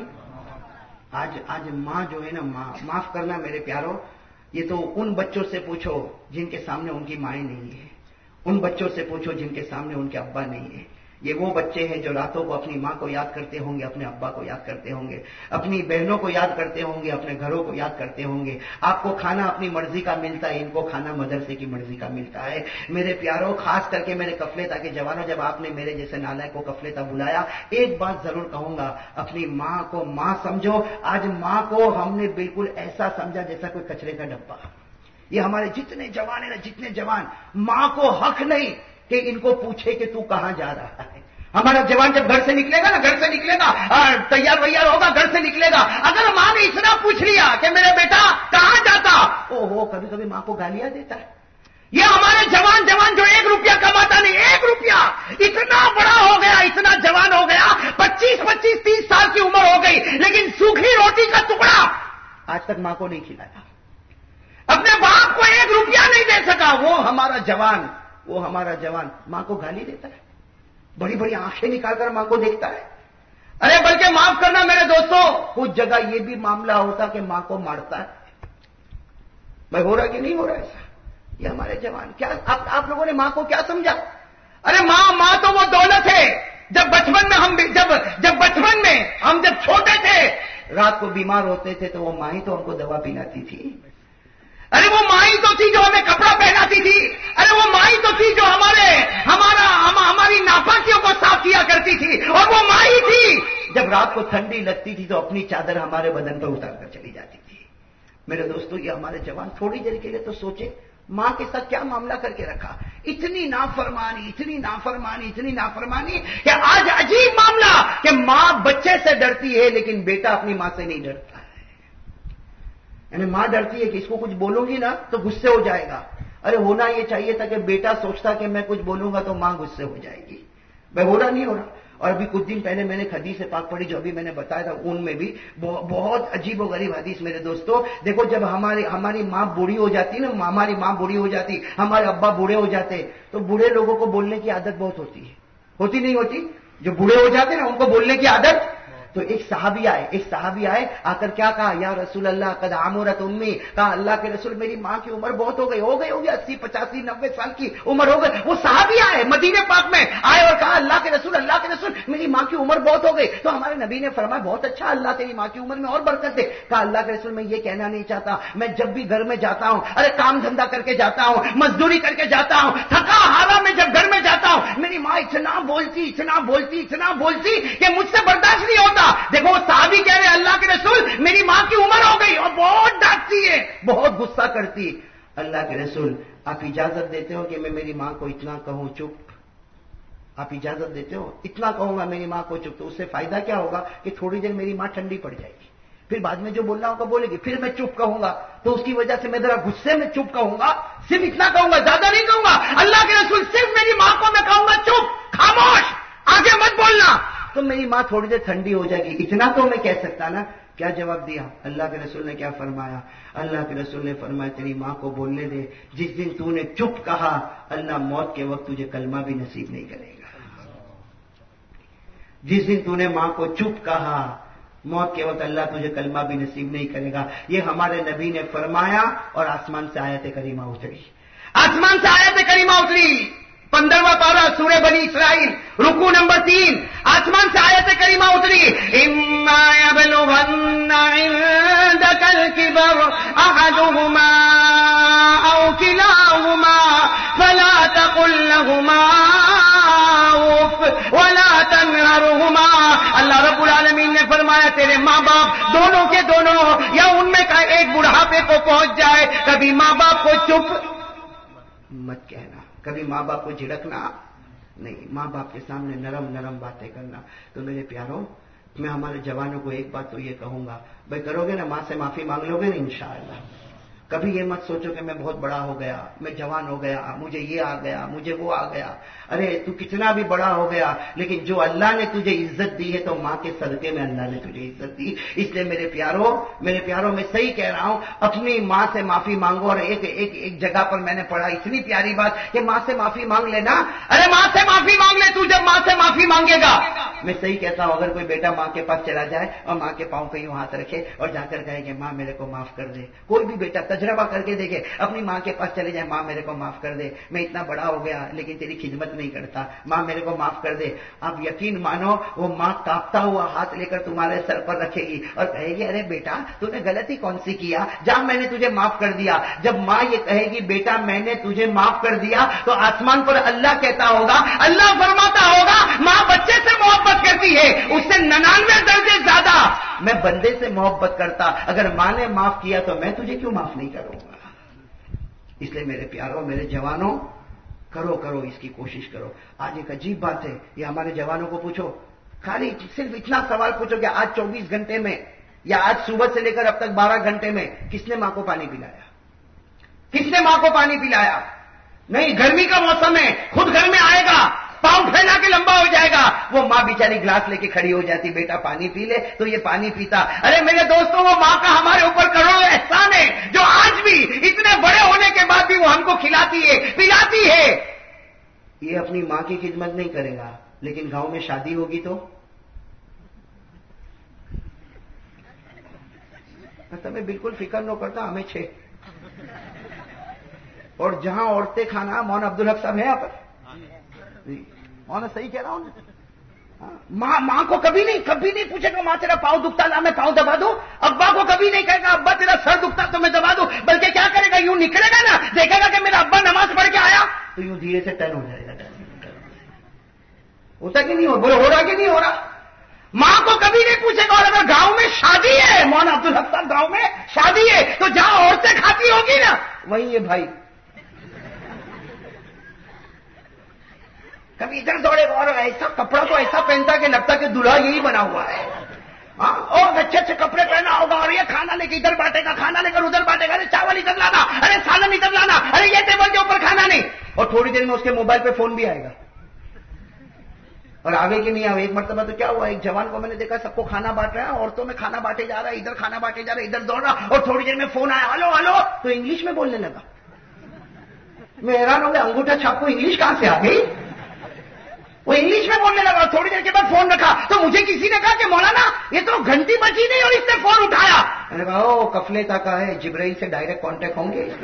آج آج ماں جو ہے نا، ماں معاف کرنا میرے پیاروں، یہ تو ان بچوں سے پوچھو جن کے سامنے ان کی مائیں نہیں ہے، ان بچوں سے پوچھو جن کے سامنے ان کے ابا نہیں ہے. یہ وہ بچے ہیں جو راتوں کو اپنی ماں کو یاد کرتے ہوں گے، اپنے ابا کو یاد کرتے ہوں گے، اپنی بہنوں کو یاد کرتے ہوں گے، اپنے گھروں کو یاد کرتے ہوں گے. آپ کو کھانا اپنی مرضی کا ملتا ہے، ان کو کھانا مدرسے کی مرضی کا ملتا ہے. میرے پیاروں، خاص کر کے میرے کفلتا کے جوانوں، جب آپ نے میرے جیسے نالائق کو کفلتا بلایا، ایک بات ضرور کہوں گا، اپنی ماں کو ماں سمجھو. آج ماں کو ہم نے بالکل ایسا سمجھا جیسا کوئی کچرے کا ڈبہ. یہ ہمارے جتنے جوان ہیں نا، جتنے جوان، ماں کو حق نہیں کہ ان کو پوچھے کہ تو کہاں جا رہا ہے. ہمارا جوان جب گھر سے نکلے گا نا، گھر سے نکلے گا، تیار ویار ہوگا، گھر سے نکلے گا، اگر ماں نے اتنا پوچھ لیا کہ میرے بیٹا کہاں جاتا، او ہو کبھی کبھی ماں کو گالیاں دیتا ہے. یہ ہمارے جوان جوان جو ایک روپیہ کماتا نہیں، ایک روپیہ، اتنا بڑا ہو گیا، اتنا جوان ہو گیا، پچیس پچیس تیس سال کی عمر ہو گئی، لیکن سوکھی روٹی کا ٹکڑا آج تک ماں کو نہیں کھلایا، اپنے باپ کو ایک روپیہ نہیں دے سکا. وہ ہمارا جوان، وہ ہمارا جوان ماں کو گالی دیتا ہے، بڑی بڑی آنکھیں نکال کر ماں کو دیکھتا ہے. ارے بلکہ معاف کرنا میرے دوستوں، کچھ جگہ یہ بھی معاملہ ہوتا کہ ماں کو مارتا ہے. بھائی ہو رہا کہ نہیں ہو رہا ایسا؟ یہ ہمارے جوان کیا، آپ, آپ لوگوں نے ماں کو کیا سمجھا؟ ارے ماں ماں تو وہ دولت ہے. جب بچپن میں ہم جب جب بچپن میں ہم جب چھوٹے تھے، رات کو بیمار ہوتے تھے تو وہ ماں ہی تو ہم کو دوا پلاتی تھی. ارے وہ ماں ہی تو تھی جو ہمیں کپڑا پہناتی تھی. ارے وہ ماں ہی تو تھی جو ہمارے ہمارا ہم, ہماری ناپاکیوں کو صاف کیا کرتی تھی. اور وہ ماں ہی تھی جب رات کو ٹھنڈی لگتی تھی تو اپنی چادر ہمارے بدن پر اتار کر چلی جاتی تھی. میرے دوستو، یہ ہمارے جوان تھوڑی دیر کے لیے تو سوچے ماں کے ساتھ کیا معاملہ کر کے رکھا. اتنی نافرمانی، اتنی نافرمانی، اتنی نافرمانی کہ آج عجیب معاملہ کہ ماں بچے سے ڈرتی ہے لیکن بیٹا اپنی ماں سے نہیں ڈرتا. یعنی ماں ڈرتی ہے کہ اس کو کچھ بولوں گی نا تو غصے ہو جائے گا. ارے ہونا یہ چاہیے تھا کہ بیٹا سوچتا کہ میں کچھ بولوں گا تو ماں غصے ہو جائے گی. بھائی ہو رہا نہیں ہو رہا. اور ابھی کچھ دن پہلے میں نے حدیث پاک پڑھی جو ابھی میں نے بتایا تھا، ان میں بھی بہت عجیب و غریب حدیث. میرے دوستو دیکھو، جب ہماری ہماری ماں بوڑھی ہو جاتی نا، ہماری ماں بوڑھی ہو جاتی، ہمارے ابا بوڑھے ہو جاتے، تو بوڑھے لوگوں کو بولنے کی عادت بہت ہوتی ہے. ہوتی نہیں ہوتی؟ جو بوڑھے ہو جاتے نا ان کو بولنے کی عادت. تو ایک صحابی آئے ایک صحابی آئے آ کر کیا کہا، یا رسول اللہ قد عمرت امی. کہا اللہ کے رسول میری ماں کی عمر بہت ہو گئی ہو گئی ہوگی اسی پچاسی نبے سال کی عمر ہو گئی. وہ صحابی آئے مدینے پاک میں آئے اور کہا اللہ کے رسول اللہ کے رسول میری ماں کی عمر بہت ہو گئی. تو ہمارے نبی نے فرمایا بہت اچھا، اللہ تیری ماں کی عمر میں اور برکت دے. کہا اللہ کے رسول میں یہ کہنا نہیں چاہتا، میں جب بھی گھر میں جاتا ہوں، ارے کام دھندا کر کے جاتا ہوں، مزدوری کر کے جاتا ہوں، تھکا ہارا میں جب گھر میں جاتا ہوں، میری ماں اتنا بولتی اتنا بولتی اتنا بولتی کہ مجھ سے برداشت نہیں ہوتا. دیکھو صحابی کہہ رہے اللہ کے رسول میری ماں کی عمر ہو گئی اور بہت ڈانٹتی ہے، بہت غصہ کرتی. اللہ کے رسول آپ اجازت دیتے ہو کہ میں میری ماں کو اتنا کہوں چپ؟ آپ اجازت دیتے ہو؟ اتنا کہوں گا میری ماں کو چپ تو اس سے فائدہ کیا ہوگا کہ تھوڑی دیر میری ماں ٹھنڈی پڑ جائے گی، پھر بعد میں جو بولنا ہوگا بولے گی، پھر میں چپ کہوں گا تو اس کی وجہ سے میں ذرا غصے میں چپ کہوں گا. صرف اتنا کہوں گا، زیادہ نہیں کہوں گا. اللہ کے رسول صرف میری ماں کو میں کہوں گا چپ، خاموش، آگے مت بولنا، تو میری ماں تھوڑی دیر ٹھنڈی ہو جائے گی. اتنا تو میں کہہ سکتا نا. کیا جواب دیا اللہ کے رسول نے؟ کیا فرمایا اللہ کے رسول نے؟ فرمایا تیری ماں کو بولنے دے. جس دن تو نے چپ کہا اللہ موت کے وقت تجھے کلمہ بھی نصیب نہیں کرے گا. جس دن تو نے ماں کو چپ کہا موت کے وقت اللہ تجھے کلمہ بھی نصیب نہیں کرے گا. یہ ہمارے نبی نے فرمایا اور آسمان سے آیت کریمہ اتری. آسمان سے آیت کریمہ اتری، پندرہواں پارہ سورہ بنی اسرائیل رکوع نمبر تین. آسمان سے آیت کریمہ اتری، اما یبلغن عندک الکبر احدہما او کلاہما فلا تقل لہما اف ولا تنہرہما. اللہ رب العالمین نے فرمایا تیرے ماں باپ دونوں کے دونوں یا ان میں کا ایک بڑھاپے بڑھاپے کو پہنچ جائے کبھی ماں باپ کو چپ مت کہنا, کبھی ماں باپ کو جھڑکنا نہیں, ماں باپ کے سامنے نرم نرم باتیں کرنا. تو میرے پیاروں, میں ہمارے جوانوں کو ایک بات تو یہ کہوں گا, بھائی کرو گے نا, ماں سے معافی مانگ لو گے نا انشاءاللہ. کبھی یہ مت سوچو کہ میں بہت بڑا ہو گیا, میں جوان ہو گیا, مجھے یہ آ گیا, مجھے وہ آ گیا. ارے تو کتنا بھی بڑا ہو گیا, لیکن جو اللہ نے تجھے عزت دی ہے تو ماں کے صدقے میں اللہ نے تجھے عزت دی. اس لیے میرے پیاروں میرے پیاروں میں صحیح کہہ رہا ہوں, اپنی ماں سے معافی مانگو. اور ایک ایک ایک جگہ پر میں نے پڑھا اتنی پیاری بات کہ ماں سے معافی مانگ لینا. ارے ماں سے معافی مانگ لے, تو جب ماں سے معافی مانگے گا, میں صحیح کہتا ہوں, اگر کوئی بیٹا ماں کے پاس چلا جائے اور ماں کے پاؤں پہ یوں ہاتھ رکھے اور جا کر کہے کہ ماں میرے کو معاف کر دے, کوئی بھی بیٹا تجربہ کر کے دیکھے, اپنی ماں کے پاس چلے جائے, ماں میرے کو معاف کر دے, میں اتنا بڑا ہو گیا لیکن تیری خدمت نہیں کرتا, ماں میرے کو معاف کر دے. آپ یقین مانو وہ ماں کانپتا ہوا ہاتھ لے کر تمہارے سر پر رکھے گی اور کہے گی ارے بیٹا تو نے غلطی کون سی کیا, جا میں نے تجھے معاف کر دیا. جب ماں یہ کہے گی بیٹا میں نے تجھے معاف کر دیا, تو آسمان پر اللہ کہتا ہوگا, اللہ فرماتا ہوگا ماں بچے سے محبت کرتی ہے اس سے ننانوے درجے زیادہ میں بندے سے محبت کرتا. اگر ماں نے معاف کیا تو میں تجھے کیوں معاف نہیں کروں گا. اس لیے میرے پیاروں میرے جوانوں, کرو کرو اس کی کوشش کرو. آج ایک عجیب بات ہے, یہ ہمارے جوانوں کو پوچھو, خالی صرف اتنا سوال پوچھو کہ آج چوبیس گھنٹے میں یا آج صبح سے لے کر اب تک بارہ گھنٹے میں کس نے ماں کو پانی پلایا, کس نے ماں کو پانی پلایا؟ نہیں, گرمی کا موسم ہے, خود گھر میں آئے گا, پاؤں پھیلا کے لمبا ہو جائے گا, وہ ماں بیچاری گلاس لے کے کھڑی ہو جاتی, بیٹا پانی پی لے, تو یہ پانی پیتا. ارے میرے دوستوں, وہ ماں کا ہمارے اوپر کروڑوں احسان ہے جو آج بھی اتنے بڑے ہونے کے بعد بھی وہ ہم کو کھلاتی ہے پلاتی ہے. یہ اپنی ماں کی خدمت نہیں کرے گا, لیکن گاؤں میں شادی ہوگی تو میں بالکل فکر نہ کرتا, ہمیں چھ اور جہاں عورتیں کھانا, مولانا عبدالحق صاحب ہیں آپ مولانا صحیح کہہ رہا ہوں, ماں ماں کو کبھی نہیں کبھی نہیں پوچھے گا ماں تیرا پاؤں دکھتا لا میں پاؤں دبا دوں. ابا کو کبھی نہیں کہے گا ابا تیرا سر دکھتا تو میں دبا دوں, بلکہ کیا کرے گا, یوں نکلے گا نا, دیکھے گا کہ میرا ابا نماز پڑھ کے آیا تو یوں دھیرے سے ٹرن ہو جائے گا. ہوتا کہ نہیں ہو, بولے ہو رہا کہ نہیں ہو رہا. ماں کو کبھی نہیں پوچھے گا. اور اگر گاؤں میں شادی ہے, مولانا عبدالحق صاحب گاؤں میں شادی ہے, تو جہاں عورتیں کھاتی ہوگی نا وہیں یہ بھائی کبھی ادھر دوڑے گا اور ایسا کپڑا تو ایسا پہنتا کہ لگتا کہ دلہا یہی بنا ہوا ہے, ہاں, اور اچھے اچھے کپڑے پہنا ہوگا, اور یہ کھانا لے کے ادھر بانٹے گا, کھانا لے کر ادھر بانٹے گا, ارے چاول ادھر لانا, ارے سالن ادھر لانا, ارے یہ ٹیبل کے اوپر کھانا نہیں. اور تھوڑی دیر میں اس کے موبائل پہ فون بھی آئے گا. اور آگے کی نہیں آئے. ایک مرتبہ تو کیا ہوا, ایک جوان کو میں نے دیکھا سب کو کھانا بانٹ رہا ہے, عورتوں میں کھانا بانٹے جا رہا ہے, ادھر کھانا بانٹے جا رہا ہے, ادھر دوڑ رہا, اور تھوڑی دیر میں فون آیا, ہلو ہلو, تو انگلش میں بولنے لگا. میں حیران ہو گیا, انگوٹھا چھاپ کو انگلش کہاں سے آ گئی, وہ انگلش میں بولنے لگا. تھوڑی دیر کے بعد فون رکھا تو مجھے کسی نے کہا کہ مولانا یہ تو گھنٹی بجی نہیں اور اس نے فون اٹھایا. میں نے کہا او کفلے تک ہے, جبرائیل سے ڈائریکٹ کانٹیکٹ ہوں گے.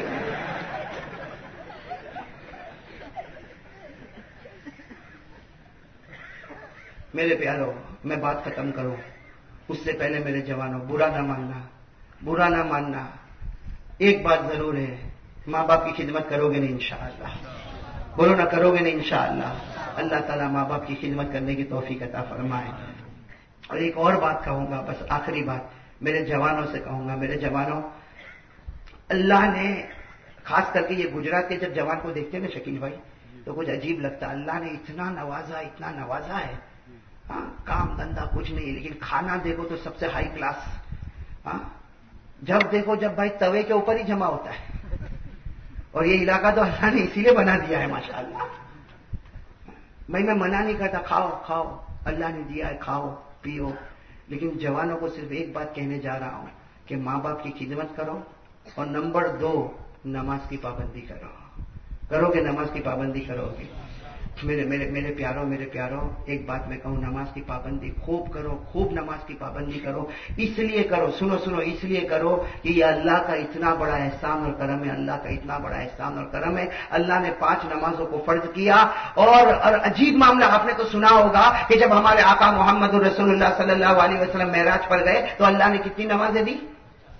میرے پیارو, میں بات ختم کروں اس سے پہلے میرے جوانوں, برا نہ ماننا, برا نہ ماننا. ایک بات ضرور ہے, ماں باپ کی خدمت کرو گے نہیں انشاءاللہ, بولو نہ کرو گے نہیں انشاءاللہ. اللہ تعالیٰ ماں باپ کی خدمت کرنے کی توفیق عطا فرمائے. اور ایک اور بات کہوں گا, بس آخری بات میرے جوانوں سے کہوں گا. میرے جوانوں, اللہ نے خاص کر کے یہ گجرات کے جب جوان کو دیکھتے ہیں نا شکیل بھائی, تو کچھ عجیب لگتا. اللہ نے اتنا نوازا اتنا نوازا ہے, ہاں, کام دھندا کچھ نہیں, لیکن کھانا دیکھو تو سب سے ہائی کلاس. ہاں, جب دیکھو جب بھائی توے کے اوپر ہی جمع ہوتا ہے. اور یہ علاقہ تو اللہ نے اسی لیے بنا دیا ہے ماشاءاللہ. بھائی میں منع نہیں کرتا, کھاؤ کھاؤ, اللہ نے دیا ہے, کھاؤ پیو, لیکن جوانوں کو صرف ایک بات کہنے جا رہا ہوں کہ ماں باپ کی خدمت کرو, اور نمبر دو نماز کی پابندی کرو. کرو گے نماز کی پابندی کرو گے. میرے میرے میرے پیاروں میرے پیاروں ایک بات میں کہوں, نماز کی پابندی خوب کرو, خوب نماز کی پابندی کرو. اس لیے کرو, سنو سنو, اس لیے کرو کہ یہ اللہ کا اتنا بڑا احسان اور کرم ہے, اللہ کا اتنا بڑا احسان اور کرم ہے. اللہ نے پانچ نمازوں کو فرض کیا. اور, اور عجیب معاملہ آپ نے تو سنا ہوگا کہ جب ہمارے آقا محمد رسول اللہ صلی اللہ علیہ وسلم معراج پر گئے تو اللہ نے کتنی نمازیں دی؟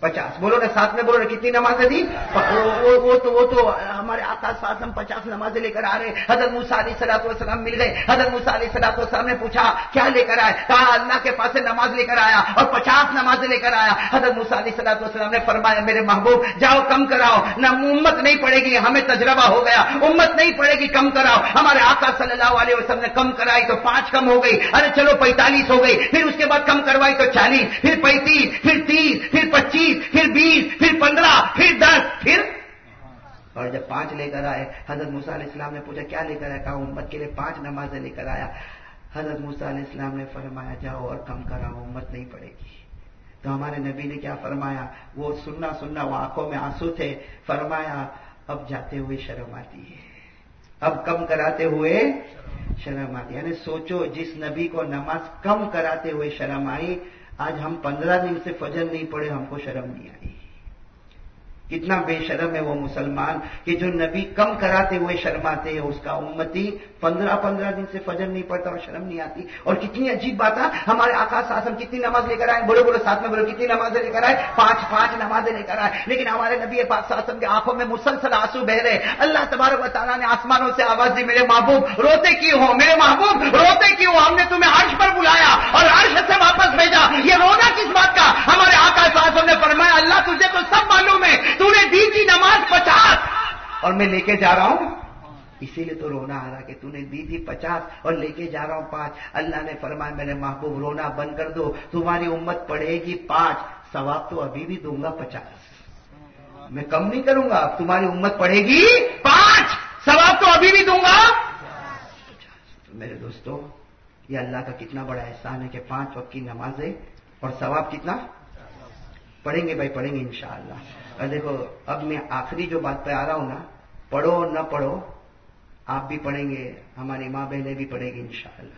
پچاس. بولو نا ساتھ میں بولو نا کتنی نمازیں دی؟ وہ, وہ تو وہ تو ہمارے آقا صلی اللہ علیہ وسلم پچاس نمازیں لے کر آ رہے. حضرت موسیٰ علیہ الصلوۃ والسلام مل گئے. حضرت موسیٰ علیہ الصلوۃ والسلام نے پوچھا کیا لے کر آئے؟ کہا اللہ کے پاس سے نماز لے کر آیا اور پچاس نمازیں لے کر آیا. حضرت موسیٰ علیہ الصلوۃ والسلام نے فرمایا میرے محبوب جاؤ کم کراؤ. نہ امت نہیں پڑے گی, ہمیں تجربہ ہو گیا, امت نہیں پڑے گی, کم کراؤ. ہمارے آقا صلی اللہ علیہ وسلم نے کم کرائی تو پانچ کم ہو گئی. ارے چلو پینتالیس ہو گئی. پھر اس کے بعد کم کروائی تو چالیس, پھر پینتیس, پھر تیس, پھر پچیس, پھر بیس, پھر پندرہ, پھر دس, پھر اور جب پانچ لے کر آئے حضرت موسیٰ علیہ السلام نے پوچھا کیا لے کر آیا؟ کہا امت کے لیے پانچ نمازیں لے کر آیا. حضرت موسیٰ علیہ السلام نے فرمایا جاؤ اور کم کراؤ, امت نہیں پڑے گی. تو ہمارے نبی نے کیا فرمایا؟ وہ سننا سننا وہ آنکھوں میں آنسو تھے. فرمایا اب جاتے ہوئے شرم آتی ہے, اب کم کراتے ہوئے شرم آتی ہے. یعنی سوچو جس نبی کو نماز کم کراتے ہوئے شرم آئی, آج ہم پندرہ دن سے فجر نہیں پڑے, ہم کو شرم نہیں آئی. کتنا بے شرم ہے وہ مسلمان کہ جو نبی کم کراتے ہوئے شرماتے ہیں, اس کا امتی پندرہ پندرہ دن سے فجر نہیں پڑتا اور شرم نہیں آتی. اور کتنی عجیب بات ہے, ہمارے آقا صلی اللہ علیہ وسلم کتنی نماز لے کر آئے؟ بولو بولو ساتھ میں بولو کتنی نمازیں لے کر آئے؟ پانچ پانچ نمازیں لے کر آئے. لیکن ہمارے نبی پاک صلی اللہ علیہ وسلم کی آنکھوں میں مسلسل آنسو بہ رہے. اللہ تبارک و تعالیٰ نے آسمانوں سے آواز دی میرے محبوب روتے کیوں ہو, میرے محبوب روتے کیوں ہو؟ ہم نے تمہیں عرش پر بلایا اور عرش سے واپس بھیجا, یہ رونا کس بات کا؟ ہمارے آقا صلی اللہ علیہ وسلم نے فرمایا اللہ تجھے تو سب معلوم ہے, تو نے دی تھی نماز پچاس اور میں لے کے جا رہا ہوں, اسی لیے تو رونا آ رہا کہ تو نے دی تھی پچاس اور لے کے جا رہا ہوں پانچ. اللہ نے فرمایا میرے محبوب رونا بند کر دو, تمہاری امت پڑھے گی پانچ, ثواب تو ابھی بھی دوں گا پچاس, میں کم نہیں کروں گا. اب تمہاری امت پڑھے گی پانچ, ثواب تو ابھی بھی دوں گا پچاس. میرے دوستو یہ اللہ کا کتنا بڑا احسان ہے کہ پانچ وقت کی نمازیں اور ثواب کتنا پڑھیں گے. بھائی پڑھیں گے انشاءاللہ. اور دیکھو اب میں آخری جو بات پہ آ رہا ہوں نا, پڑھو نہ پڑھو آپ بھی پڑھیں گے, ہماری ماں بہنیں بھی پڑھیں گی انشاءاللہ.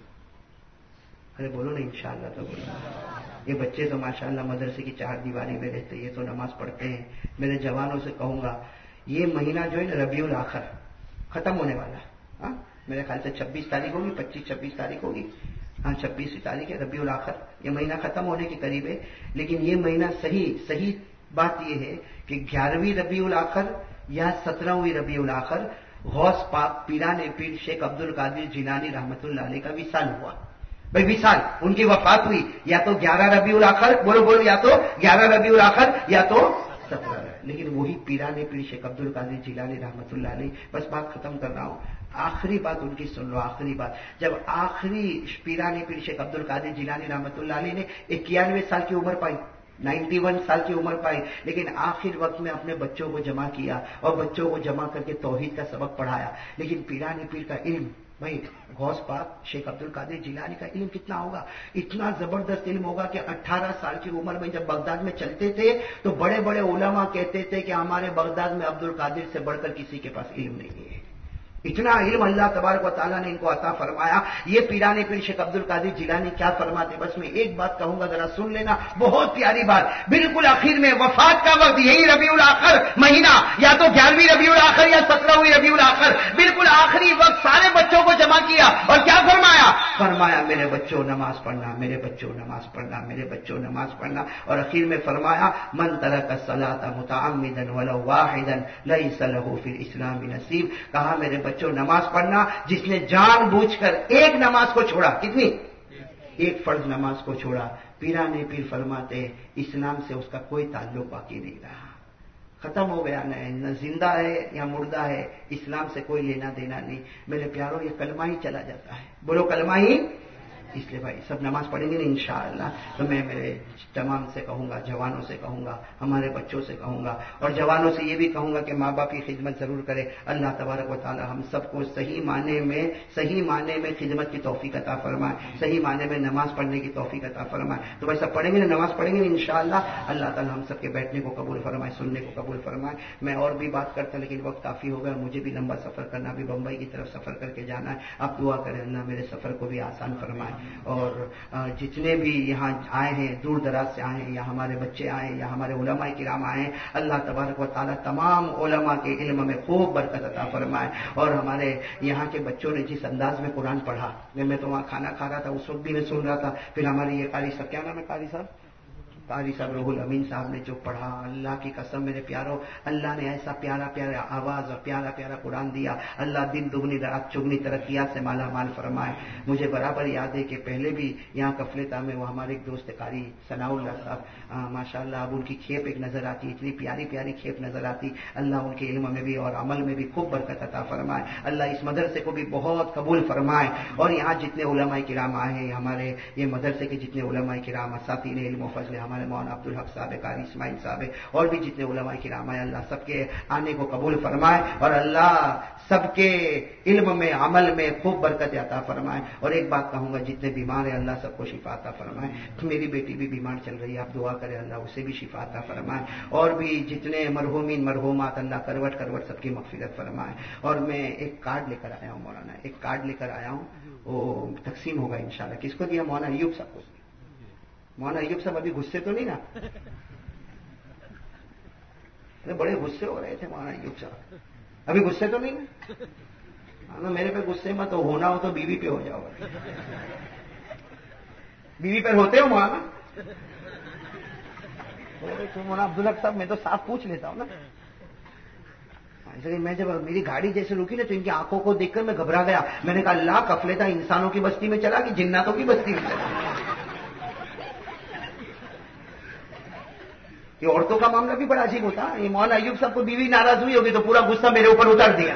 ارے بولو نا انشاءاللہ. تو بولو یہ بچے تو ماشاءاللہ مدرسے کی چار دیواری میں رہتے, یہ تو نماز پڑھتے ہیں. میرے جوانوں سے کہوں گا یہ مہینہ جو ہے نا ربیع الاخر ختم ہونے والا, ہاں میرے خیال سے چھبیس تاریخ ہوگی, پچیس چھبیس تاریخ ہوگی, ہاں چھبیس تاریخ ہے ربیع الاخر. یہ مہینہ ختم ہونے کے قریب ہے. لیکن یہ مہینہ صحیح صحیح بات یہ ہے کہ گیارہویں ربیع الاخر یا سترہویں ربیع الاخر غوث پاک پیران پیر شیخ عبد القادر جیلانی رحمت اللہ علیہ کا وصال ہوا. بھائی وصال ان کی وفات ہوئی یا تو گیارہ ربیع الاخر, بولو بولو, یا تو گیارہ ربیع الاخر یا تو سترہ. لیکن وہی پیران پیر شیخ عبد القادر جیلانی رحمت اللہ علیہ. بس بات ختم کر رہا ہوں, آخری بات ان کی سن لو. آخری بات, جب آخری پیران پیر شیخ عبد القادر جیلانی رحمت اللہ علیہ نے اکیانوے سال کی عمر پائی, نائنٹی ون سال کی عمر پائی, لیکن آخر وقت میں اپنے بچوں کو جمع کیا اور بچوں کو جمع کر کے توحید کا سبق پڑھایا. لیکن پیران پیر کا علم, بھائی غوث پاک شیخ عبد القادر جیلانی کا علم کتنا ہوگا, اتنا زبردست علم ہوگا کہ اٹھارہ سال کی عمر میں جب بغداد میں چلتے تھے تو بڑے بڑے علماء کہتے تھے کہ ہمارے بغداد میں عبد القادر سے بڑھ کر کسی کے پاس علم نہیں ہے. اتنا علم اللہ تبارک و تعالیٰ نے ان کو عطا فرمایا. یہ پیران پیر شیخ عبد القادر جیلانی کیا فرماتے, بس میں ایک بات کہوں گا ذرا سن لینا, بہت پیاری بات. بالکل آخر میں وفات کا وقت یہی ربیع الاخر مہینہ, یا تو گیارہویں ربیع الاخر یا سترہویں ربیع الاخر, بالکل آخری وقت سارے بچوں کو جمع کیا اور کیا فرمایا, فرمایا میرے بچوں نماز پڑھنا, میرے بچوں نماز پڑھنا, میرے بچوں نماز پڑھنا. اور اخیر میں فرمایا من ترک الصلاۃ متعمدا ولو واحدا لیس له فی الاسلام نصیب. کہا میرے بچوں نماز پڑھنا جس نے جان بوجھ کر ایک نماز کو چھوڑا, کتنی, ایک فرض نماز کو چھوڑا. پیران پیر فرماتے اسلام سے اس کا کوئی تعلق باقی نہیں رہا, ختم ہو گیا, نہ زندہ ہے یا مردہ ہے, اسلام سے کوئی لینا دینا نہیں. میرے پیاروں یہ کلمہ ہی چلا جاتا ہے, بولو کلمہ ہی. اس لیے بھائی سب نماز پڑھیں گے نا انشاءاللہ. تو میں میرے تمام سے کہوں گا, جوانوں سے کہوں گا, ہمارے بچوں سے کہوں گا, اور جوانوں سے یہ بھی کہوں گا کہ ماں باپ کی خدمت ضرور کرے. اللہ تبارک و تعالی ہم سب کو صحیح معنی میں صحیح معنی میں خدمت کی توفیق عطا فرمائے, صحیح معنی میں نماز پڑھنے کی توفیق عطا فرمائے. تو بھائی سب پڑھیں گے نا, نماز پڑھیں گے نا انشاءاللہ. اللہ تعالی ہم سب کے بیٹھنے کو قبول فرمائے, سننے کو قبول فرمائے. میں اور بھی بات کرتا لیکن وقت کافی ہو گیا, مجھے بھی لمبا سفر کرنا, بھی بمبئی کی طرف سفر کر کے جانا ہے. آپ دعا کریں اللہ میرے سفر کو بھی آسان فرمائے. اور جتنے بھی یہاں آئے ہیں, دور دراز سے آئے ہیں, یا ہمارے بچے آئے ہیں, یا ہمارے علماء کرام آئے ہیں, اللہ تبارک و تعالیٰ تمام علماء کے علم میں خوب برکت عطا فرمائے. اور ہمارے یہاں کے بچوں نے جس انداز میں قرآن پڑھا, میں تو وہاں کھانا کھا رہا تھا, اس وقت بھی میں سن رہا تھا. پھر ہماری یہ قاری صاحب, کیا نام ہے قاری صاحب, قاری صاحب روح الامین صاحب نے جو پڑھا، اللہ کی قسم میرے پیاروں، اللہ نے ایسا پیارا پیارا آواز اور پیارا پیارا قرآن دیا، اللہ دن دگنی رات چگنی ترقیات سے مالا مال فرمائے۔ مجھے برابر یاد ہے کہ پہلے بھی یہاں کفلتا میں وہ ہمارے ایک دوست قاری ثناء اللہ صاحب، ماشاء اللہ اب ان کی کھیپ ایک نظر آتی، اتنی پیاری پیاری کھیپ نظر آتی، اللہ ان کے علم میں بھی اور عمل میں بھی خوب برکت عطا فرمائے، اللہ اس مدرسے کو بھی بہت قبول فرمائے۔ اور یہاں جتنے علماء کرام آئے ہیں، ہمارے یہ مدرسے کے جتنے علماء کرام اساتذہ علم و فضل، ہمارے مولانا عبدالحق صاحب، قاری اسماعیل صاحب اور بھی جتنے علماء کرام آئے، اللہ سب کے آنے کو قبول فرمائے اور اللہ سب کے علم میں عمل میں خوب برکت عطا فرمائے۔ اور ایک بات کہوں گا، جتنے بیمار ہیں اللہ سب کو شفا عطا فرمائے۔ میری بیٹی بھی بیمار چل رہی ہے، آپ دعا کریں اللہ اسے بھی شفا عطا فرمائے، اور بھی جتنے مرحومین مرحومات اللہ کروٹ کروٹ سب کی مغفرت فرمائے۔ اور میں ایک کارڈ لے کر آیا ہوں مولانا، ایک کارڈ لے کر آیا ہوں، وہ تقسیم ہوگا انشاءاللہ۔ کس کو دیا؟ مولانا ایوب صاحب کو۔ مولانا ایوب صاحب ابھی غصے تو نہیں نا؟ بڑے غصے ہو رہے تھے مولانا ایوب صاحب، ابھی غصے تو نہیں نا؟ میرے پہ غصے مت ہو، ہونا ہو تو بیوی پہ ہو جاؤ۔ بیوی پر ہوتے ہو مولانا؟ مولانا عبدالحق صاحب میں تو صاف پوچھ لیتا ہوں نا، میں جب میری گاڑی جیسے رکی نا تو ان کی آنکھوں کو دیکھ کر میں گھبرا گیا، میں نے کہا اللہ کفلیتا انسانوں کی بستی میں چلا کہ جناتوں کی بستی میں چلا؟ یہ عورتوں کا معاملہ بھی بڑا عجیب ہوتا ہے۔ یہ مولانا ایوب صاحب کو بیوی ناراض ہوئی ہوگی تو پورا غصہ میرے اوپر اتار دیا۔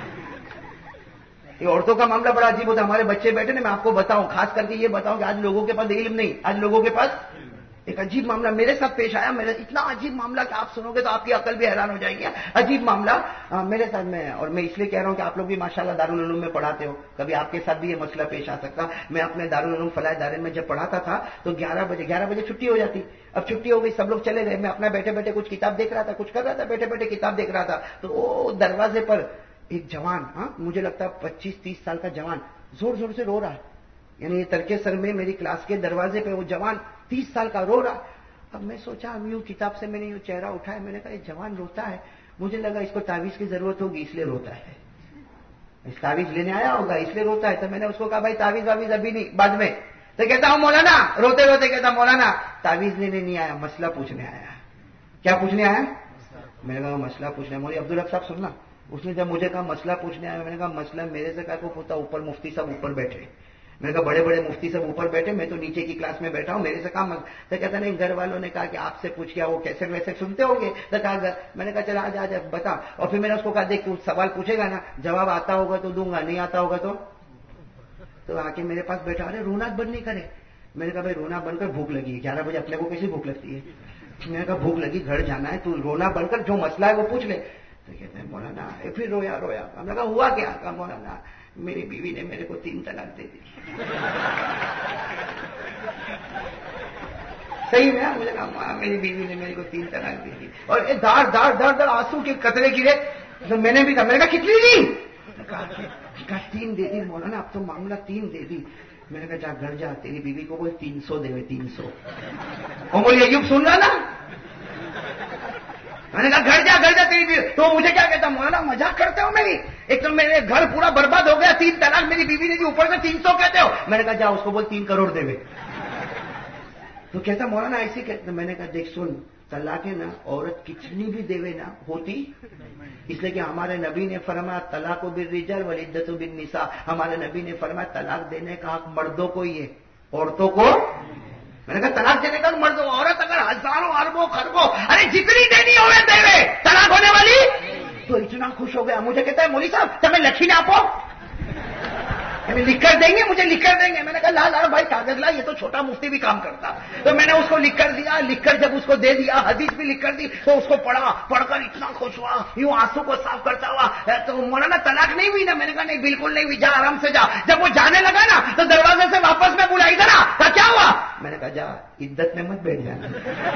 یہ عورتوں کا معاملہ بڑا عجیب ہوتا ہے۔ ہمارے بچے بیٹھے نا، میں آپ کو بتاؤں، خاص کر کے یہ بتاؤں کہ آج لوگوں کے پاس علم نہیں، آج لوگوں کے پاس ایک عجیب معاملہ میرے ساتھ پیش آیا، میرا اتنا عجیب معاملہ کہ آپ سنو گے تو آپ کی عقل بھی حیران ہو جائے گی۔ عجیب معاملہ میرے ساتھ میں، اور میں اس لیے کہہ رہا ہوں کہ آپ لوگ بھی ماشاءاللہ دارالعلوم میں پڑھاتے ہو، کبھی آپ کے ساتھ بھی یہ مسئلہ پیش آ سکتا۔ میں اپنے دارالعلوم فلاح دارین میں جب پڑھاتا تھا تو گیارہ بجے گیارہ بجے چھٹی ہو جاتی، اب چھٹی ہو گئی، سب لوگ چلے گئے، میں اپنا بیٹھے بیٹھے کچھ کتاب دیکھ رہا تھا، کچھ کر رہا تھا، بیٹھے بیٹھے کتاب دیکھ رہا تھا، تو وہ دروازے پر ایک جوان، ہاں مجھے لگتا ہے پچیس تیس سال کا جوان زور زور سے رو رہا ہے، یعنی یہ ترکے سر میں میری کلاس کے دروازے پہ وہ جوان تیس سال کا رو رہا۔ اب میں سوچا، یوں کتاب سے میں نے یوں چہرہ اٹھایا، میں نے کہا یہ جوان روتا ہے، مجھے لگا اس کو تعویذ کی ضرورت ہوگی اس لیے روتا ہے، اس تعویذ لینے آیا ہوگا اس لیے روتا ہے۔ تو میں نے اس کو کہا بھائی تعویذ واویذ ابھی نہیں، بعد میں۔ تو کہتا ہوں مولانا، روتے روتے کہتا مولانا تعویذ لینے نہیں آیا، مسئلہ پوچھنے آیا۔ کیا پوچھنے آیا؟ میں نے کہا مسئلہ پوچھنے۔ مولوی عبدالحق صاحب سننا، اس نے جب مجھے کہا مسئلہ پوچھنے آیا، میں نے کہا مسئلہ میرے سے کہا کو پوچھتا، اوپر مفتی صاحب اوپر بیٹھے، میں نے کہا بڑے بڑے مفتی صاحب اوپر بیٹھے، میں تو نیچے کی کلاس میں بیٹھا ہوں، میرے سے کہا تو کہتا نہیں گھر والوں نے کہا کہ آپ سے پوچھ کیا وہ کیسے ویسے سنتے ہوں گے، تو کہا میں نے کہا چلا آج آج بتا، اور پھر میں نے اس کو کہا دیکھ تو سوال پوچھے گا نا، جواب آتا ہوگا تو دوں گا، نہیں آتا ہوگا تو تو آ کے میرے پاس بیٹھا، ارے رونا بند نہیں کرے۔ میں نے کہا بھائی رونا بند کر، بھوک لگی ہے، گیارہ بجے اپنے کو کیسی بھوک لگتی ہے؟ میں نے کہا بھوک لگی، گھر جانا ہے، تو رونا بند کر، جو مسئلہ ہے وہ پوچھ لے۔ تو کہتے ہیں مولانا، پھر رویا رویا، ہم نے کہا ہوا کیا؟ کہا مولانا میری بیوی نے میرے کو تین طلاق دے دی۔ صحیح میں مجھے کہا میری بیوی نے میرے کو تین طلاق دے دی، اور دار دار دار دار آنسو کے قطرے گرے۔ تو میں نے بھی کہا، میں نے کہا کتنی دی؟ کہا تین دے دی مولانا، اب تو معاملہ تین دے دی۔ میں نے کہا جا گھر جا، تیری بیوی کو کوئی تین سو دے، تین سو۔ اور بولے ایوب سن رہا نا؟ میں نے کہا گھر جا گھر جا تیری بیوی، تو مجھے کیا کہتا مولانا مذاق کرتے ہو میری، ایک تو میرے گھر پورا برباد ہو گیا، تین طلاق میری بیوی نے دی، اوپر سے تین سو کہتے ہو۔ میں نے کہا جا اس کو بول تین کروڑ دے۔ تو کہتا مولانا ایسی کہتے، میں نے کہا دیکھ سن، طلاق ہے نا عورت کتنی بھی دیوے نا ہوتی، اس لیے کہ ہمارے نبی نے فرمایا طلاق بالرجال والعدۃ بالنساء، ہمارے نبی نے فرمایا طلاق دینے کا حق مردوں کو ہی ہے، عورتوں کو۔ میں نے کہا طلاق دینے کا مرد، عورت اگر ہزاروں اربوں خربوں ارے جتنی دینی ہوئے دے طلاق ہونے والی، تو اتنا خوش ہو گیا، مجھے کہتا ہے مولوی صاحب تمہیں لکھی نہ پو لکھ کر دیں گے، مجھے لکھ کر دیں گے۔ میں نے کہا لا لا بھائی کاغذ لا، یہ تو چھوٹا مفتی بھی کام کرتا۔ تو میں نے اس کو لکھ کر دیا، لکھ کر جب اس کو دے دیا، حدیث بھی لکھ کر دی، تو اس کو پڑھا، پڑھ کر اتنا خوش ہوا، یوں آنسو کو صاف کرتا ہوا۔ تو مولانا طلاق نہیں ہوئی نا؟ میں نے کہا نہیں بالکل نہیں ہوئی، جا آرام سے جا۔ جب وہ جانے لگا نا تو دروازے سے واپس میں بلائی ذرا، کہا کیا ہوا؟ میں نے کہا جا عدت میں مت بیٹھ جانا۔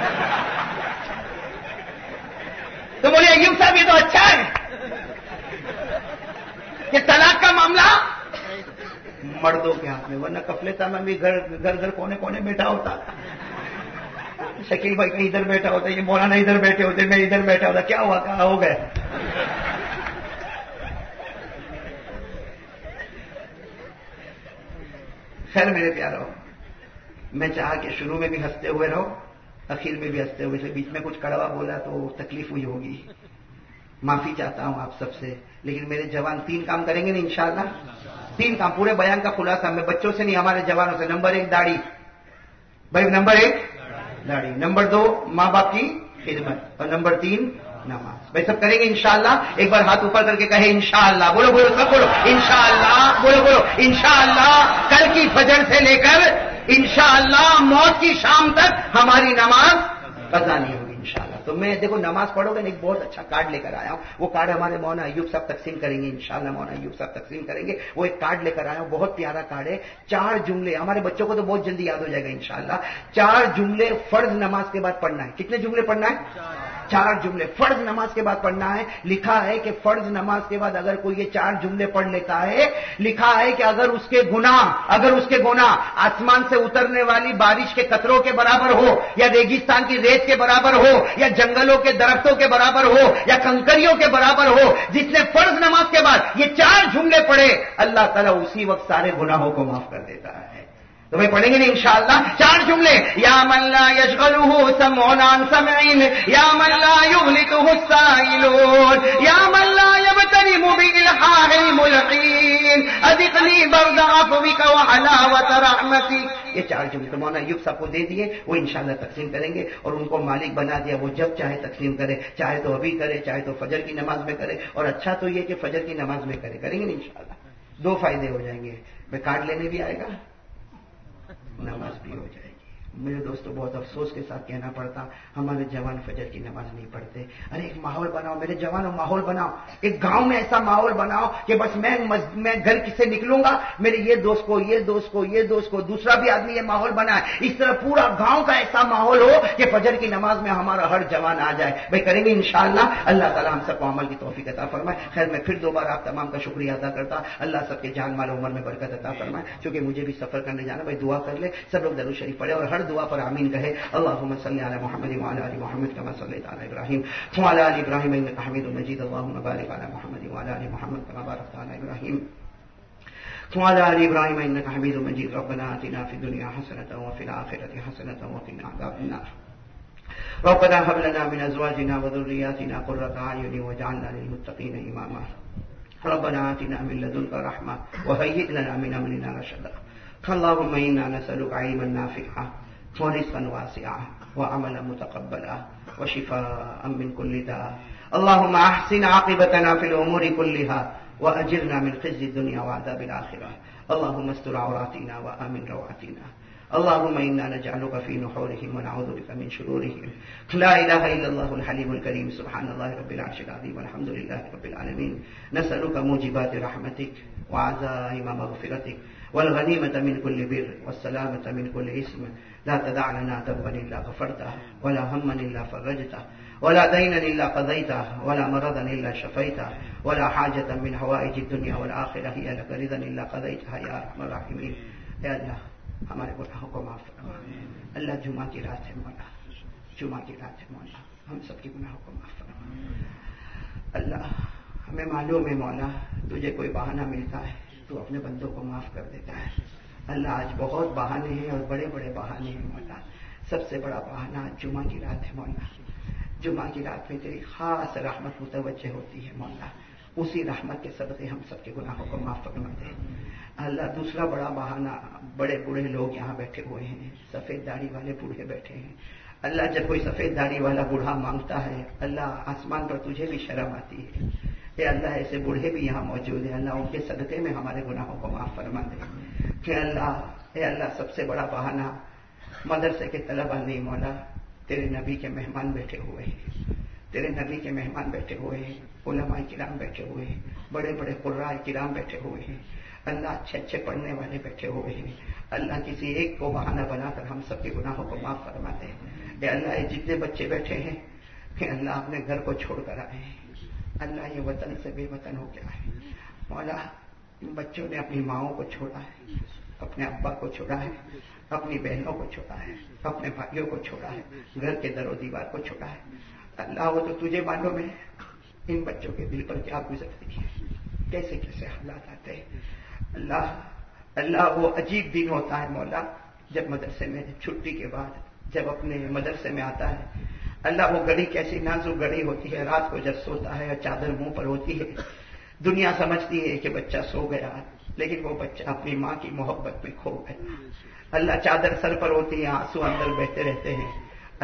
تو بولے ایوب صاحب یہ تو اچھا ہے کہ طلاق کا معاملہ مردوں کے ہاتھ میں، ورنہ کفلتا میں بھی گھر گھر گھر کونے کونے بیٹھا ہوتا، شکیل بھائی کہیں ادھر بیٹھا ہوتا، یہ مولانا ادھر بیٹھے ہوتے، میں ادھر بیٹھا ہوتا، کیا ہوا کہاں ہو گئے؟ خیر میرے پیارو، میں چاہا کہ شروع میں بھی ہنستے ہوئے رہو، اخیر میں بھی ہنستے ہوئے سے بیچ میں کچھ کڑوا بولا تو تکلیف ہوئی ہوگی، معافی چاہتا ہوں آپ سب سے. لیکن میرے جوان تین کام کریں گے نا انشاءاللہ. تین کام پورے بیان کا خلاصہ میں بچوں سے نہیں ہمارے جوانوں سے. نمبر ایک داڑھی، بھائی نمبر ایک داڑھی. نمبر دو ماں باپ کی خدمت. اور نمبر تین نماز. بھائی سب کریں گے انشاءاللہ. ایک بار ہاتھ اوپر کر کے کہے انشاءاللہ. بولو بولو سب بولو انشاءاللہ. بولو بولو انشاءاللہ. کل کی فجر سے لے کر انشاءاللہ موت کی شام تک ہماری نماز قضا نہیں ہوگی انشاءاللہ. تو میں دیکھو نماز پڑھو گے، ایک بہت اچھا کارڈ لے کر آیا ہوں. وہ کارڈ ہمارے مولانا ایوب صاحب تقسیم کریں گے انشاءاللہ. مولانا ایوب صاحب تقسیم کریں گے. وہ ایک کارڈ لے کر آیا ہوں، بہت پیارا کارڈ ہے. چار جملے ہمارے بچوں کو تو بہت جلدی یاد ہو جائے گا انشاءاللہ. چار جملے فرض نماز کے بعد پڑھنا ہے. کتنے جملے پڑھنا ہے؟ چار جملے فرض نماز کے بعد پڑھنا ہے. لکھا ہے کہ فرض نماز کے بعد اگر کوئی یہ چار جملے پڑھ لیتا ہے، لکھا ہے کہ اگر اس کے گناہ اگر اس کے گناہ آسمان سے اترنے والی بارش کے قطروں کے برابر ہو، یا ریگستان کی ریت کے برابر ہو، یا جنگلوں کے درختوں کے برابر ہو، یا کنکریوں کے برابر ہو، جس نے فرض نماز کے بعد یہ چار جملے پڑھے اللہ تعالیٰ اسی وقت سارے گناہوں کو معاف کر دیتا ہے. تو بھائی پڑھیں گے نا انشاءاللہ چار جملے. یا من لا یشغلہ سمعون عن سمعین، یا من لا یغلطہ السائلون، یا من لا یبتلم بإلحاح الملحین، اذقنی برد عفوک وحلاوۃ رحمتک. یہ چار جملے تو مولانا ایوب صاحب کو دے دیے، وہ انشاءاللہ تقسیم کریں گے. اور ان کو مالک بنا دیا، وہ جب چاہے تقسیم کرے، چاہے تو ابھی کرے، چاہے تو فجر کی نماز میں کرے. اور اچھا تو یہ کہ فجر کی نماز میں کرے. کریں گے نا انشاءاللہ. دو فائدے ہو جائیں گے. میں کارڈ لینے بھی آئے گا، نماز بھی ہو جائے گی. میرے دوستوں بہت افسوس کے ساتھ کہنا پڑتا ہمارے جوان فجر کی نماز نہیں پڑھتے. ارے ایک ماحول بناؤ میرے جوانوں، ماحول بناؤ. ایک گاؤں میں ایسا ماحول بناؤ کہ بس میں میں گھر سے نکلوں گا، میرے یہ دوست کو یہ دوست کو یہ دوست کو دوسرا بھی آدمی یہ ماحول بنائے. اس طرح پورا گاؤں کا ایسا ماحول ہو کہ فجر کی نماز میں ہمارا ہر جوان آ جائے. بھائی کریں گے انشاءاللہ. اللہ تعالیٰ ہم سب کو عمل کی توفیق عطا فرمائے. خیر میں پھر دوبارہ آپ تمام کا شکریہ ادا کرتا. اللہ سب کے جان مال عمر میں برکت عطا فرمائے. چونکہ مجھے بھی سفر کرنے جانا. بھائی دعا کر لے سب لوگ درود شریف پڑھے اور ہر دعا پر آمین کہے. اللهم صل على محمد وعلى ال محمد كما صليت على ابراهيم وعلى ال ابراهيم انك حميد مجيد. اللهم بارك على محمد وعلى ال محمد كما باركت على ابراهيم وعلى ال ابراهيم انك حميد مجيد. ربنا آتنا في الدنيا حسنة وفي الآخرة حسنة وقنا عذاب النار. ربنا هب لنا من ازواجنا وذرياتنا قرة اعين واجعلنا للمتقين اماما. ربنا آتنا من لدنك رحمة وهيئ لنا من امرنا رشدا. اللهم انا نسألك علما نافعا ورزقا واسعا وعملا متقبلا وشفاء من كل داء. اللهم احسن عاقبتنا في الامور كلها واجرنا من خزي الدنيا وعذاب الاخره. اللهم استر عوراتنا وامن روعاتنا. اللهم انا نجعلك في نحورهم ونعوذ بك من شرورهم. لا اله الا الله الحليم الكريم. سبحان الله رب العرش العظيم والحمد لله رب العالمين. نسألك موجبات رحمتك وعزائم مغفرتك والغنيمة من كل بر والسلامة من كل إثم. لا تدع لنا ذنبا إلا غفرته ولا هما إلا فرجته ولا دينا إلا قضيته ولا مرضا إلا شفيته ولا حاجة من حوائج الدنيا والآخرة هي لك رضا إلا قضيتها يا أرحم الراحمين. يا الله ہمارے گناہوں کو معاف فرما. اللہ جمعہ کی رات ہے مولا، جمعہ کی رات ہے مولا، ہم سب کے گناہوں کو معاف فرما. اللہ ہمیں معلوم ہے مولا تجھے کوئی بہانہ ملتا ہے تو اپنے بندوں کو معاف کر دیتا ہے. اللہ آج بہت بہانے ہیں اور بڑے بڑے بہانے ہیں مولا. سب سے بڑا بہانہ جمعہ کی رات ہے مولا. جمعہ کی رات میں تیری خاص رحمت متوجہ ہوتی ہے مولا. اسی رحمت کے صدقے ہم سب کے گناہوں کو معاف فرما دے. اللہ دوسرا بڑا بہانہ، بڑے بوڑھے لوگ یہاں بیٹھے ہوئے ہیں، سفید داڑھی والے بوڑھے بیٹھے ہیں. اللہ جب کوئی سفید داڑھی والا بوڑھا مانگتا ہے اللہ آسمان پر تجھے بھی شرم آتی ہے. اے اللہ ایسے بوڑھے بھی یہاں موجود ہیں، اللہ ان کے صدقے میں ہمارے گناہوں کو معاف فرما دے. کہ اللہ اے اللہ سب سے بڑا بہانہ مدرسے کے طلبہ نہیں مولا، تیرے نبی کے مہمان بیٹھے ہوئے ہیں، تیرے نبی کے مہمان بیٹھے ہوئے ہیں، علماء کرام بیٹھے ہوئے ہیں، بڑے بڑے قراء کرام بیٹھے ہوئے ہیں. اللہ اچھے اچھے پڑھنے والے بیٹھے ہوئے ہیں. اللہ کسی ایک کو بہانہ بنا کر ہم سب کے گناہوں کو معاف فرما دے. اے اللہ یہ جتنے بچے بیٹھے ہیں کہ اللہ اپنے گھر کو چھوڑ کر آئے ہیں، اللہ یہ وطن سے بے وطن ہو گیا ہے مولا. بچوں نے اپنی ماؤں کو چھوڑا ہے، اپنے ابا کو چھوڑا ہے، اپنی بہنوں کو چھوڑا ہے، اپنے بھائیوں کو چھوڑا ہے، گھر کے در و دیوار کو چھوڑا ہے. اللہ وہ تو تجھے معلوم ہے ان بچوں کے دل پر کیا گزرتی ہے، کیسے کیسے حالات آتے ہیں. اللہ اللہ وہ عجیب دن ہوتا ہے مولا جب مدرسے میں چھٹی کے بعد جب اپنے مدرسے میں آتا ہے، اللہ وہ گھڑی کیسی نازک گھڑی ہوتی ہے، رات کو جب سوتا ہے اور چادر منہ پر ہوتی ہے، دنیا سمجھتی ہے کہ بچہ سو گیا، لیکن وہ بچہ اپنی ماں کی محبت میں کھو گیا۔ اللہ چادر سر پر ہوتی ہے، آنسو اندر بہتے رہتے ہیں۔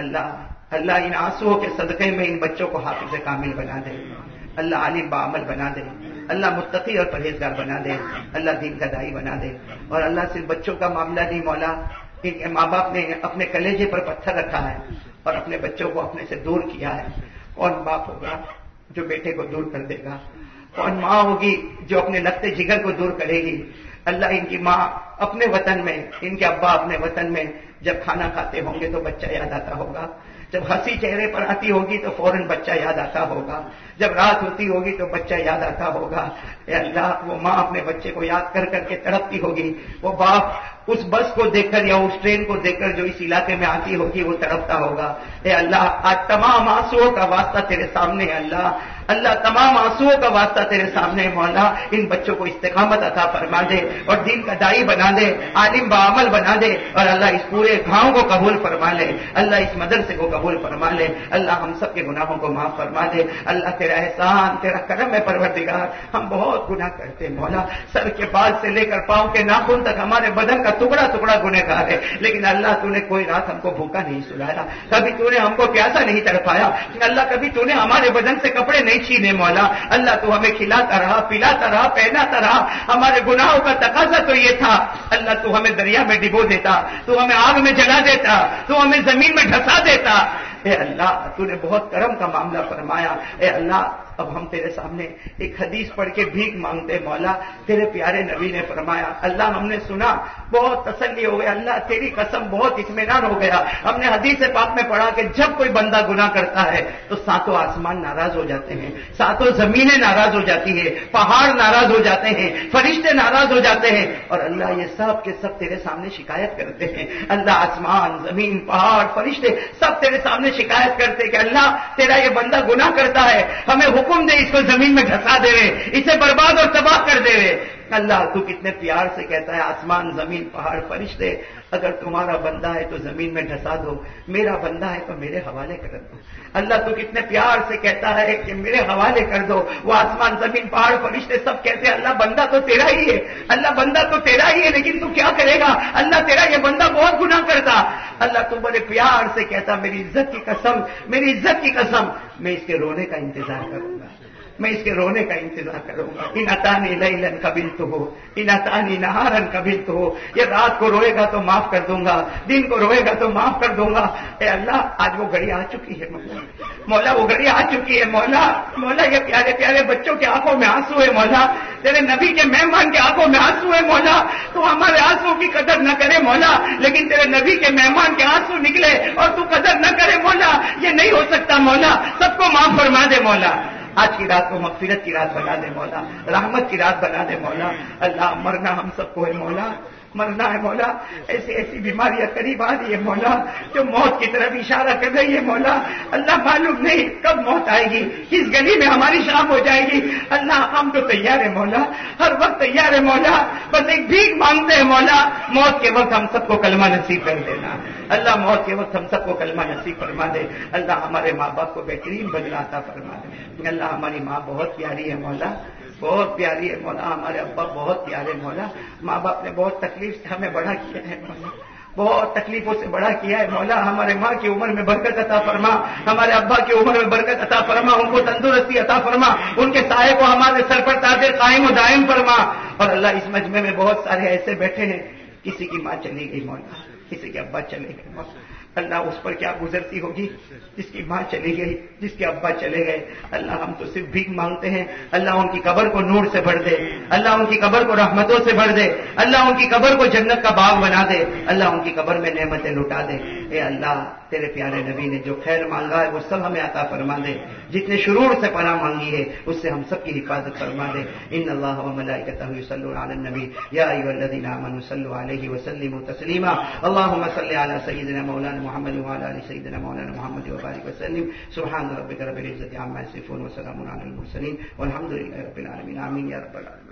اللہ اللہ ان آنسوؤں کے صدقے میں ان بچوں کو حافظ کامل بنا دے، اللہ عالم بعمل بنا دے، اللہ متقی اور پرہیزگار بنا دے، اللہ دین کا داعی بنا دے۔ اور اللہ صرف بچوں کا معاملہ نہیں مولا، ان کے ماں باپ نے اپنے کلیجے پر پتھر رکھا ہے اور اپنے بچوں کو اپنے سے دور کیا ہے۔ کون باپ ہوگا جو بیٹے کو دور کر دے گا؟ کون ماں ہوگی جو اپنے لگتے جگر کو دور کرے گی؟ اللہ ان کی ماں اپنے وطن میں، ان کے ابا اپنے وطن میں جب کھانا کھاتے ہوں گے تو بچہ یاد آتا ہوگا، جب ہنسی چہرے پر آتی ہوگی تو فوراً بچہ یاد آتا ہوگا، جب رات ہوتی ہوگی تو بچہ یاد آتا ہوگا۔ اے اللہ وہ ماں اپنے بچے کو یاد کر کر کے تڑپتی ہوگی، وہ باپ اس بس کو دیکھ کر یا اس ٹرین کو دیکھ کر جو اس علاقے میں آتی ہوگی وہ تڑپتا ہوگا۔ اے اللہ آج تمام آنسوؤں کا واسطہ تیرے سامنے ہے اللہ، اللہ تمام آنسوؤں کا واسطہ تیرے سامنے ہے مولا، ان بچوں کو استقامت عطا فرما دے اور دین کا داعی بنا دے، عالم بعمل بنا دے، اور اللہ اس پورے گاؤں کو قبول فرما لے، اللہ اس مدرسے کو قبول فرما لے، اللہ ہم سب کے گناہوں کو معاف فرما دے۔ اللہ تیرا احسان تیرا کرم ہے پروردگار، ہم بہت گناہ کرتے ہیں مولا، سر کے بال سے لے کر پاؤں کے ناخن تک ہمارے بدن کا ٹکڑا ٹکڑا گنہگار ہے، لیکن اللہ تو نے کوئی رات ہم کو بھوکا نہیں سلایا، کبھی تو نے ہم کو پیاسا نہیں تڑپایا، اللہ کبھی تو نے ہمارے بدن سے کپڑے نہیں چھینے مولا، اللہ تو ہمیں کھلاتا رہا، پلاتا رہا، پہناتا رہا، ہمارے گناہوں کا تقاضا تو یہ تھا اللہ تو ہمیں دریا میں ڈبو دیتا، تو ہمیں آگ میں جلا دیتا، تو ہمیں زمین میں ڈھسا دیتا۔ اے اللہ تو نے بہت کرم کا معاملہ فرمایا۔ اے اللہ اب ہم تیرے سامنے ایک حدیث پڑھ کے بھیک مانگتے مولا، تیرے پیارے نبی نے فرمایا، اللہ ہم نے سنا بہت تسلی ہو گیا، اللہ تیری قسم بہت اطمینان ہو گیا، ہم نے حدیث پاک میں پڑھا کہ جب کوئی بندہ گناہ کرتا ہے تو ساتوں آسمان ناراض ہو جاتے ہیں، ساتوں زمینیں ناراض ہو جاتی ہیں، پہاڑ ناراض ہو جاتے ہیں، فرشتے ناراض ہو جاتے ہیں، اور اللہ یہ سب کے سب تیرے سامنے شکایت کرتے ہیں۔ اللہ آسمان زمین پہاڑ فرشتے سب تیرے سامنے شکایت کرتے کہ اللہ تیرا یہ بندہ گناہ کرتا ہے، ہمیں حکم دے اس کو زمین میں ڈھسا دے رہے، اسے برباد اور تباہ کر دے رہے۔ اللہ تو کتنے پیار سے کہتا ہے آسمان زمین پہاڑ فرشتے اگر تمہارا بندہ ہے تو زمین میں ڈھسا دو، میرا بندہ ہے تو میرے حوالے کر دو۔ اللہ تو کتنے پیار سے کہتا ہے کہ میرے حوالے کر دو، وہ آسمان زمین پہاڑ فرشتے سب کہتے ہیں اللہ بندہ تو تیرا ہی ہے، اللہ بندہ تو تیرا ہی ہے، لیکن تو کیا کرے گا، اللہ تیرا یہ بندہ بہت گناہ کرتا۔ اللہ تو بڑے پیار سے کہتا میری عزت کی قسم، میری عزت کی قسم میں اس کے رونے کا انتظار کروں گا، میں اس کے رونے کا انتظار کروں گا۔ ان اتانی لیلن قبلتہ ہو، ان اتانی نہارن قبلتہ ہو، یہ رات کو روئے گا تو معاف کر دوں گا، دن کو روئے گا تو معاف کر دوں گا۔ اے اللہ آج وہ گھڑی آ چکی ہے مولا، مولا وہ گھڑی آ چکی ہے مولا، مولا یہ پیارے پیارے بچوں کے آنکھوں میں آنسو ہے مولا، تیرے نبی کے مہمان کے آنکھوں میں آنسو ہے مولا، تو ہمارے آنسو کی قدر نہ کرے مولا، لیکن تیرے نبی کے مہمان کے آنسو نکلے اور تو قدر نہ کرے مولا، یہ نہیں ہو سکتا مولا، سب کو معاف فرما دے مولا۔ آج کی رات کو مغفرت کی رات بنا دے مولا، رحمت کی رات بنا دے مولا۔ اللہ مرنا ہم سب کو ہے مولا، مرنا ہے مولا، ایسی ایسی بیماریاں قریب آ رہی ہے مولا جو موت کی طرف اشارہ کر رہی ہے مولا۔ اللہ معلوم نہیں کب موت آئے گی، کس گلی میں ہماری شام ہو جائے گی، اللہ ہم تو تیار ہے مولا، ہر وقت تیار ہے مولا، بس ایک بھیک مانگتے ہیں مولا، موت کے وقت ہم سب کو کلمہ نصیب کر دینا اللہ، موت کے وقت ہم سب کو کلمہ نصیب فرما دے اللہ، ہمارے ماں باپ کو بہترین بدلہ عطا فرما دے اللہ، ہماری ماں بہت پیاری ہے مولا، بہت پیاری ہے مولا، ہمارے ابا بہت پیارے مولا، ماں باپ نے بہت تکلیف سے ہمیں بڑا کیا ہے مولا، بہت تکلیفوں سے بڑا کیا ہے مولا، ہمارے ماں کی عمر میں برکت عطا فرما، ہمارے ابا کی عمر میں برکت عطا فرما، ان کو تندرستی عطا فرما، ان کے سائے کو ہمارے سر پر تاج قائم و دائم فرما۔ اور اللہ اس مجمع میں بہت سارے ایسے بیٹھے ہیں کسی کی ماں چلی گئی مولا، کسی کے ابا چلے گئے مولا، اللہ اس پر کیا گزرتی ہوگی جس کی ماں چلی گئی، جس کے ابا چلے گئے۔ اللہ ہم تو صرف بھیک مانگتے ہیں، اللہ ان کی قبر کو نور سے بھر دے، اللہ ان کی قبر کو رحمتوں سے بھر دے، اللہ ان کی قبر کو جنت کا باغ بنا دے، اللہ ان کی قبر میں نعمتیں لٹا دے۔ اے اللہ تیرے پیارے نبی نے جو خیر مانگا ہے وہ سب ہمیں عطا فرما دے، جتنے شرور سے پناہ مانگی ہے اس سے ہم سب کی حفاظت فرما دے۔ ان اللہ و ملائکتہ یصلون علی النبی یا ایھا الذین آمنوا صلوا علیہ وسلموا تسلیما اللهم صل علی سیدنا مولانا محمد وعلى ال سيدنا مولانا محمد وبارك وسلم سبحان ربك رب العزة عما يصفون وسلام على المرسلين والحمد لله رب العالمين آمين یا رب العالمین۔